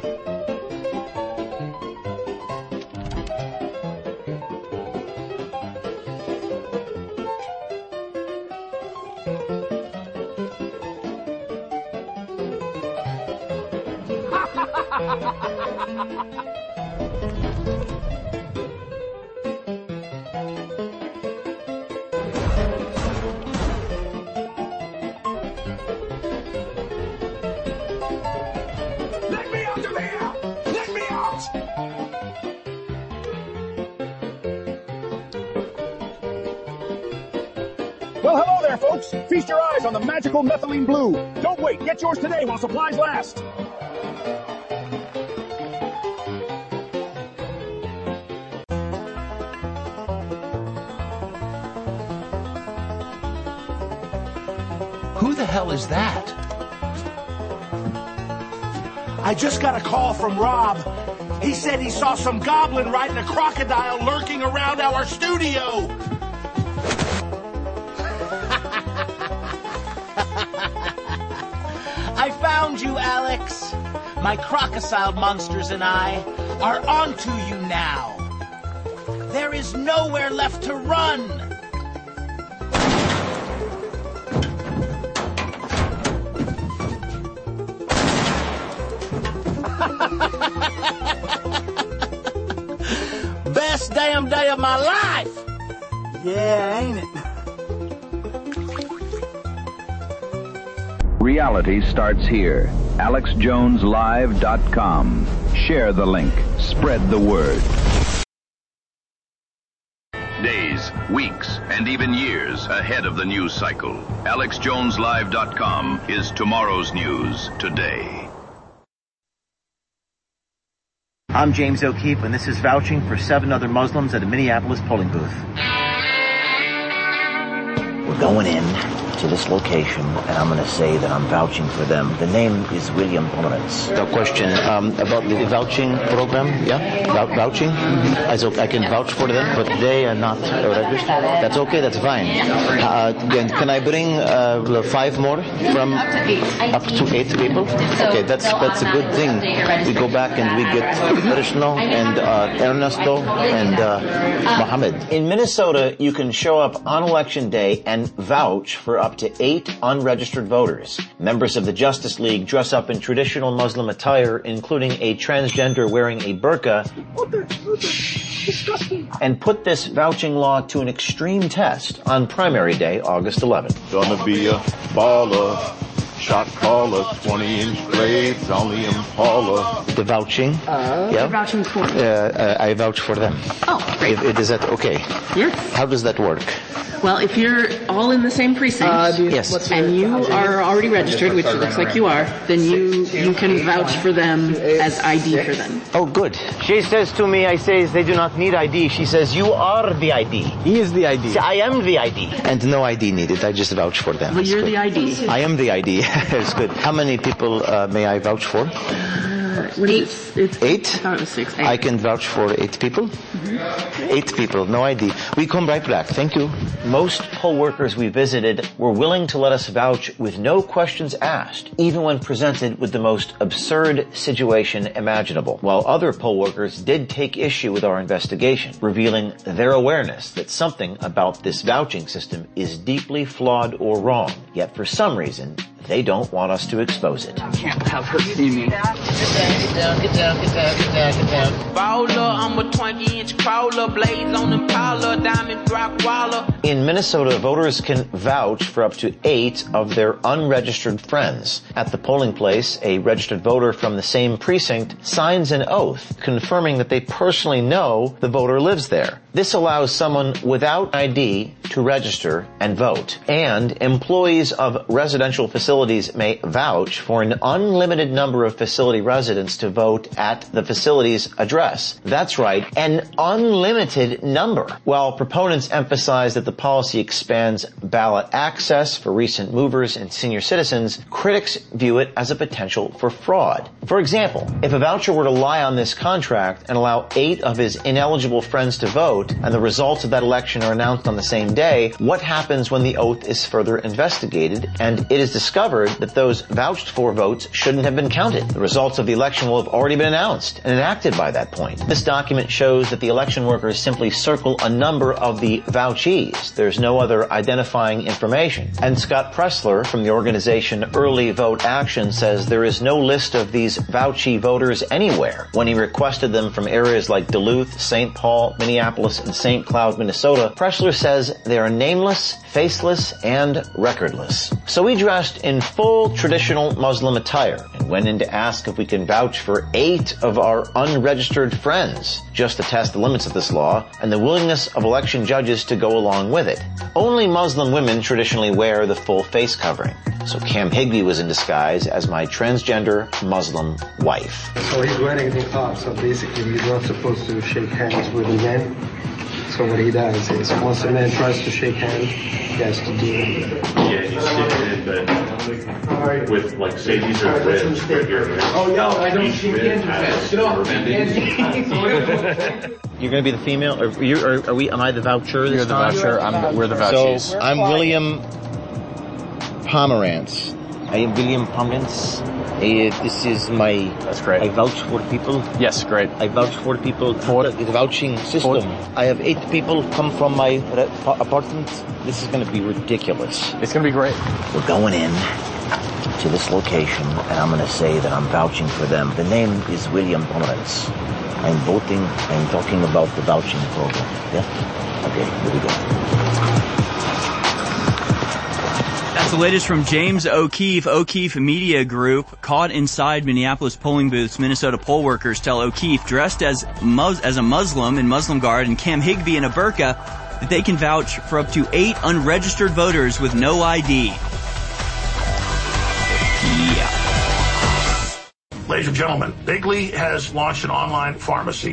Well, hello there, folks. Feast your eyes on the magical methylene blue. Don't wait. Get yours today while supplies last. Who the hell is that? I just got a call from Rob. He said he saw some goblin riding a crocodile lurking around our studio. I found you, Alex. My crocodile monsters and I are onto you now. There is nowhere left to run. Best damn day of my life. Yeah, ain't it? Reality starts here. AlexJonesLive.com. Share the link. Spread the word. Days, weeks, and even years ahead of the news cycle. AlexJonesLive.com is tomorrow's news today. I'm James O'Keefe, and this is vouching for 7 other Muslims at a Minneapolis polling booth. We're going in to this location, and I'm going to say that I'm vouching for them. The name is William Lawrence. The question about the vouching program, yeah? Vouching? I can vouch for them, but they are not registered. That's okay, that's fine. Can I bring 5 more? From up to 8 people? Okay, that's a good thing. We go back and we get Krishna and Ernesto and Mohammed. In Minnesota, you can show up on election day and vouch for up to 8 unregistered voters. Members of the Justice League dress up in traditional Muslim attire, including a transgender wearing a burqa, and put this vouching law to an extreme test on primary day, August 11th. Gonna be a baller, shot caller, 20-inch blades on the Impala. The vouching? Yeah. You're vouching for? I vouch for them. Oh, great. Is that okay? Yeah. How does that work? Well, if you're all in the same precinct, yes, and you are already registered, which it looks like you are, then you can vouch for them as ID for them. Oh, good. She says to me, I say they do not need ID. She says, you are the ID. He is the ID. I am the ID. And no ID needed. I just vouch for them. Well, you're the ID. I am the ID. That's good. How many people may I vouch for? 8? I thought it was 6. 8. I can vouch for 8 people? Mm-hmm. 8 people, no ID. We come right back. Thank you. Most poll workers we visited were willing to let us vouch with no questions asked, even when presented with the most absurd situation imaginable, while other poll workers did take issue with our investigation, revealing their awareness that something about this vouching system is deeply flawed or wrong, yet for some reason, they don't want us to expose it. I can't have her see me. Get down. Baller, I'm a 20-inch crawler, blades on Impala, diamond rock waller. In Minnesota, voters can vouch for up to 8 of their unregistered friends. At the polling place, a registered voter from the same precinct signs an oath confirming that they personally know the voter lives there. This allows someone without ID to register and vote. And employees of residential facilities may vouch for an unlimited number of facility residents to vote at the facility's address. That's right, an unlimited number. While proponents emphasize that the policy expands ballot access for recent movers and senior citizens, critics view it as a potential for fraud. For example, if a voucher were to lie on this contract and allow 8 of his ineligible friends to vote, and the results of that election are announced on the same day, what happens when the oath is further investigated and it is discovered that those vouched for votes shouldn't have been counted? The results of the election will have already been announced and enacted by that point. This document shows that the election workers simply circle a number of the vouchees. There's no other identifying information. And Scott Pressler from the organization Early Vote Action says there is no list of these vouchee voters anywhere. When he requested them from areas like Duluth, St. Paul, Minneapolis, and St. Cloud, Minnesota, Pressler says they are nameless, faceless, and recordless. So we dressed in full traditional Muslim attire and went in to ask if we can vouch for 8 of our unregistered friends, just to test the limits of this law and the willingness of election judges to go along with it. Only Muslim women traditionally wear the full face covering. So Cam Higbee was in disguise as my transgender Muslim wife. So he's wearing the niqab, so basically he's not supposed to shake hands with the men. So what he does is once a man tries to shake hands, he has to do it. Yeah, you stick it in, but with, like, say these are ribs right here. Oh, yo, I don't shake hands with that. Get off. You're going to be the female? Are we? Am I the voucher this time? You're the voucher. We're the vouchees. So I'm William Pomerantz. I am William Pomerantz. This is my... That's great. I vouch for people. Yes, great. I vouch for people. For the vouching system. I have 8 people come from my apartment. This is going to be ridiculous. It's going to be great. We're going in to this location, and I'm going to say that I'm vouching for them. The name is William Pomerantz. I'm voting. I'm talking about the vouching program. Yeah? Okay, here we go. That's the latest from James O'Keefe. O'Keefe Media Group caught inside Minneapolis polling booths. Minnesota poll workers tell O'Keefe, dressed as a Muslim in Muslim garb and Cam Higbee in a burqa, that they can vouch for up to 8 unregistered voters with no ID. Yeah. Ladies and gentlemen, Bigley has launched an online pharmacy,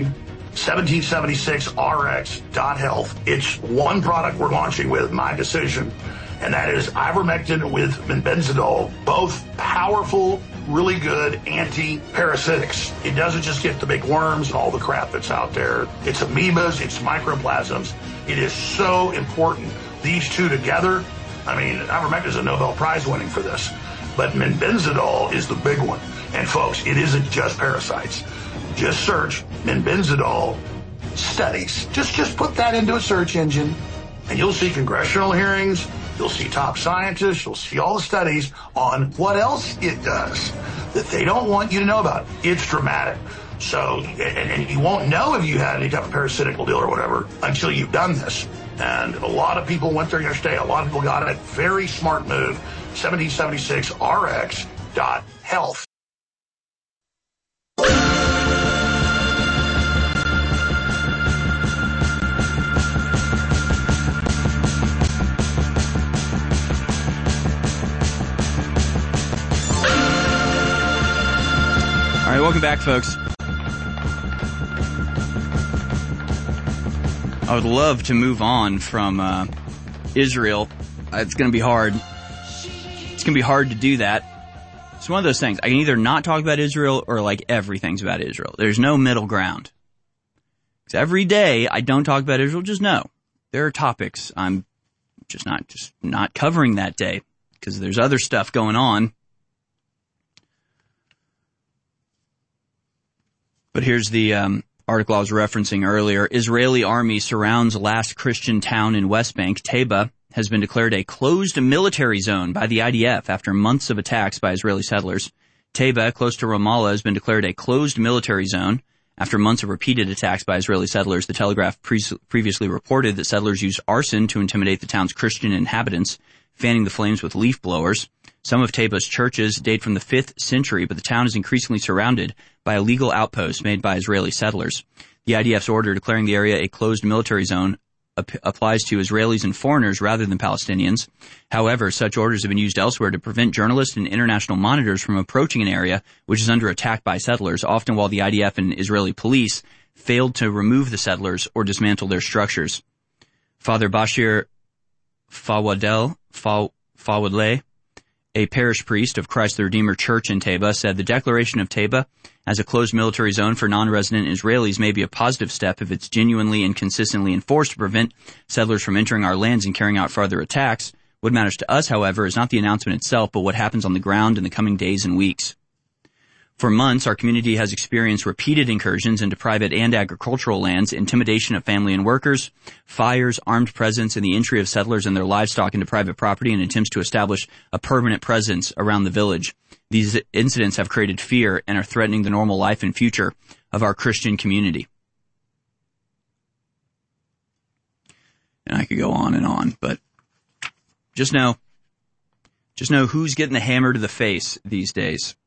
1776rx.health. It's one product we're launching with, my decision, and that is ivermectin with benzidol, both powerful, really good anti-parasitics. It doesn't just get the big worms and all the crap that's out there. It's amoebas, it's microplasms. It is so important. These two together, I mean, ivermectin is a Nobel Prize winning for this, but benzidol is the big one. And folks, it isn't just parasites. Just search benzidol studies. Just put that into a search engine, and you'll see congressional hearings. You'll see top scientists. You'll see all the studies on what else it does that they don't want you to know about. It's dramatic. So, and you won't know if you had any type of parasitical deal or whatever until you've done this. And a lot of people went there yesterday. A lot of people got it. Very smart move. 1776rx.health. All right, welcome back, folks. I would love to move on from Israel. It's going to be hard. It's going to be hard to do that. It's one of those things. I can either not talk about Israel or like everything's about Israel. There's no middle ground. Because every day I don't talk about Israel, just know there are topics I'm just not covering that day because there's other stuff going on. But here's the article I was referencing earlier. Israeli army surrounds last Christian town in West Bank. Taiba has been declared a closed military zone by the IDF after months of attacks by Israeli settlers. Taiba, close to Ramallah, has been declared a closed military zone after months of repeated attacks by Israeli settlers. The Telegraph previously reported that settlers used arson to intimidate the town's Christian inhabitants, fanning the flames with leaf blowers. Some of Taiba's churches date from the 5th century, but the town is increasingly surrounded by illegal outposts made by Israeli settlers. The IDF's order declaring the area a closed military zone applies to Israelis and foreigners rather than Palestinians. However, such orders have been used elsewhere to prevent journalists and international monitors from approaching an area which is under attack by settlers, often while the IDF and Israeli police failed to remove the settlers or dismantle their structures. Father Bashir Fawadleh, a parish priest of Christ the Redeemer Church in Taiba, said the declaration of Taiba as a closed military zone for non-resident Israelis may be a positive step if it's genuinely and consistently enforced to prevent settlers from entering our lands and carrying out further attacks. What matters to us, however, is not the announcement itself, but what happens on the ground in the coming days and weeks. For months, our community has experienced repeated incursions into private and agricultural lands, intimidation of family and workers, fires, armed presence, and the entry of settlers and their livestock into private property and attempts to establish a permanent presence around the village. These incidents have created fear and are threatening the normal life and future of our Christian community. And I could go on, but just know who's getting the hammer to the face these days.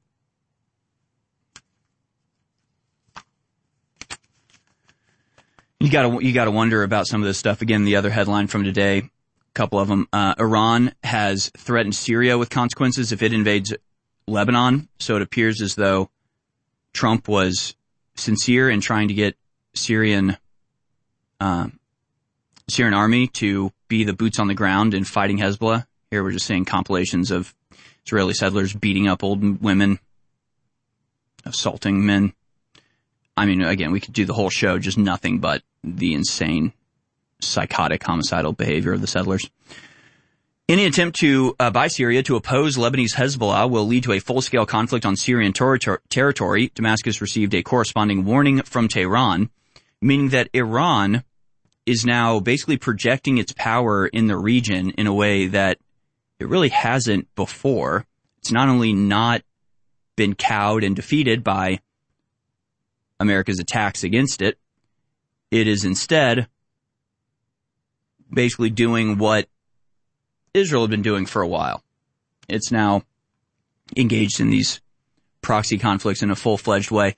You gotta wonder about some of this stuff. Again, the other headline from today, a couple of them. Iran has threatened Syria with consequences if it invades Lebanon. So it appears as though Trump was sincere in trying to get Syrian Syrian army to be the boots on the ground in fighting Hezbollah. Here we're just seeing compilations of Israeli settlers beating up old women, assaulting men. I mean, again, we could do the whole show, just nothing but the insane, psychotic, homicidal behavior of the settlers. Any attempt by Syria to oppose Lebanese Hezbollah will lead to a full-scale conflict on Syrian territory. Damascus received a corresponding warning from Tehran, meaning that Iran is now basically projecting its power in the region in a way that it really hasn't before. It's not only not been cowed and defeated by America's attacks against it, it is instead basically doing what Israel had been doing for a while. It's now engaged in these proxy conflicts in a full-fledged way,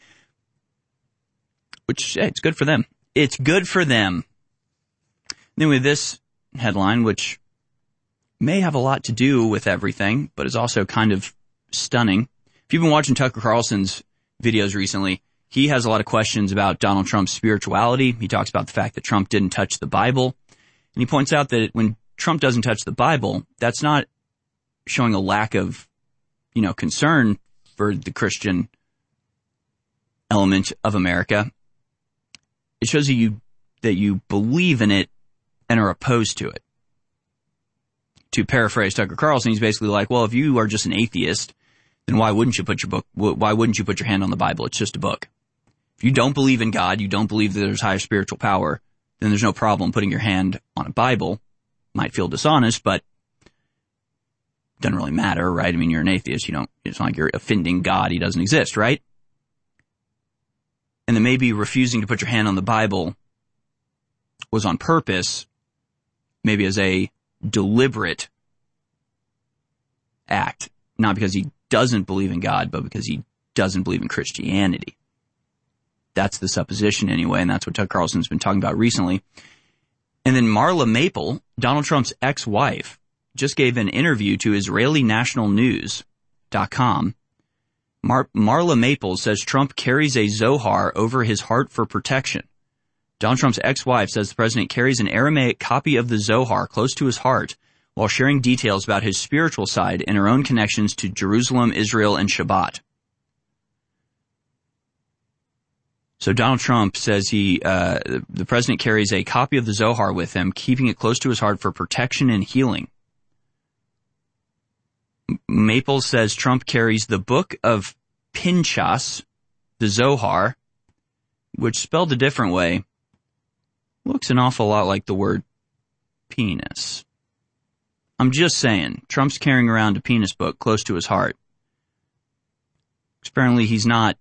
which, hey, it's good for them. It's good for them. Then with this headline, which may have a lot to do with everything, but is also kind of stunning. If you've been watching Tucker Carlson's videos recently, he has a lot of questions about Donald Trump's spirituality. He talks about the fact that Trump didn't touch the Bible. And he points out that when Trump doesn't touch the Bible, that's not showing a lack of, concern for the Christian element of America. It shows that you believe in it and are opposed to it. To paraphrase Tucker Carlson, he's basically like, well, if you are just an atheist, then why wouldn't you put your hand on the Bible? It's just a book. If you don't believe in God, you don't believe that there's higher spiritual power, then there's no problem putting your hand on a Bible. Might feel dishonest, but doesn't really matter, right? I mean, you're an atheist. It's not like you're offending God. He doesn't exist, right? And then maybe refusing to put your hand on the Bible was on purpose, maybe as a deliberate act, not because he doesn't believe in God, but because he doesn't believe in Christianity. That's the supposition anyway, and that's what Tucker Carlson's been talking about recently. And then Marla Maples, Donald Trump's ex-wife, just gave an interview to IsraeliNationalNews.com. Marla Maples says Trump carries a Zohar over his heart for protection. Donald Trump's ex-wife says the president carries an Aramaic copy of the Zohar close to his heart while sharing details about his spiritual side and her own connections to Jerusalem, Israel, and Shabbat. So Donald Trump says the president carries a copy of the Zohar with him, keeping it close to his heart for protection and healing. Maples says Trump carries the book of Pinchas, the Zohar, which spelled a different way, looks an awful lot like the word penis. I'm just saying, Trump's carrying around a penis book close to his heart. Apparently he's not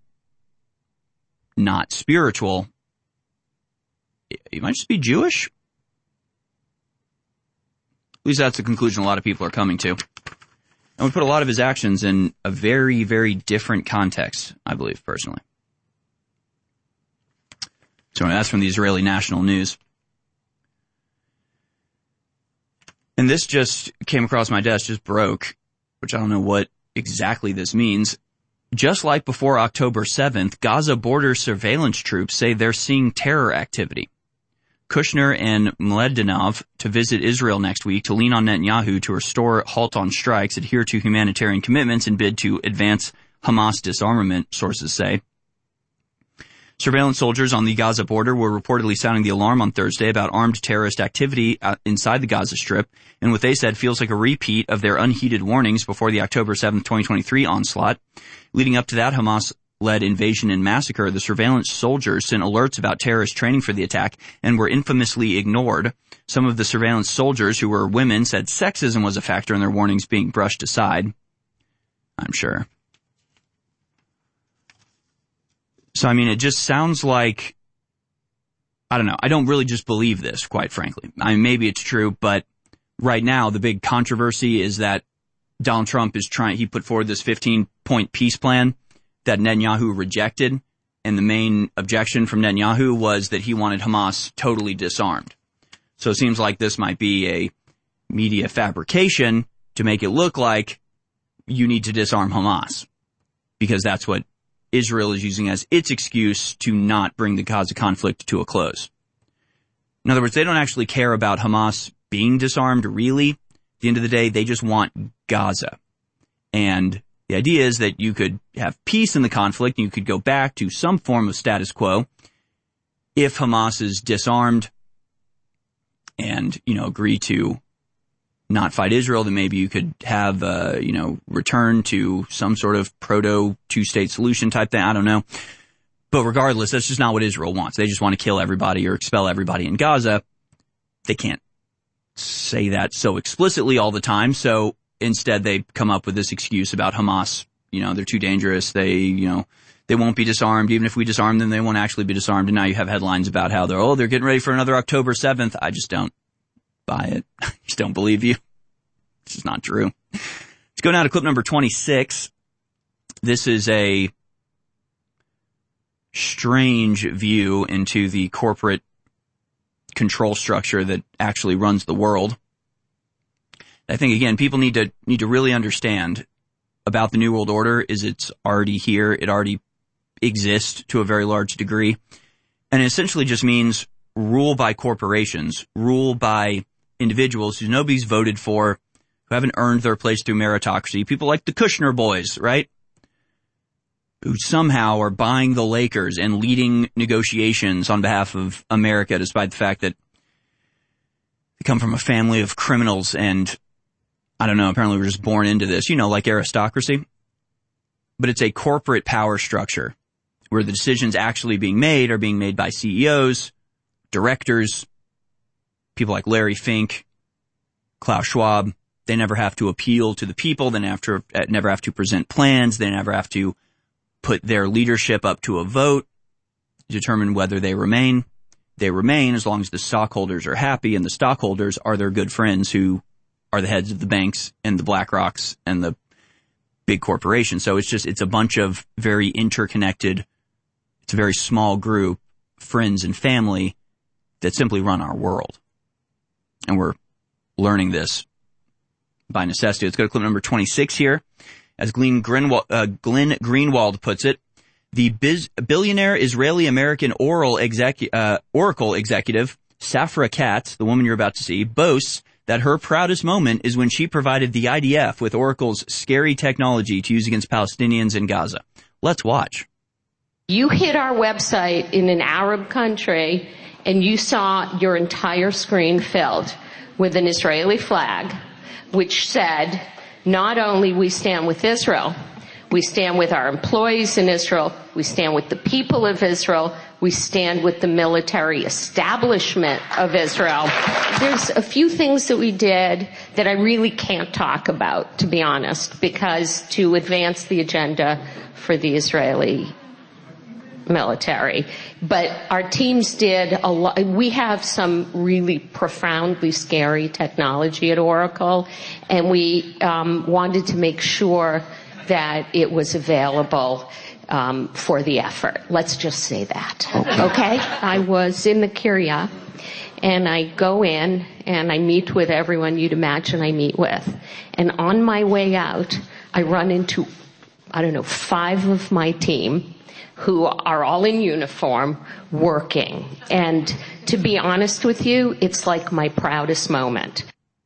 spiritual. He might just be Jewish. At least that's the conclusion a lot of people are coming to. And we put a lot of his actions in a very, very different context, I believe, personally. So that's from the Israeli National News. And this just came across my desk, just broke, which I don't know what exactly this means. Just like before October 7th, Gaza border surveillance troops say they're seeing terror activity. Kushner and Mladenov to visit Israel next week to lean on Netanyahu to restore halt on strikes, adhere to humanitarian commitments, and bid to advance Hamas disarmament, sources say. Surveillance soldiers on the Gaza border were reportedly sounding the alarm on Thursday about armed terrorist activity inside the Gaza Strip, and what they said feels like a repeat of their unheeded warnings before the October 7th, 2023 onslaught. Leading up to that Hamas-led invasion and massacre, the surveillance soldiers sent alerts about terrorist training for the attack and were infamously ignored. Some of the surveillance soldiers, who were women, said sexism was a factor in their warnings being brushed aside. I'm sure. So, I mean, it just sounds like, I don't know, I don't really just believe this, quite frankly. I mean, maybe it's true, but right now the big controversy is that Donald Trump he put forward this 15-point peace plan that Netanyahu rejected, and the main objection from Netanyahu was that he wanted Hamas totally disarmed. So it seems like this might be a media fabrication to make it look like you need to disarm Hamas, because that's what Israel is using as its excuse to not bring the Gaza conflict to a close. In other words, they don't actually care about Hamas being disarmed, really. At the end of the day, they just want Gaza. And the idea is that you could have peace in the conflict, and you could go back to some form of status quo if Hamas is disarmed and, agree to not fight Israel. Then maybe you could have, return to some sort of proto two-state solution type thing. I don't know. But regardless, that's just not what Israel wants. They just want to kill everybody or expel everybody in Gaza. They can't say that so explicitly all the time. So instead, they come up with this excuse about Hamas. They're too dangerous. They won't be disarmed. Even if we disarm them, they won't actually be disarmed. And now you have headlines about how they're getting ready for another October 7th. I just don't buy it. I just don't believe you. It's just not true. Let's go now to clip number 26. This is a strange view into the corporate control structure that actually runs the world. I think, again, people need to really understand about the New World Order is it's already here. It already exists to a very large degree. And it essentially just means rule by corporations, rule by individuals who nobody's voted for, who haven't earned their place through meritocracy. People like the Kushner boys, right? Who somehow are buying the Lakers and leading negotiations on behalf of America, despite the fact that they come from a family of criminals and, I don't know, apparently we're just born into this, like aristocracy. But it's a corporate power structure where the decisions actually being made are being made by CEOs, directors, people like Larry Fink, Klaus Schwab. They never have to appeal to the people. They never have to present plans. They never have to put their leadership up to a vote, determine whether they remain. They remain as long as the stockholders are happy, and the stockholders are their good friends who are the heads of the banks and the BlackRocks and the big corporations. So it's a bunch of very interconnected, it's a very small group, friends and family that simply run our world. And we're learning this by necessity. Let's go to clip number 26 here. As Glenn Greenwald puts it, the billionaire Israeli-American Oracle executive, Safra Katz, the woman you're about to see, boasts that her proudest moment is when she provided the IDF with Oracle's scary technology to use against Palestinians in Gaza. Let's watch. You hit our website in an Arab country and you saw your entire screen filled with an Israeli flag, which said, not only we stand with Israel, we stand with our employees in Israel, we stand with the people of Israel, we stand with the military establishment of Israel. There's a few things that we did that I really can't talk about, to be honest, because to advance the agenda for the Israeli military. But our teams did a lot. We have some really profoundly scary technology at Oracle, and we wanted to make sure that it was available for the effort. Let's just say that. Okay? I was in the Kiryat, and I go in and I meet with everyone you'd imagine I meet with. And on my way out, I run into, 5 of my team who are all in uniform working. And to be honest with you, it's like my proudest moment.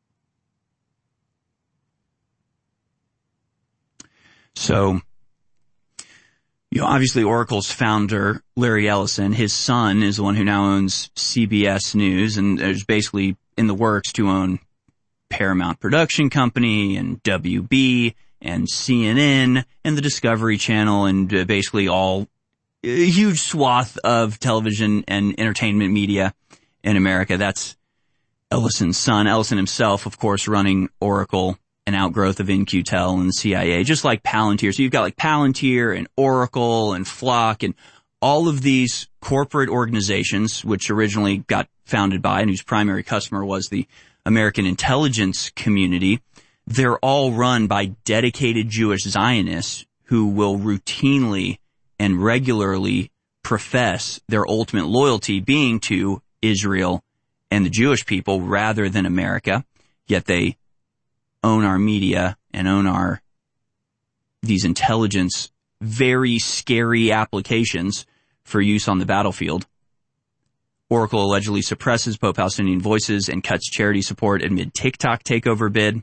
So, obviously Oracle's founder, Larry Ellison, his son is the one who now owns CBS News, and is basically in the works to own Paramount Production Company and WB and CNN and the Discovery Channel and basically all a huge swath of television and entertainment media in America. That's Ellison's son. Ellison himself, of course, running Oracle, an outgrowth of In-Q-Tel and the CIA, just like Palantir. So you've got like Palantir and Oracle and Flock and all of these corporate organizations, which originally got founded by and whose primary customer was the American intelligence community. They're all run by dedicated Jewish Zionists who will routinely and regularly profess their ultimate loyalty being to Israel and the Jewish people rather than America, yet they own our media and own these intelligence, very scary applications for use on the battlefield. Oracle allegedly suppresses pro-Palestinian voices and cuts charity support amid TikTok takeover bid.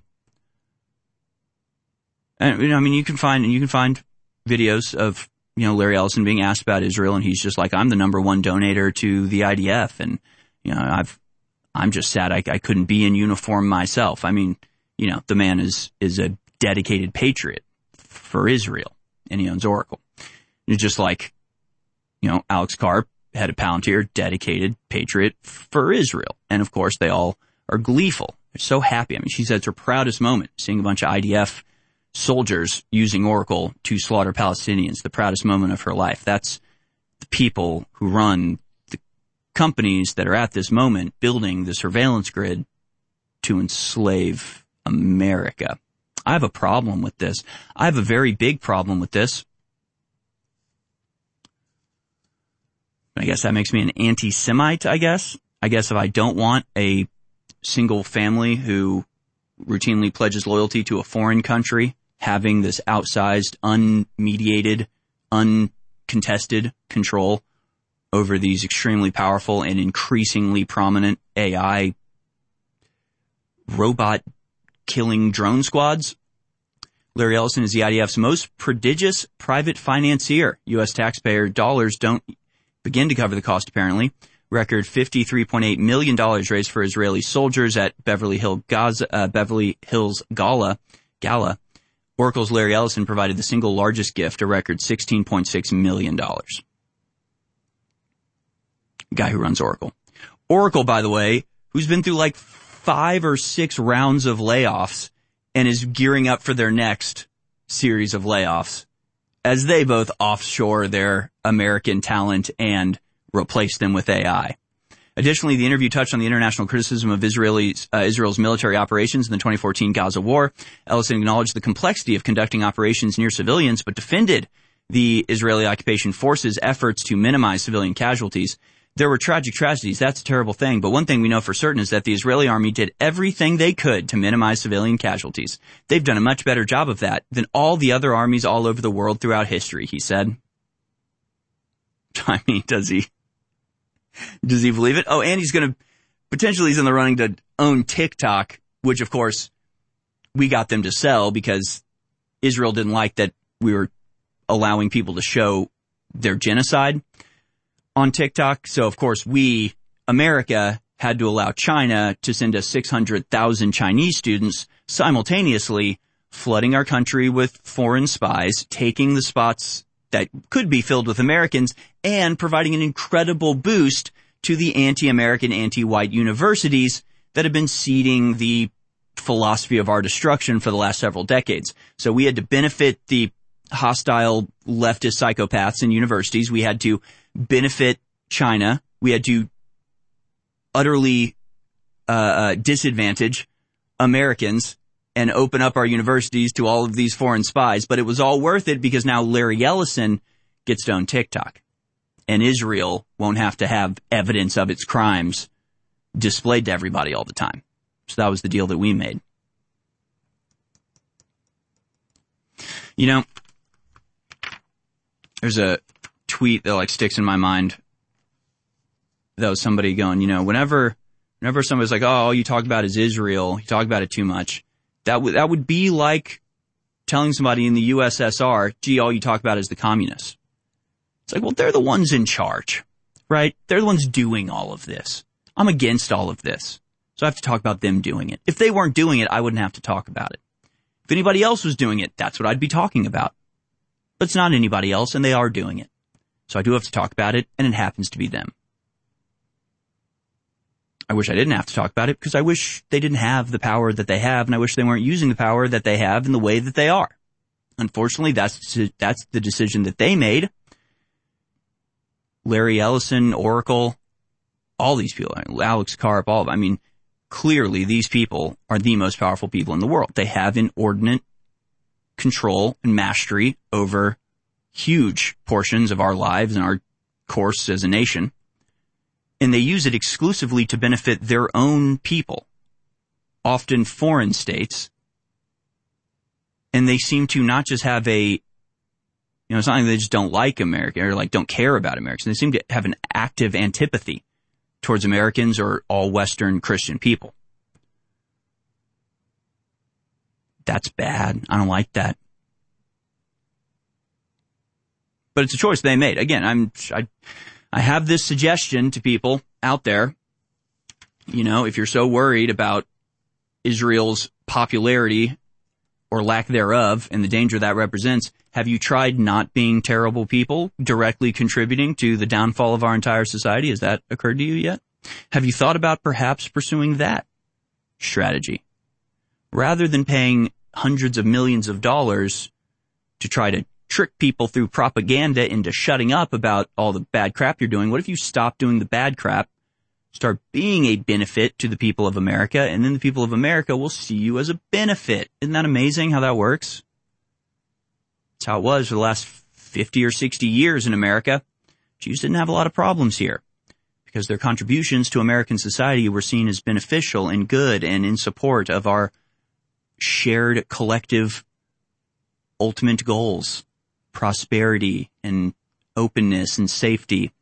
And, you can find videos of, Larry Ellison being asked about Israel, and he's just like, I'm the number one donator to the IDF, and, I'm just sad I couldn't be in uniform myself. The man is a dedicated patriot for Israel, and he owns Oracle. It's just like, Alex Karp, head of Palantir, dedicated patriot for Israel. And of course, they all are gleeful. They're so happy. She said it's her proudest moment, seeing a bunch of IDF soldiers using Oracle to slaughter Palestinians, the proudest moment of her life. That's the people who run the companies that are at this moment building the surveillance grid to enslave America. I have a problem with this. I have a very big problem with this. I guess that makes me an anti-Semite, I guess. I guess if I don't want a single family who routinely pledges loyalty to a foreign country having this outsized, unmediated, uncontested control over these extremely powerful and increasingly prominent AI robot killing drone squads. Larry Ellison is the IDF's most prodigious private financier. U.S. taxpayer dollars don't begin to cover the cost, apparently. Record $53.8 million raised for Israeli soldiers at Beverly Hills Gala. Oracle's Larry Ellison provided the single largest gift, a record $16.6 million. Guy who runs Oracle. Oracle, by the way, who's been through like 5 or 6 rounds of layoffs and is gearing up for their next series of layoffs as they both offshore their American talent and replace them with AI. Additionally, the interview touched on the international criticism of Israel's military operations in the 2014 Gaza war. Ellison acknowledged the complexity of conducting operations near civilians, but defended the Israeli occupation forces' efforts to minimize civilian casualties. There were tragic tragedies. That's a terrible thing. But one thing we know for certain is that the Israeli army did everything they could to minimize civilian casualties. They've done a much better job of that than all the other armies all over the world throughout history, he said. Does he believe it? Oh, and he's in the running to own TikTok, which of course we got them to sell because Israel didn't like that we were allowing people to show their genocide on TikTok. So of course we, America, had to allow China to send us 600,000 Chinese students simultaneously flooding our country with foreign spies, taking the spots that could be filled with Americans and providing an incredible boost to the anti-American, anti-white universities that have been seeding the philosophy of our destruction for the last several decades. So we had to benefit the hostile leftist psychopaths in universities. We had to benefit China. We had to utterly disadvantage Americans and open up our universities to all of these foreign spies. But it was all worth it because now Larry Ellison gets to own TikTok. And Israel won't have to have evidence of its crimes displayed to everybody all the time. So that was the deal that we made. There's a tweet that sticks in my mind. That was somebody going, whenever somebody's like, oh, all you talk about is Israel, you talk about it too much. That would be like telling somebody in the USSR, gee, all you talk about is the communists. It's like, well, they're the ones in charge, right? They're the ones doing all of this. I'm against all of this. So I have to talk about them doing it. If they weren't doing it, I wouldn't have to talk about it. If anybody else was doing it, that's what I'd be talking about. But it's not anybody else, and they are doing it. So I do have to talk about it, and it happens to be them. I wish I didn't have to talk about it because I wish they didn't have the power that they have, and I wish they weren't using the power that they have in the way that they are. Unfortunately, that's the decision that they made. Larry Ellison, Oracle, all these people, Alex Karp, all of them. Clearly these people are the most powerful people in the world. They have inordinate control and mastery over huge portions of our lives and our course as a nation. And they use it exclusively to benefit their own people, often foreign states. And they seem to not just have it's not like they just don't like America or don't care about Americans. They seem to have an active antipathy towards Americans or all Western Christian people. That's bad. I don't like that. But it's a choice they made. Again, I have this suggestion to people out there. You know, if you're so worried about Israel's popularity or lack thereof and the danger that represents, have you tried not being terrible people directly contributing to the downfall of our entire society? Has that occurred to you yet? Have you thought about perhaps pursuing that strategy rather than paying hundreds of millions of dollars to try to trick people through propaganda into shutting up about all the bad crap you're doing? What if you stop doing the bad crap, start being a benefit to the people of America, and then the people of America will see you as a benefit? Isn't that amazing how that works? That's how it was for the last 50 or 60 years in America. Jews didn't have a lot of problems here because their contributions to American society were seen as beneficial and good and in support of our shared collective ultimate goals, prosperity and openness and safety.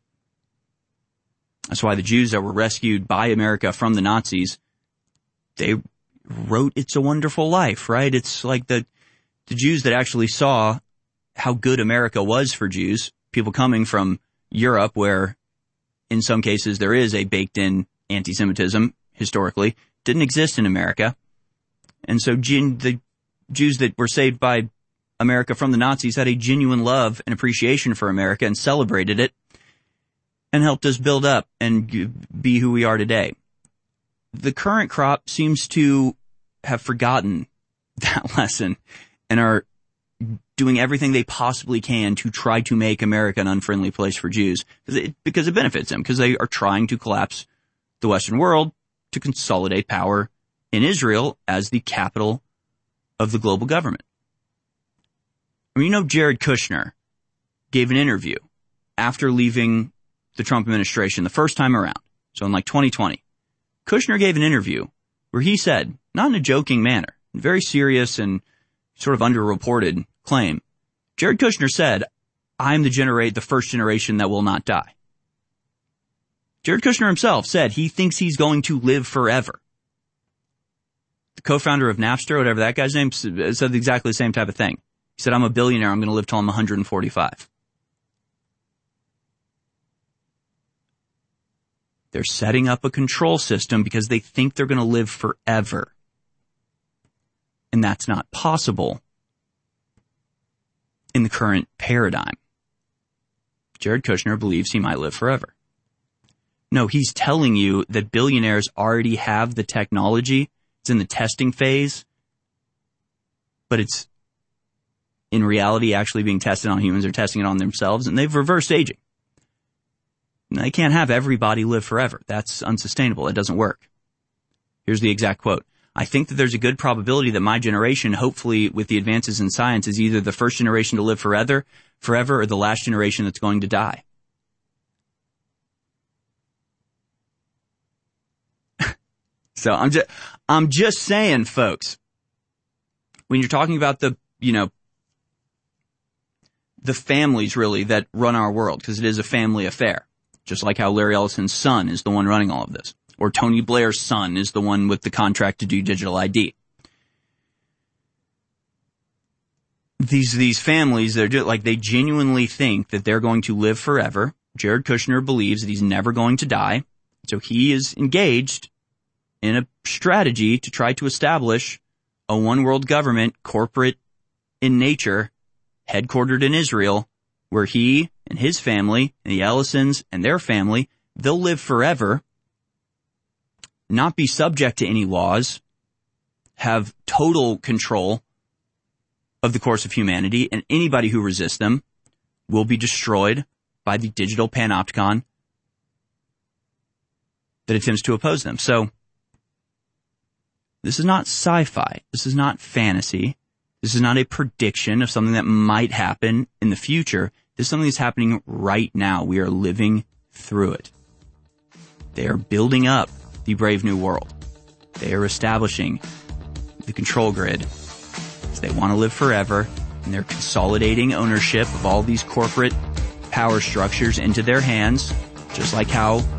That's why the Jews that were rescued by America from the Nazis, they wrote It's a Wonderful Life, right? It's like the Jews that actually saw how good America was for Jews, people coming from Europe where in some cases there is a baked-in anti-Semitism historically, didn't exist in America. And so the Jews that were saved by America from the Nazis had a genuine love and appreciation for America and celebrated it and helped us build up and be who we are today. The current crop seems to have forgotten that lesson and are doing everything they possibly can to try to make America an unfriendly place for Jews because it benefits them, because they are trying to collapse the Western world to consolidate power in Israel as the capital of the global government. I mean, you know, Jared Kushner gave an interview after leaving the Trump administration the first time around. So in like 2020, Kushner gave an interview where he said, not in a joking manner, very serious and sort of underreported claim. Jared Kushner said, I'm the first generation that will not die. Jared Kushner himself said he thinks he's going to live forever. The co-founder of Napster, whatever that guy's name, said exactly the same type of thing. He said, I'm a billionaire. I'm going to live till I'm 145. They're setting up a control system because they think they're going to live forever. And that's not possible in the current paradigm. Jared Kushner believes he might live forever. No, he's telling you that billionaires already have the technology. It's in the testing phase, but it's in reality actually being tested on humans. They're testing it on themselves, and they've reversed aging. They can't have everybody live forever. That's unsustainable. It doesn't work. Here's the exact quote. I think that there's a good probability that my generation, hopefully with the advances in science, is either the first generation to live forever, or the last generation that's going to die. So I'm just saying, folks, when you're talking about the families really that run our world, because it is a family affair, just like how Larry Ellison's son is the one running all of this, or Tony Blair's son is the one with the contract to do digital ID. These families, they genuinely think that they're going to live forever. Jared Kushner believes that he's never going to die. So he is engaged in a strategy to try to establish a one world government, corporate in nature, headquartered in Israel, where he and his family and the Ellisons and their family, they'll live forever, not be subject to any laws, have total control of the course of humanity, and anybody who resists them will be destroyed by the digital panopticon that attempts to oppose them. So, this is not sci-fi. This is not fantasy. This is not a prediction of something that might happen in the future. This is something that's happening right now. We are living through it. They are building up the brave new world. They are establishing the control grid. They want to live forever, and they're consolidating ownership of all these corporate power structures into their hands, just like how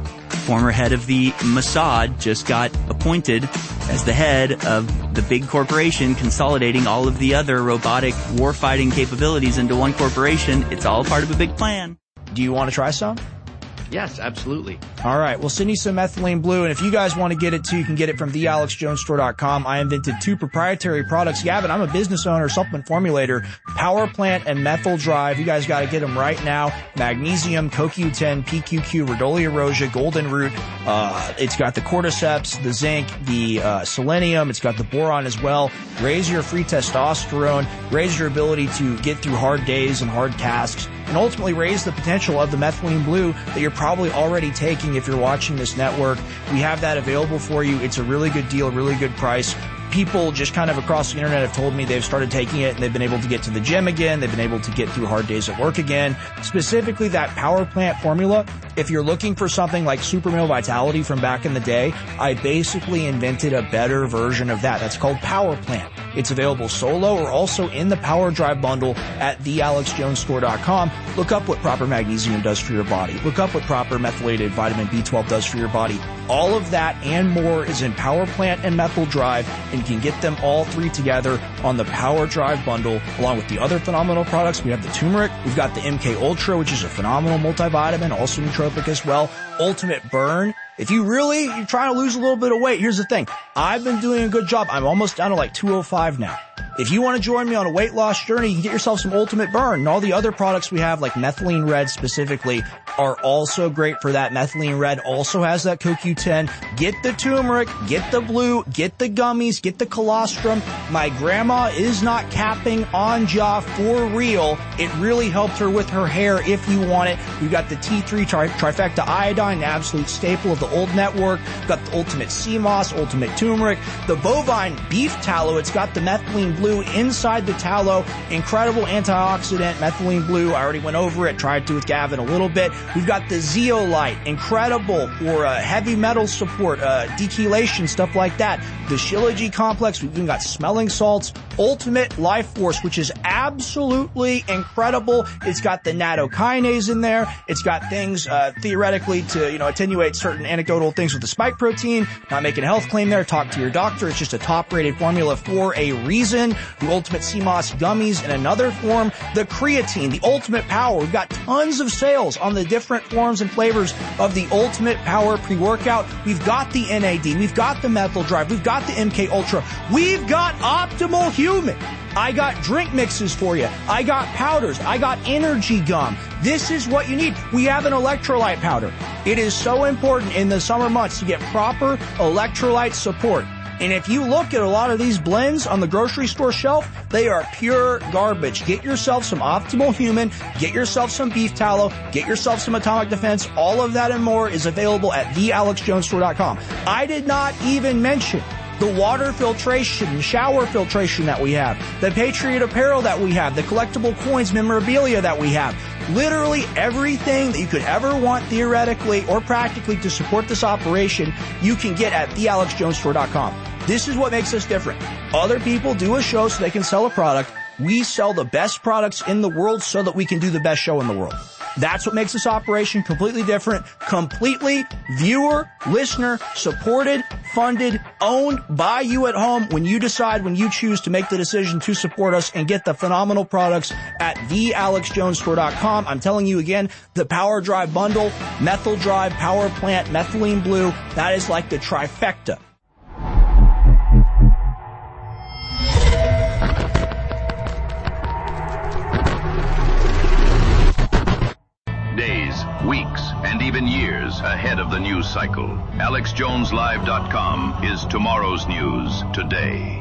former head of the Mossad just got appointed as the head of the big corporation consolidating all of the other robotic warfighting capabilities into one corporation. It's all part of a big plan. Do you want to try some? Yes, absolutely. All right. We'll send you some methylene blue. And if you guys want to get it too, you can get it from thealexjonesstore.com. I invented 2 proprietary products. Gavin, I'm a business owner, supplement formulator, Power Plant and Methyl Drive. You guys got to get them right now. Magnesium, CoQ10, PQQ, Rhodolia rosea, Golden Root. It's got the cordyceps, the zinc, the selenium. It's got the boron as well. Raise your free testosterone. Raise your ability to get through hard days and hard tasks. And ultimately raise the potential of the methylene blue that you're probably already taking if you're watching this network. We have that available for you. It's a really good deal, really good price. People just kind of across the internet have told me they've started taking it and they've been able to get to the gym again. They've been able to get through hard days at work again. Specifically that Power Plant formula, if you're looking for something like Super Male Vitality from back in the day, I basically invented a better version of that. That's called Power Plant. It's available solo or also in the Power Drive bundle at thealexjonesstore.com. Look up what proper magnesium does for your body. Look up what proper methylated vitamin B12 does for your body. All of that and more is in Power Plant and Methyl Drive, and you can get them all 3 together on the Power Drive bundle, along with the other phenomenal products. We have the turmeric, we've got the MK Ultra, which is a phenomenal multivitamin, also nootropic as well. Ultimate Burn. If you're trying to lose a little bit of weight, here's the thing. I've been doing a good job. I'm almost down to like 205 now. If you want to join me on a weight loss journey, you can get yourself some Ultimate Burn. And all the other products we have, like Methylene Red specifically, are also great for that. Methylene Red also has that CoQ10. Get the turmeric, get the blue, get the gummies, get the colostrum. My grandma is not capping on jaw for real. It really helped her with her hair if you want it. We've got the T3 trifecta iodine, an absolute staple of the old network. We've got the Ultimate Sea Moss, Ultimate Turmeric, the bovine beef tallow. It's got the methylene blue inside the tallow. Incredible antioxidant, methylene blue. I already went over it, tried to with Gavin a little bit. We've got the Zeolite, incredible for heavy metal support, dechelation, stuff like that. The Shilajit complex, we've even got smelling salts. Ultimate Life Force, which is absolutely incredible. It's got the nattokinase in there. It's got things theoretically to attenuate certain anecdotal things with the spike protein. Not making a health claim there. Talk to your doctor. It's just a top-rated formula for a reason. The Ultimate Sea Moss gummies in another form. The creatine, the Ultimate Power. We've got tons of sales on the different forms and flavors of the Ultimate Power pre-workout. We've got the NAD. We've got the Methyl Drive. We've got the MK Ultra. We've got Optimal Human. I got drink mixes for you. I got powders. I got energy gum. This is what you need. We have an electrolyte powder. It is so important in the summer months to get proper electrolyte support. And if you look at a lot of these blends on the grocery store shelf, they are pure garbage. Get yourself some Optimal Human, get yourself some beef tallow, get yourself some Atomic Defense. All of that and more is available at thealexjonesstore.com. I did not even mention the water filtration, shower filtration that we have, the Patriot apparel that we have, the collectible coins, memorabilia that we have. Literally everything that you could ever want theoretically or practically to support this operation, you can get at thealexjonesstore.com. This is what makes us different. Other people do a show so they can sell a product. We sell the best products in the world so that we can do the best show in the world. That's what makes this operation completely different, completely viewer, listener, supported, funded, owned by you at home when you decide, when you choose to make the decision to support us and get the phenomenal products at thealexjonesstore.com. I'm telling you again, the Power Drive bundle, Methyl Drive, Power Plant, Methylene Blue, that is like the trifecta. Days, weeks, and even years ahead of the news cycle. AlexJonesLive.com is tomorrow's news today.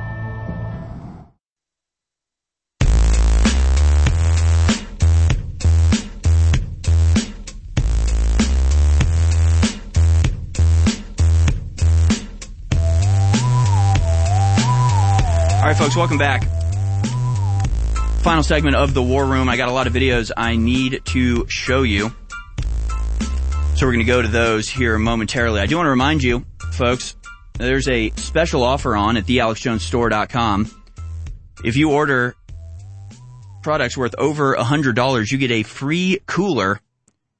All right, folks, welcome back. Final segment of the War Room. I got a lot of videos I need to show you. So we're going to go to those here momentarily. I do want to remind you, folks, there's a special offer on at thealexjonesstore.com. If you order products worth over $100, you get a free cooler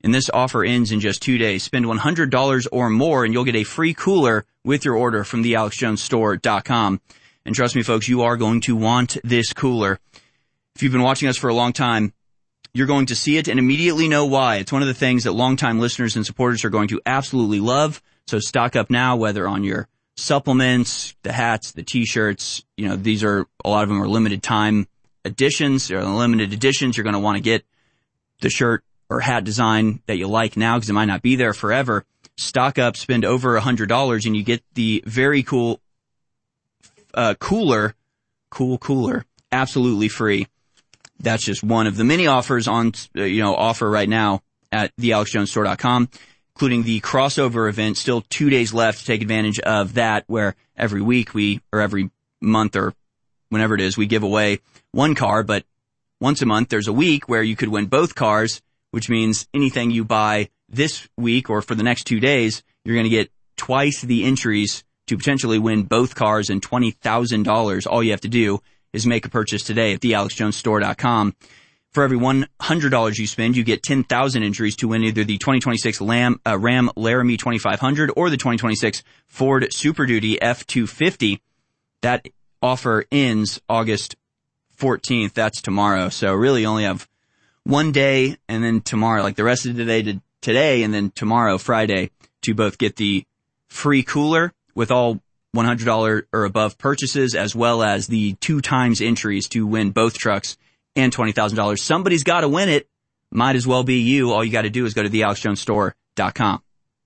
And this offer ends in just 2 days. Spend $100 or more and you'll get a free cooler with your order from thealexjonesstore.com. And trust me, folks, you are going to want this cooler. If you've been watching us for a long time, you're going to see it and immediately know why. It's one of the things that longtime listeners and supporters are going to absolutely love. So stock up now, whether on your supplements, the hats, the t-shirts. You know, these are, a lot of them are limited time editions or limited editions. You're going to want to get the shirt or hat design that you like now because it might not be there forever. Stock up, spend over $100 and you get the very cool, cooler, absolutely free. That's just one of the many offers on, offer right now at thealexjonesstore.com, including the crossover event. Still 2 days left to take advantage of that, where every week or every month or whenever it is, we give away one car, but once a month there's a week where you could win both cars, which means anything you buy this week or for the next 2 days, you're going to get twice the entries to potentially win both cars and $20,000. All you have to do is make a purchase today at thealexjonesstore.com. For every $100 you spend, you get 10,000 entries to win either the 2026 Ram Laramie 2500 or the 2026 Ford Super Duty F250. That offer ends August 14th. That's tomorrow. So really you only have 1 day and then tomorrow, like the rest of the day to today and then tomorrow, Friday, to both get the free cooler with all $100 or above purchases, as well as the 2 times entries to win both trucks and $20,000. Somebody's got to win it. Might as well be you. All you got to do is go to thealexjonesstore.com.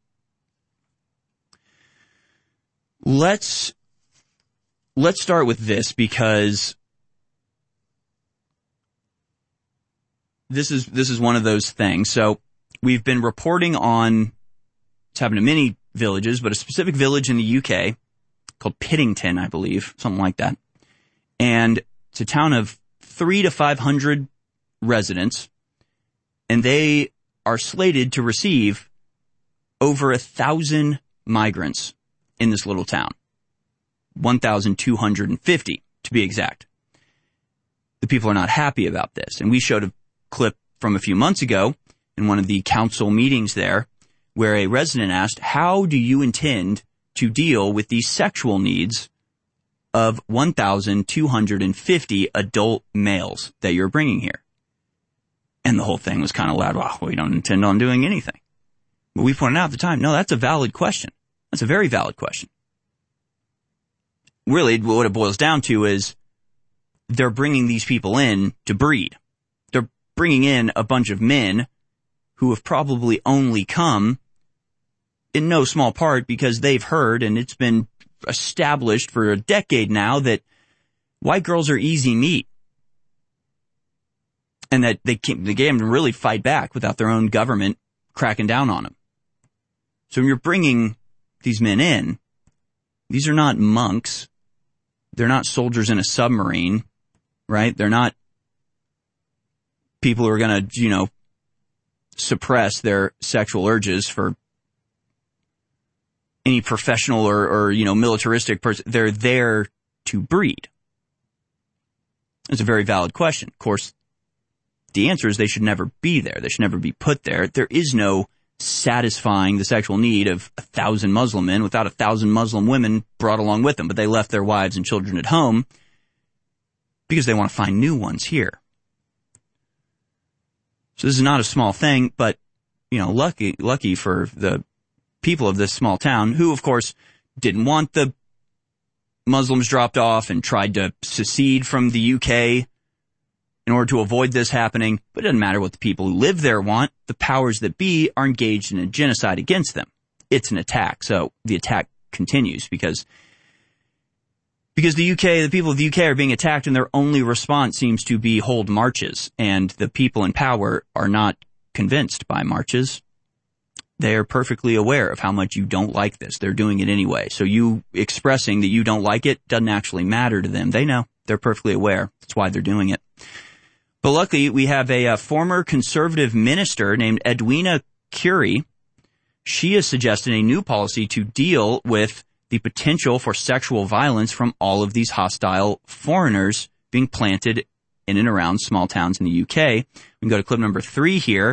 Let's start with this because this is one of those things. So we've been reporting on, it's happened in many villages, but a specific village in the UK called Pittington, I believe, something like that. And it's a town of 300 to 500 residents, and they are slated to receive over 1,000 migrants in this little town. 1,250 to be exact. The people are not happy about this. And we showed a clip from a few months ago in one of the council meetings there where a resident asked, how do you intend to deal with the sexual needs of 1,250 adult males that you're bringing here? And the whole thing was kind of loud. Well, we don't intend on doing anything. But we pointed out at the time, no, that's a valid question. That's a very valid question. Really, what it boils down to is they're bringing these people in to breed. They're bringing in a bunch of men who have probably only come in no small part because they've heard, and it's been established for a decade now, that white girls are easy meat. And that they can't really fight back without their own government cracking down on them. So when you're bringing these men in, these are not monks. They're not soldiers in a submarine, right? They're not people who are going to, suppress their sexual urges for any professional or militaristic person. They're there to breed. It's a very valid question. Of course, the answer is they should never be there. They should never be put there. There is no satisfying the sexual need of 1,000 Muslim men without 1,000 Muslim women brought along with them. But they left their wives and children at home because they want to find new ones here. So this is not a small thing, but, lucky for the people of this small town who, of course, didn't want the Muslims dropped off and tried to secede from the UK in order to avoid this happening. But it doesn't matter what the people who live there want. The powers that be are engaged in a genocide against them. It's an attack. So the attack continues because the people of the UK are being attacked, and their only response seems to be hold marches. And the people in power are not convinced by marches. They are perfectly aware of how much you don't like this. They're doing it anyway. So you expressing that you don't like it doesn't actually matter to them. They know. They're perfectly aware. That's why they're doing it. But luckily, we have a former conservative minister named Edwina Curie. She has suggested a new policy to deal with the potential for sexual violence from all of these hostile foreigners being planted in and around small towns in the UK. We can go to clip number 3 here.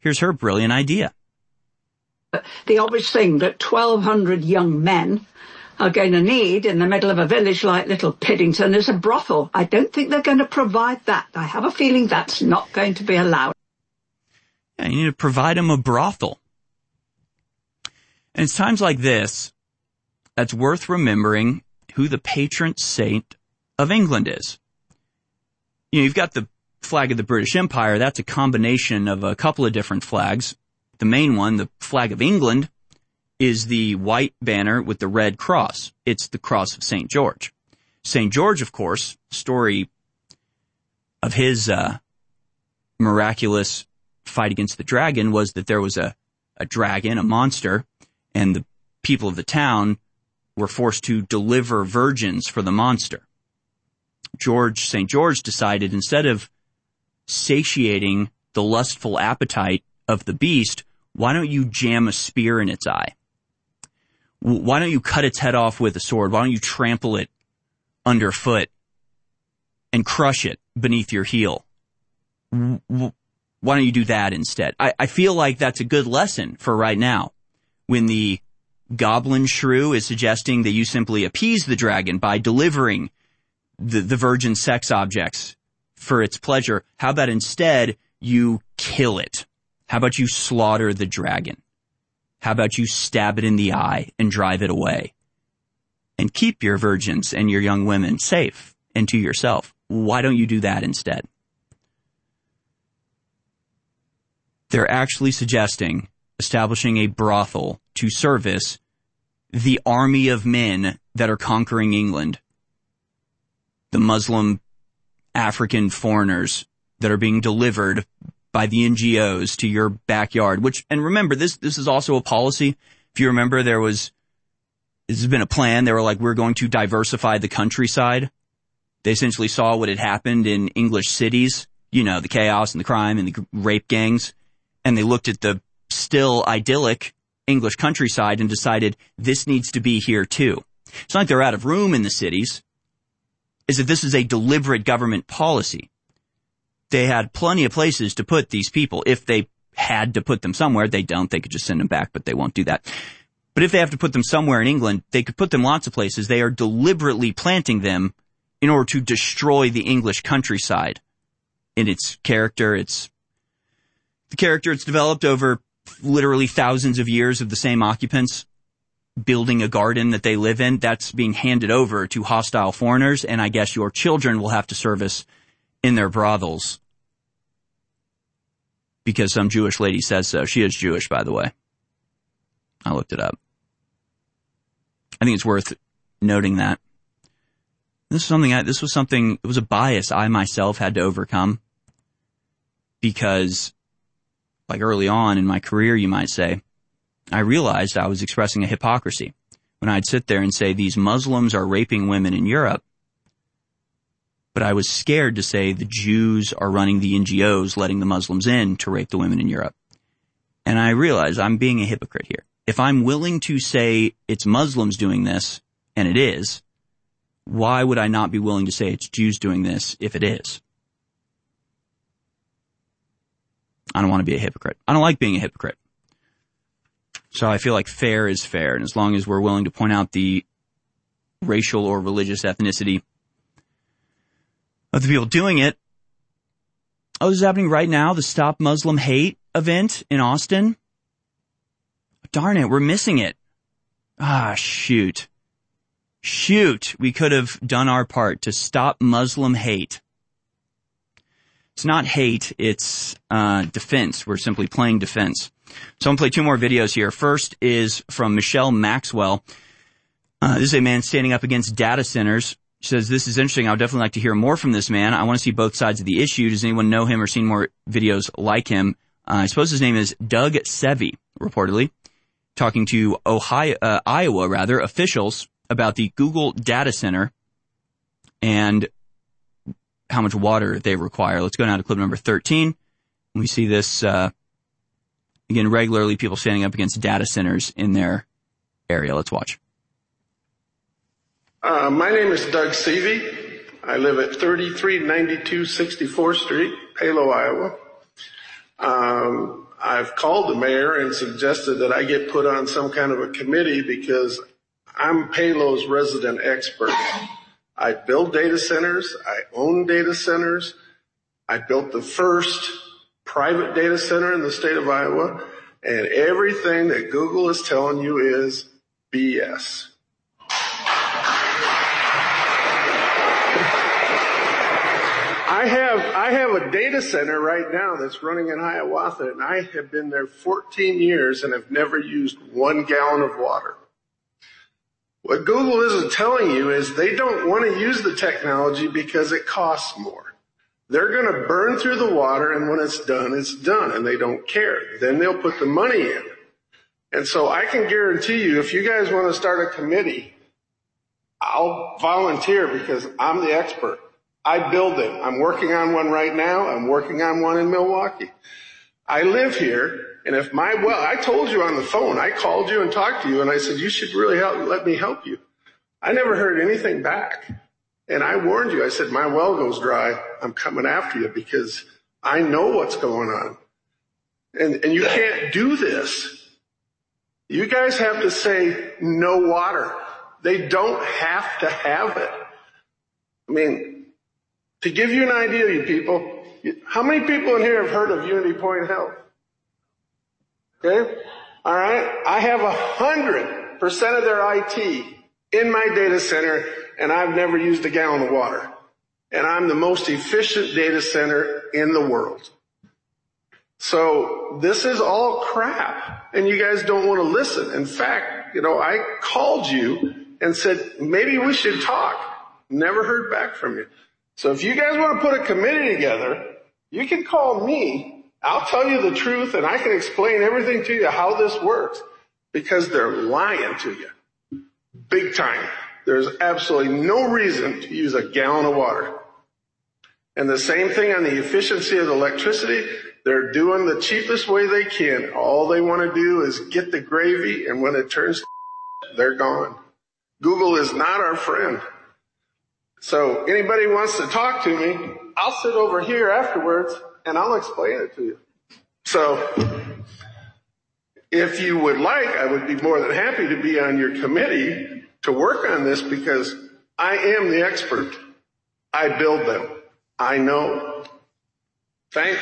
Here's her brilliant idea. The obvious thing that 1,200 young men are going to need in the middle of a village like Little Piddington is a brothel. I don't think they're going to provide that. I have a feeling that's not going to be allowed. Yeah, you need to provide them a brothel. And it's times like this that's worth remembering who the patron saint of England is. You know, you've got the flag of the British Empire. That's a combination of a couple of different flags. The main one, the flag of England, is the white banner with the red cross. It's the cross of St. George. St. George, of course, story of his miraculous fight against the dragon was that there was a dragon, a monster, and the people of the town were forced to deliver virgins for the monster. St. George decided, instead of satiating the lustful appetite of the beast, why don't you jam a spear in its eye? Why don't you cut its head off with a sword? Why don't you trample it underfoot and crush it beneath your heel? Why don't you do that instead? I feel like that's a good lesson for right now. When the goblin shrew is suggesting that you simply appease the dragon by delivering the virgin sex objects for its pleasure, how about instead you kill it? How about you slaughter the dragon? How about you stab it in the eye and drive it away? And keep your virgins and your young women safe and to yourself. Why don't you do that instead? They're actually suggesting establishing a brothel to service the army of men that are conquering England. The Muslim African foreigners that are being delivered by the NGOs to your backyard, and remember, this is also a policy. If you remember, this has been a plan. They were like, we're going to diversify the countryside. They essentially saw what had happened in English cities, the chaos and the crime and the rape gangs, and they looked at the still idyllic English countryside and decided this needs to be here too. It's not like they're out of room in the cities. Is that this is a deliberate government policy. They had plenty of places to put these people. If they had to put them somewhere, they don't. They could just send them back, but they won't do that. But if they have to put them somewhere in England, they could put them lots of places. They are deliberately planting them in order to destroy the English countryside in its character. It's the character it's developed over literally thousands of years of the same occupants building a garden that they live in. That's being handed over to hostile foreigners, and I guess your children will have to service in their brothels because some Jewish lady says so. She is Jewish, by the way. I looked it up. I think it's worth noting that. This was a bias I myself had to overcome because, like early on in my career, you might say, I realized I was expressing a hypocrisy when I'd sit there and say these Muslims are raping women in Europe. But I was scared to say the Jews are running the NGOs, letting the Muslims in to rape the women in Europe. And I realized I'm being a hypocrite here. If I'm willing to say it's Muslims doing this, and it is, why would I not be willing to say it's Jews doing this if it is? I don't want to be a hypocrite. I don't like being a hypocrite. So I feel like fair is fair. And as long as we're willing to point out the racial or religious ethnicity of the people doing it. Oh, this is happening right now. The Stop Muslim Hate event in Austin. Darn it, we're missing it. Shoot. We could have done our part to stop Muslim hate. It's not hate, it's defense. We're simply playing defense. So I'm going to play two more videos here. First is from Michelle Maxwell. This is a man standing up against data centers. She says, this is interesting. I would definitely like to hear more from this man. I want to see both sides of the issue. Does anyone know him or seen more videos like him? I suppose his name is Doug Sevy, reportedly, talking to Iowa officials about the Google data center and how much water they require. Let's go now to clip number 13. We see this, again, regularly people standing up against data centers in their area. Let's watch. My name is Doug Sevy. I live at 3392 64th Street, Palo, Iowa. I've called the mayor and suggested that I get put on some kind of a committee because I'm Palo's resident expert. I build data centers. I own data centers. I built the first private data center in the state of Iowa, and everything that Google is telling you is BS. I have a data center right now that's running in Hiawatha, and I have been there 14 years and have never used 1 gallon of water. What Google isn't telling you is they don't want to use the technology because it costs more. They're going to burn through the water, and when it's done, and they don't care. Then they'll put the money in. And so I can guarantee you, if you guys want to start a committee, I'll volunteer because I'm the expert. I build them. I'm working on one right now. I'm working on one in Milwaukee. I live here, and if I told you on the phone, I called you and talked to you, and I said, you should really let me help you. I never heard anything back. And I warned you. I said, my well goes dry. I'm coming after you because I know what's going on. And you can't do this. You guys have to say no water. They don't have to have it. I mean, to give you an idea, you people, how many people in here have heard of Unity Point Health? Okay? All right? I have 100% of their IT in my data center, and I've never used a gallon of water. And I'm the most efficient data center in the world. So this is all crap, and you guys don't want to listen. In fact, I called you and said, maybe we should talk. Never heard back from you. So if you guys want to put a committee together, you can call me. I'll tell you the truth, and I can explain everything to you how this works, because they're lying to you. Big time. There's absolutely no reason to use a gallon of water. And the same thing on the efficiency of the electricity. They're doing the cheapest way they can. All they want to do is get the gravy, and when it turns to they're gone. Google is not our friend. So anybody wants to talk to me, I'll sit over here afterwards, and I'll explain it to you. So if you would like, I would be more than happy to be on your committee to work on this, because I am the expert. I build them. I know. Thanks.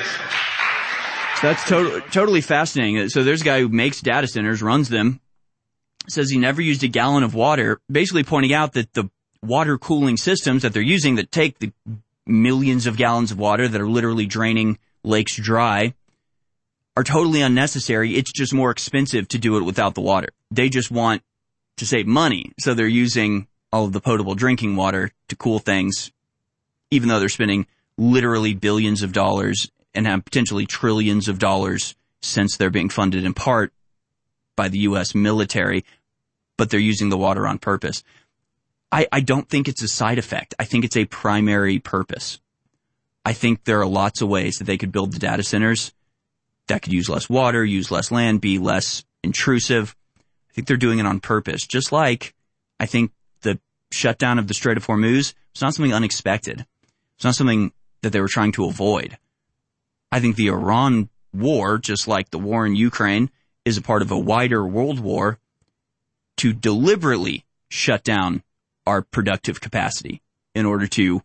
So that's totally fascinating. So there's a guy who makes data centers, runs them, says he never used a gallon of water, basically pointing out that the water cooling systems that they're using that take the millions of gallons of water that are literally draining lakes dry are totally unnecessary. It's just more expensive to do it without the water. They just want to save money, so they're using all of the potable drinking water to cool things, even though they're spending literally billions of dollars and have potentially trillions of dollars since they're being funded in part by the U.S. military, but they're using the water on purpose. I don't think it's a side effect. I think it's a primary purpose. I think there are lots of ways that they could build the data centers that could use less water, use less land, be less intrusive. I think they're doing it on purpose. Just like I think the shutdown of the Strait of Hormuz was not something unexpected. It's not something that they were trying to avoid. I think the Iran war, just like the war in Ukraine, is a part of a wider world war to deliberately shut down our productive capacity in order to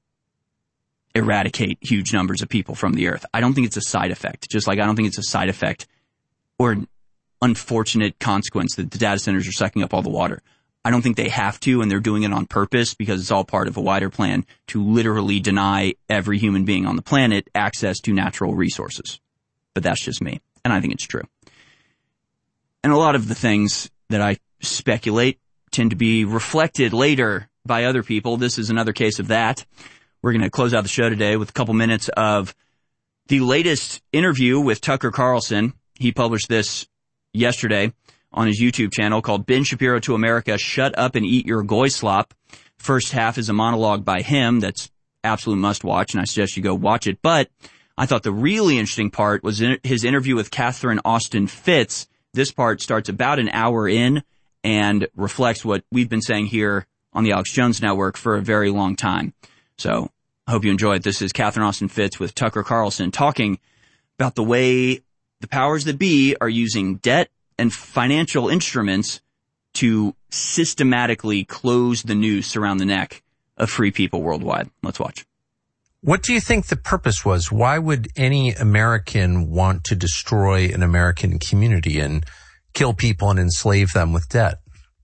eradicate huge numbers of people from the earth. I don't think it's a side effect, just like I don't think it's a side effect or an unfortunate consequence that the data centers are sucking up all the water. I don't think they have to, and they're doing it on purpose because it's all part of a wider plan to literally deny every human being on the planet access to natural resources. But that's just me, and I think it's true. And a lot of the things that I speculate tend to be reflected later by other people. This is another case of that. We're going to close out the show today with a couple minutes of the latest interview with Tucker Carlson. He published this yesterday on his YouTube channel called Ben Shapiro to America, Shut Up and Eat Your Goy Slop. First half is a monologue by him that's absolute must watch, and I suggest you go watch it. But I thought the really interesting part was his interview with Catherine Austin Fitts. This part starts about an hour in and reflects what we've been saying here on the Alex Jones Network for a very long time. So I hope you enjoy it. This is Catherine Austin Fitts with Tucker Carlson talking about the way the powers that be are using debt and financial instruments to systematically close the noose around the neck of free people worldwide. Let's watch. What do you think the purpose was? Why would any American want to destroy an American community and kill people and enslave them with debt?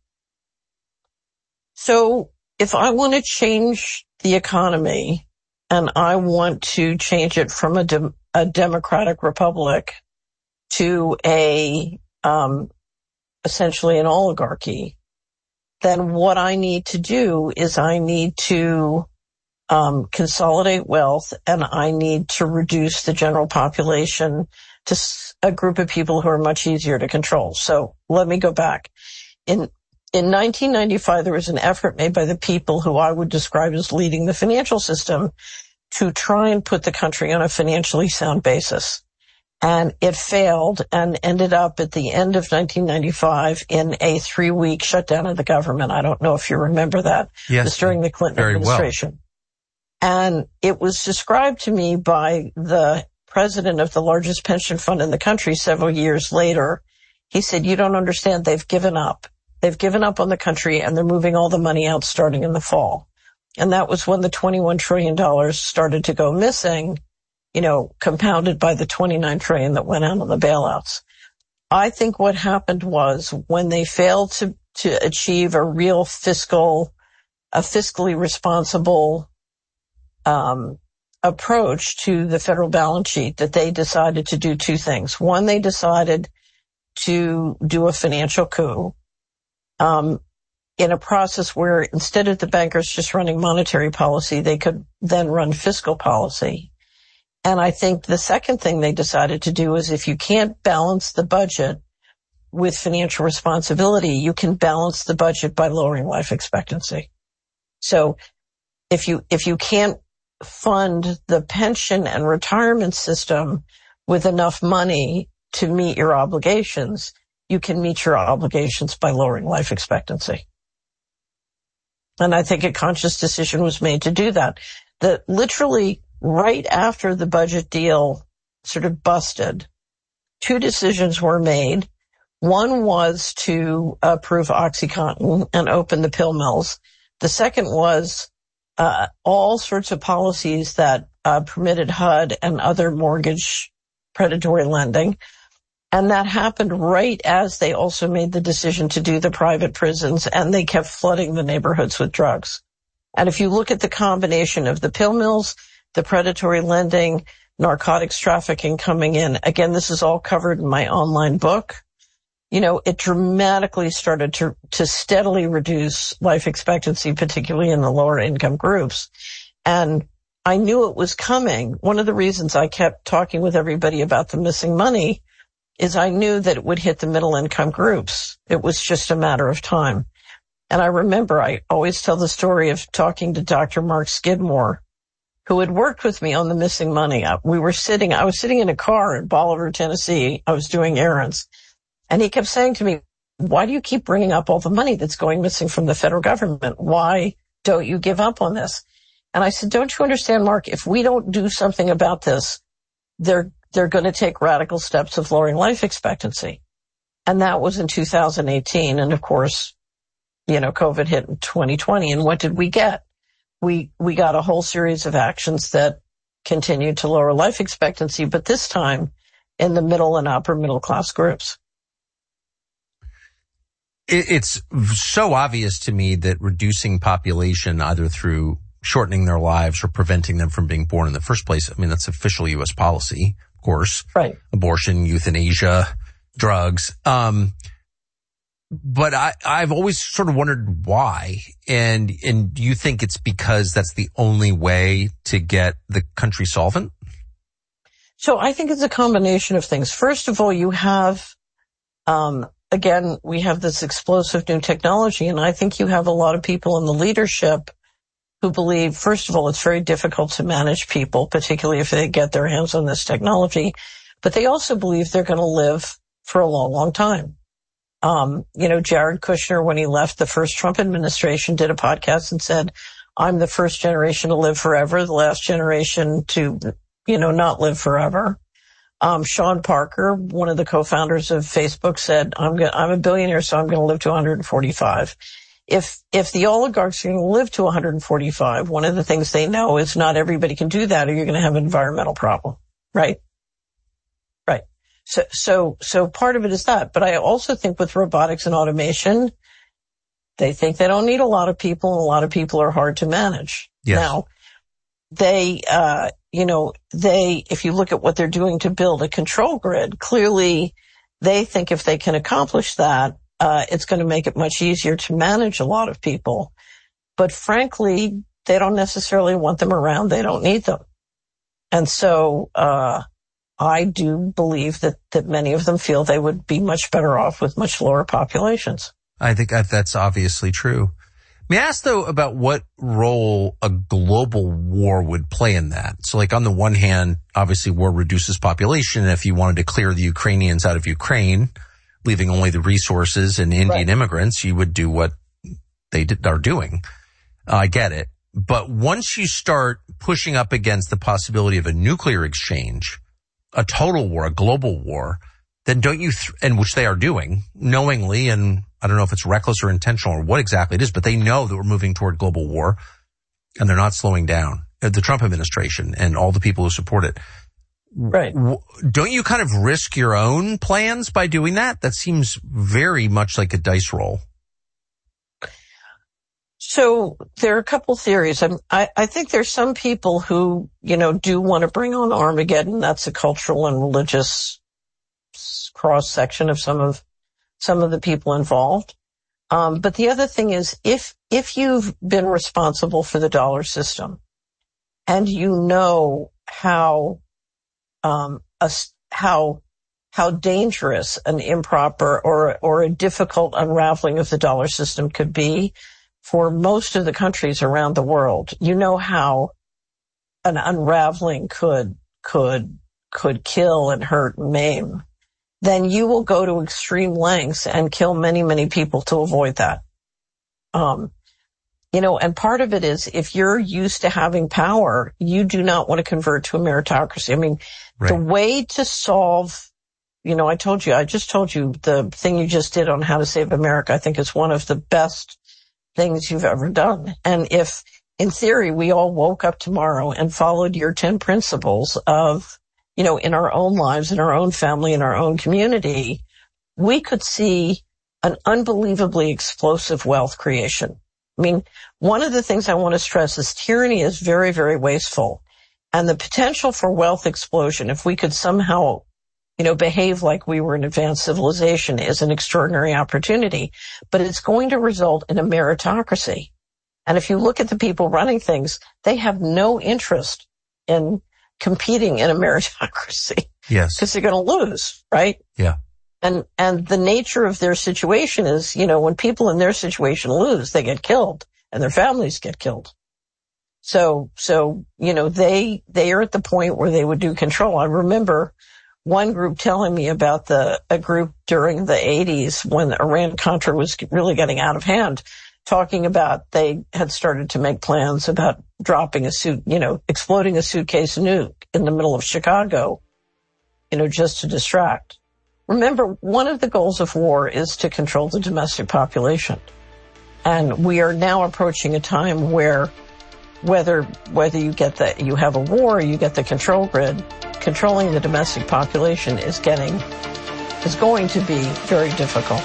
So if I want to change the economy and I want to change it from a democratic republic to essentially an oligarchy, then what I need to do is I need to consolidate wealth, and I need to reduce the general population to a group of people who are much easier to control. So let me go back. In 1995, there was an effort made by the people who I would describe as leading the financial system to try and put the country on a financially sound basis. And it failed and ended up at the end of 1995 in a 3-week shutdown of the government. I don't know if you remember that. Yes, it was during the Clinton administration. Well. And it was described to me by the president of the largest pension fund in the country several years later. He said, "You don't understand. They've given up. They've given up on the country, and they're moving all the money out starting in the fall." And that was when the $21 trillion started to go missing, compounded by the $29 trillion that went out on the bailouts. I think what happened was when they failed to achieve a real fiscally responsible approach to the federal balance sheet, that they decided to do two things. One, they decided to do a financial coup in a process where instead of the bankers just running monetary policy, they could then run fiscal policy. And I think the second thing they decided to do is if you can't balance the budget with financial responsibility, you can balance the budget by lowering life expectancy. So if you can't fund the pension and retirement system with enough money to meet your obligations, you can meet your obligations by lowering life expectancy. And I think a conscious decision was made to do that. That literally right after the budget deal sort of busted, two decisions were made. One was to approve OxyContin and open the pill mills. The second was all sorts of policies that permitted HUD and other mortgage predatory lending. And that happened right as they also made the decision to do the private prisons, and they kept flooding the neighborhoods with drugs. And if you look at the combination of the pill mills, the predatory lending, narcotics trafficking coming in, again, this is all covered in my online book. It dramatically started to steadily reduce life expectancy, particularly in the lower income groups. And I knew it was coming. One of the reasons I kept talking with everybody about the missing money is I knew that it would hit the middle income groups. It was just a matter of time. And I remember I always tell the story of talking to Dr. Mark Skidmore, who had worked with me on the missing money. I was sitting in a car in Bolivar, Tennessee. I was doing errands. And he kept saying to me, "Why do you keep bringing up all the money that's going missing from the federal government? Why don't you give up on this?" And I said, "Don't you understand, Mark, if we don't do something about this, they're going to take radical steps of lowering life expectancy." And that was in 2018. And of course, COVID hit in 2020. And what did we get? We got a whole series of actions that continued to lower life expectancy, but this time in the middle and upper middle class groups. It's so obvious to me that reducing population either through shortening their lives or preventing them from being born in the first place, that's official U.S. policy, of course. Right. Abortion, euthanasia, drugs. But I've always sort of wondered why. And do you think it's because that's the only way to get the country solvent? So I think it's a combination of things. First of all, you have, again, we have this explosive new technology, and I think you have a lot of people in the leadership who believe, first of all, it's very difficult to manage people, particularly if they get their hands on this technology, but they also believe they're going to live for a long, long time. Jared Kushner, when he left the first Trump administration, did a podcast and said, "I'm the first generation to live forever, the last generation to, not live forever." Sean Parker, one of the co-founders of Facebook, said, I'm a billionaire, so I'm going to live to 145. If the oligarchs are going to live to 145, one of the things they know is not everybody can do that, or you're going to have an environmental problem, right? Right. So part of it is that. But I also think with robotics and automation, they think they don't need a lot of people, and a lot of people are hard to manage. Yes. Now, if you look at what they're doing to build a control grid, clearly they think if they can accomplish that, it's going to make it much easier to manage a lot of people. But frankly, they don't necessarily want them around. They don't need them. And so, I do believe that many of them feel they would be much better off with much lower populations. I think that's obviously true. May I ask, though, about what role a global war would play in that? So, like, on the one hand, obviously war reduces population. If you wanted to clear the Ukrainians out of Ukraine, leaving only the resources and Indian immigrants, you would do what they are doing. I get it. But once you start pushing up against the possibility of a nuclear exchange, a total war, a global war, then don't you, and which they are doing knowingly, and I don't know if it's reckless or intentional or what exactly it is, but they know that we're moving toward global war and they're not slowing down. The Trump administration and all the people who support it. Right. Don't you kind of risk your own plans by doing that? That seems very much like a dice roll. So there are a couple theories. I think there's some people who, do want to bring on Armageddon. That's a cultural and religious cross section of some of the people involved. But the other thing is, if you've been responsible for the dollar system and you know how dangerous an improper or a difficult unraveling of the dollar system could be for most of the countries around the world, you know how an unraveling could kill and hurt and maim, then you will go to extreme lengths and kill many, many people to avoid that. And part of it is if you're used to having power, you do not want to convert to a meritocracy. I mean, the way to solve, I just told you the thing you just did on how to save America, I think is one of the best things you've ever done. And if, in theory, we all woke up tomorrow and followed your 10 principles of, in our own lives, in our own family, in our own community, we could see an unbelievably explosive wealth creation. I mean, one of the things I want to stress is tyranny is very, very wasteful. And the potential for wealth explosion, if we could somehow, behave like we were an advanced civilization, is an extraordinary opportunity. But it's going to result in a meritocracy. And if you look at the people running things, they have no interest in competing in a meritocracy. Yes. Because they're going to lose, right? Yeah. And the nature of their situation is, when people in their situation lose, they get killed and their families get killed. So, they are at the point where they would do control. I remember one group telling me about a group during the 80s when Iran-Contra was really getting out of hand, talking about they had started to make plans about dropping exploding a suitcase nuke in the middle of Chicago, just to distract. Remember, one of the goals of war is to control the domestic population. And we are now approaching a time where whether you have a war or you get the control grid, controlling the domestic population is going to be very difficult.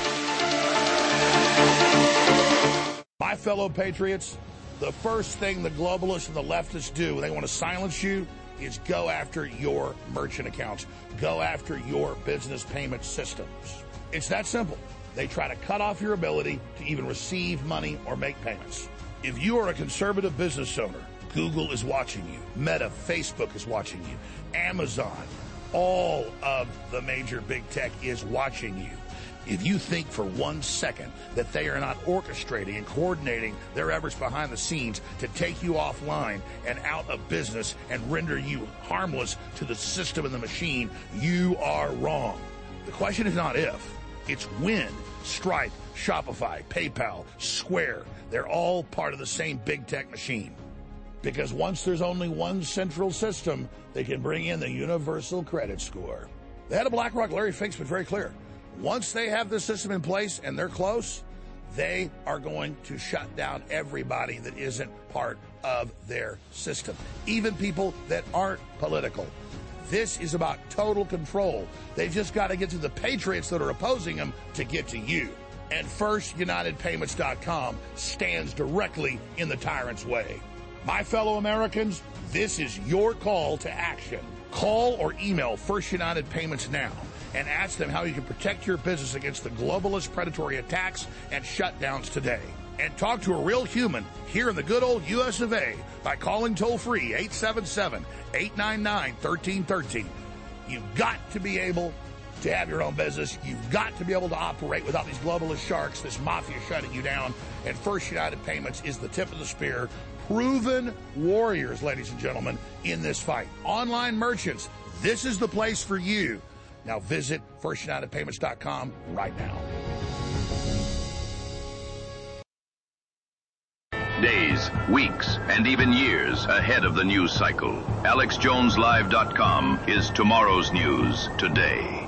My fellow patriots, the first thing the globalists and the leftists do when they want to silence you is go after your merchant accounts. Go after your business payment systems. It's that simple. They try to cut off your ability to even receive money or make payments. If you are a conservative business owner, Google is watching you. Meta, Facebook is watching you. Amazon, all of the major big tech is watching you. If you think for 1 second that they are not orchestrating and coordinating their efforts behind the scenes to take you offline and out of business and render you harmless to the system and the machine, you are wrong. The question is not if, it's when. Stripe, Shopify, PayPal, Square, they're all part of the same big tech machine. Because once there's only one central system, they can bring in the universal credit score. The head of BlackRock, Larry Fink's been very clear. Once they have this system in place and they're close, they are going to shut down everybody that isn't part of their system, even people that aren't political. This is about total control. They've just got to get to the patriots that are opposing them to get to you. And FirstUnitedPayments.com stands directly in the tyrant's way. My fellow Americans, this is your call to action. Call or email First United Payments now and ask them how you can protect your business against the globalist predatory attacks and shutdowns today. And talk to a real human here in the good old US of A by calling toll-free 877-899-1313. You've got to be able to have your own business. You've got to be able to operate without these globalist sharks, this mafia shutting you down. And First United Payments is the tip of the spear. Proven warriors, ladies and gentlemen, in this fight. Online merchants, this is the place for you. Now visit FirstUnitedPayments.com right now. Days, weeks, and even years ahead of the news cycle. AlexJonesLive.com is tomorrow's news today.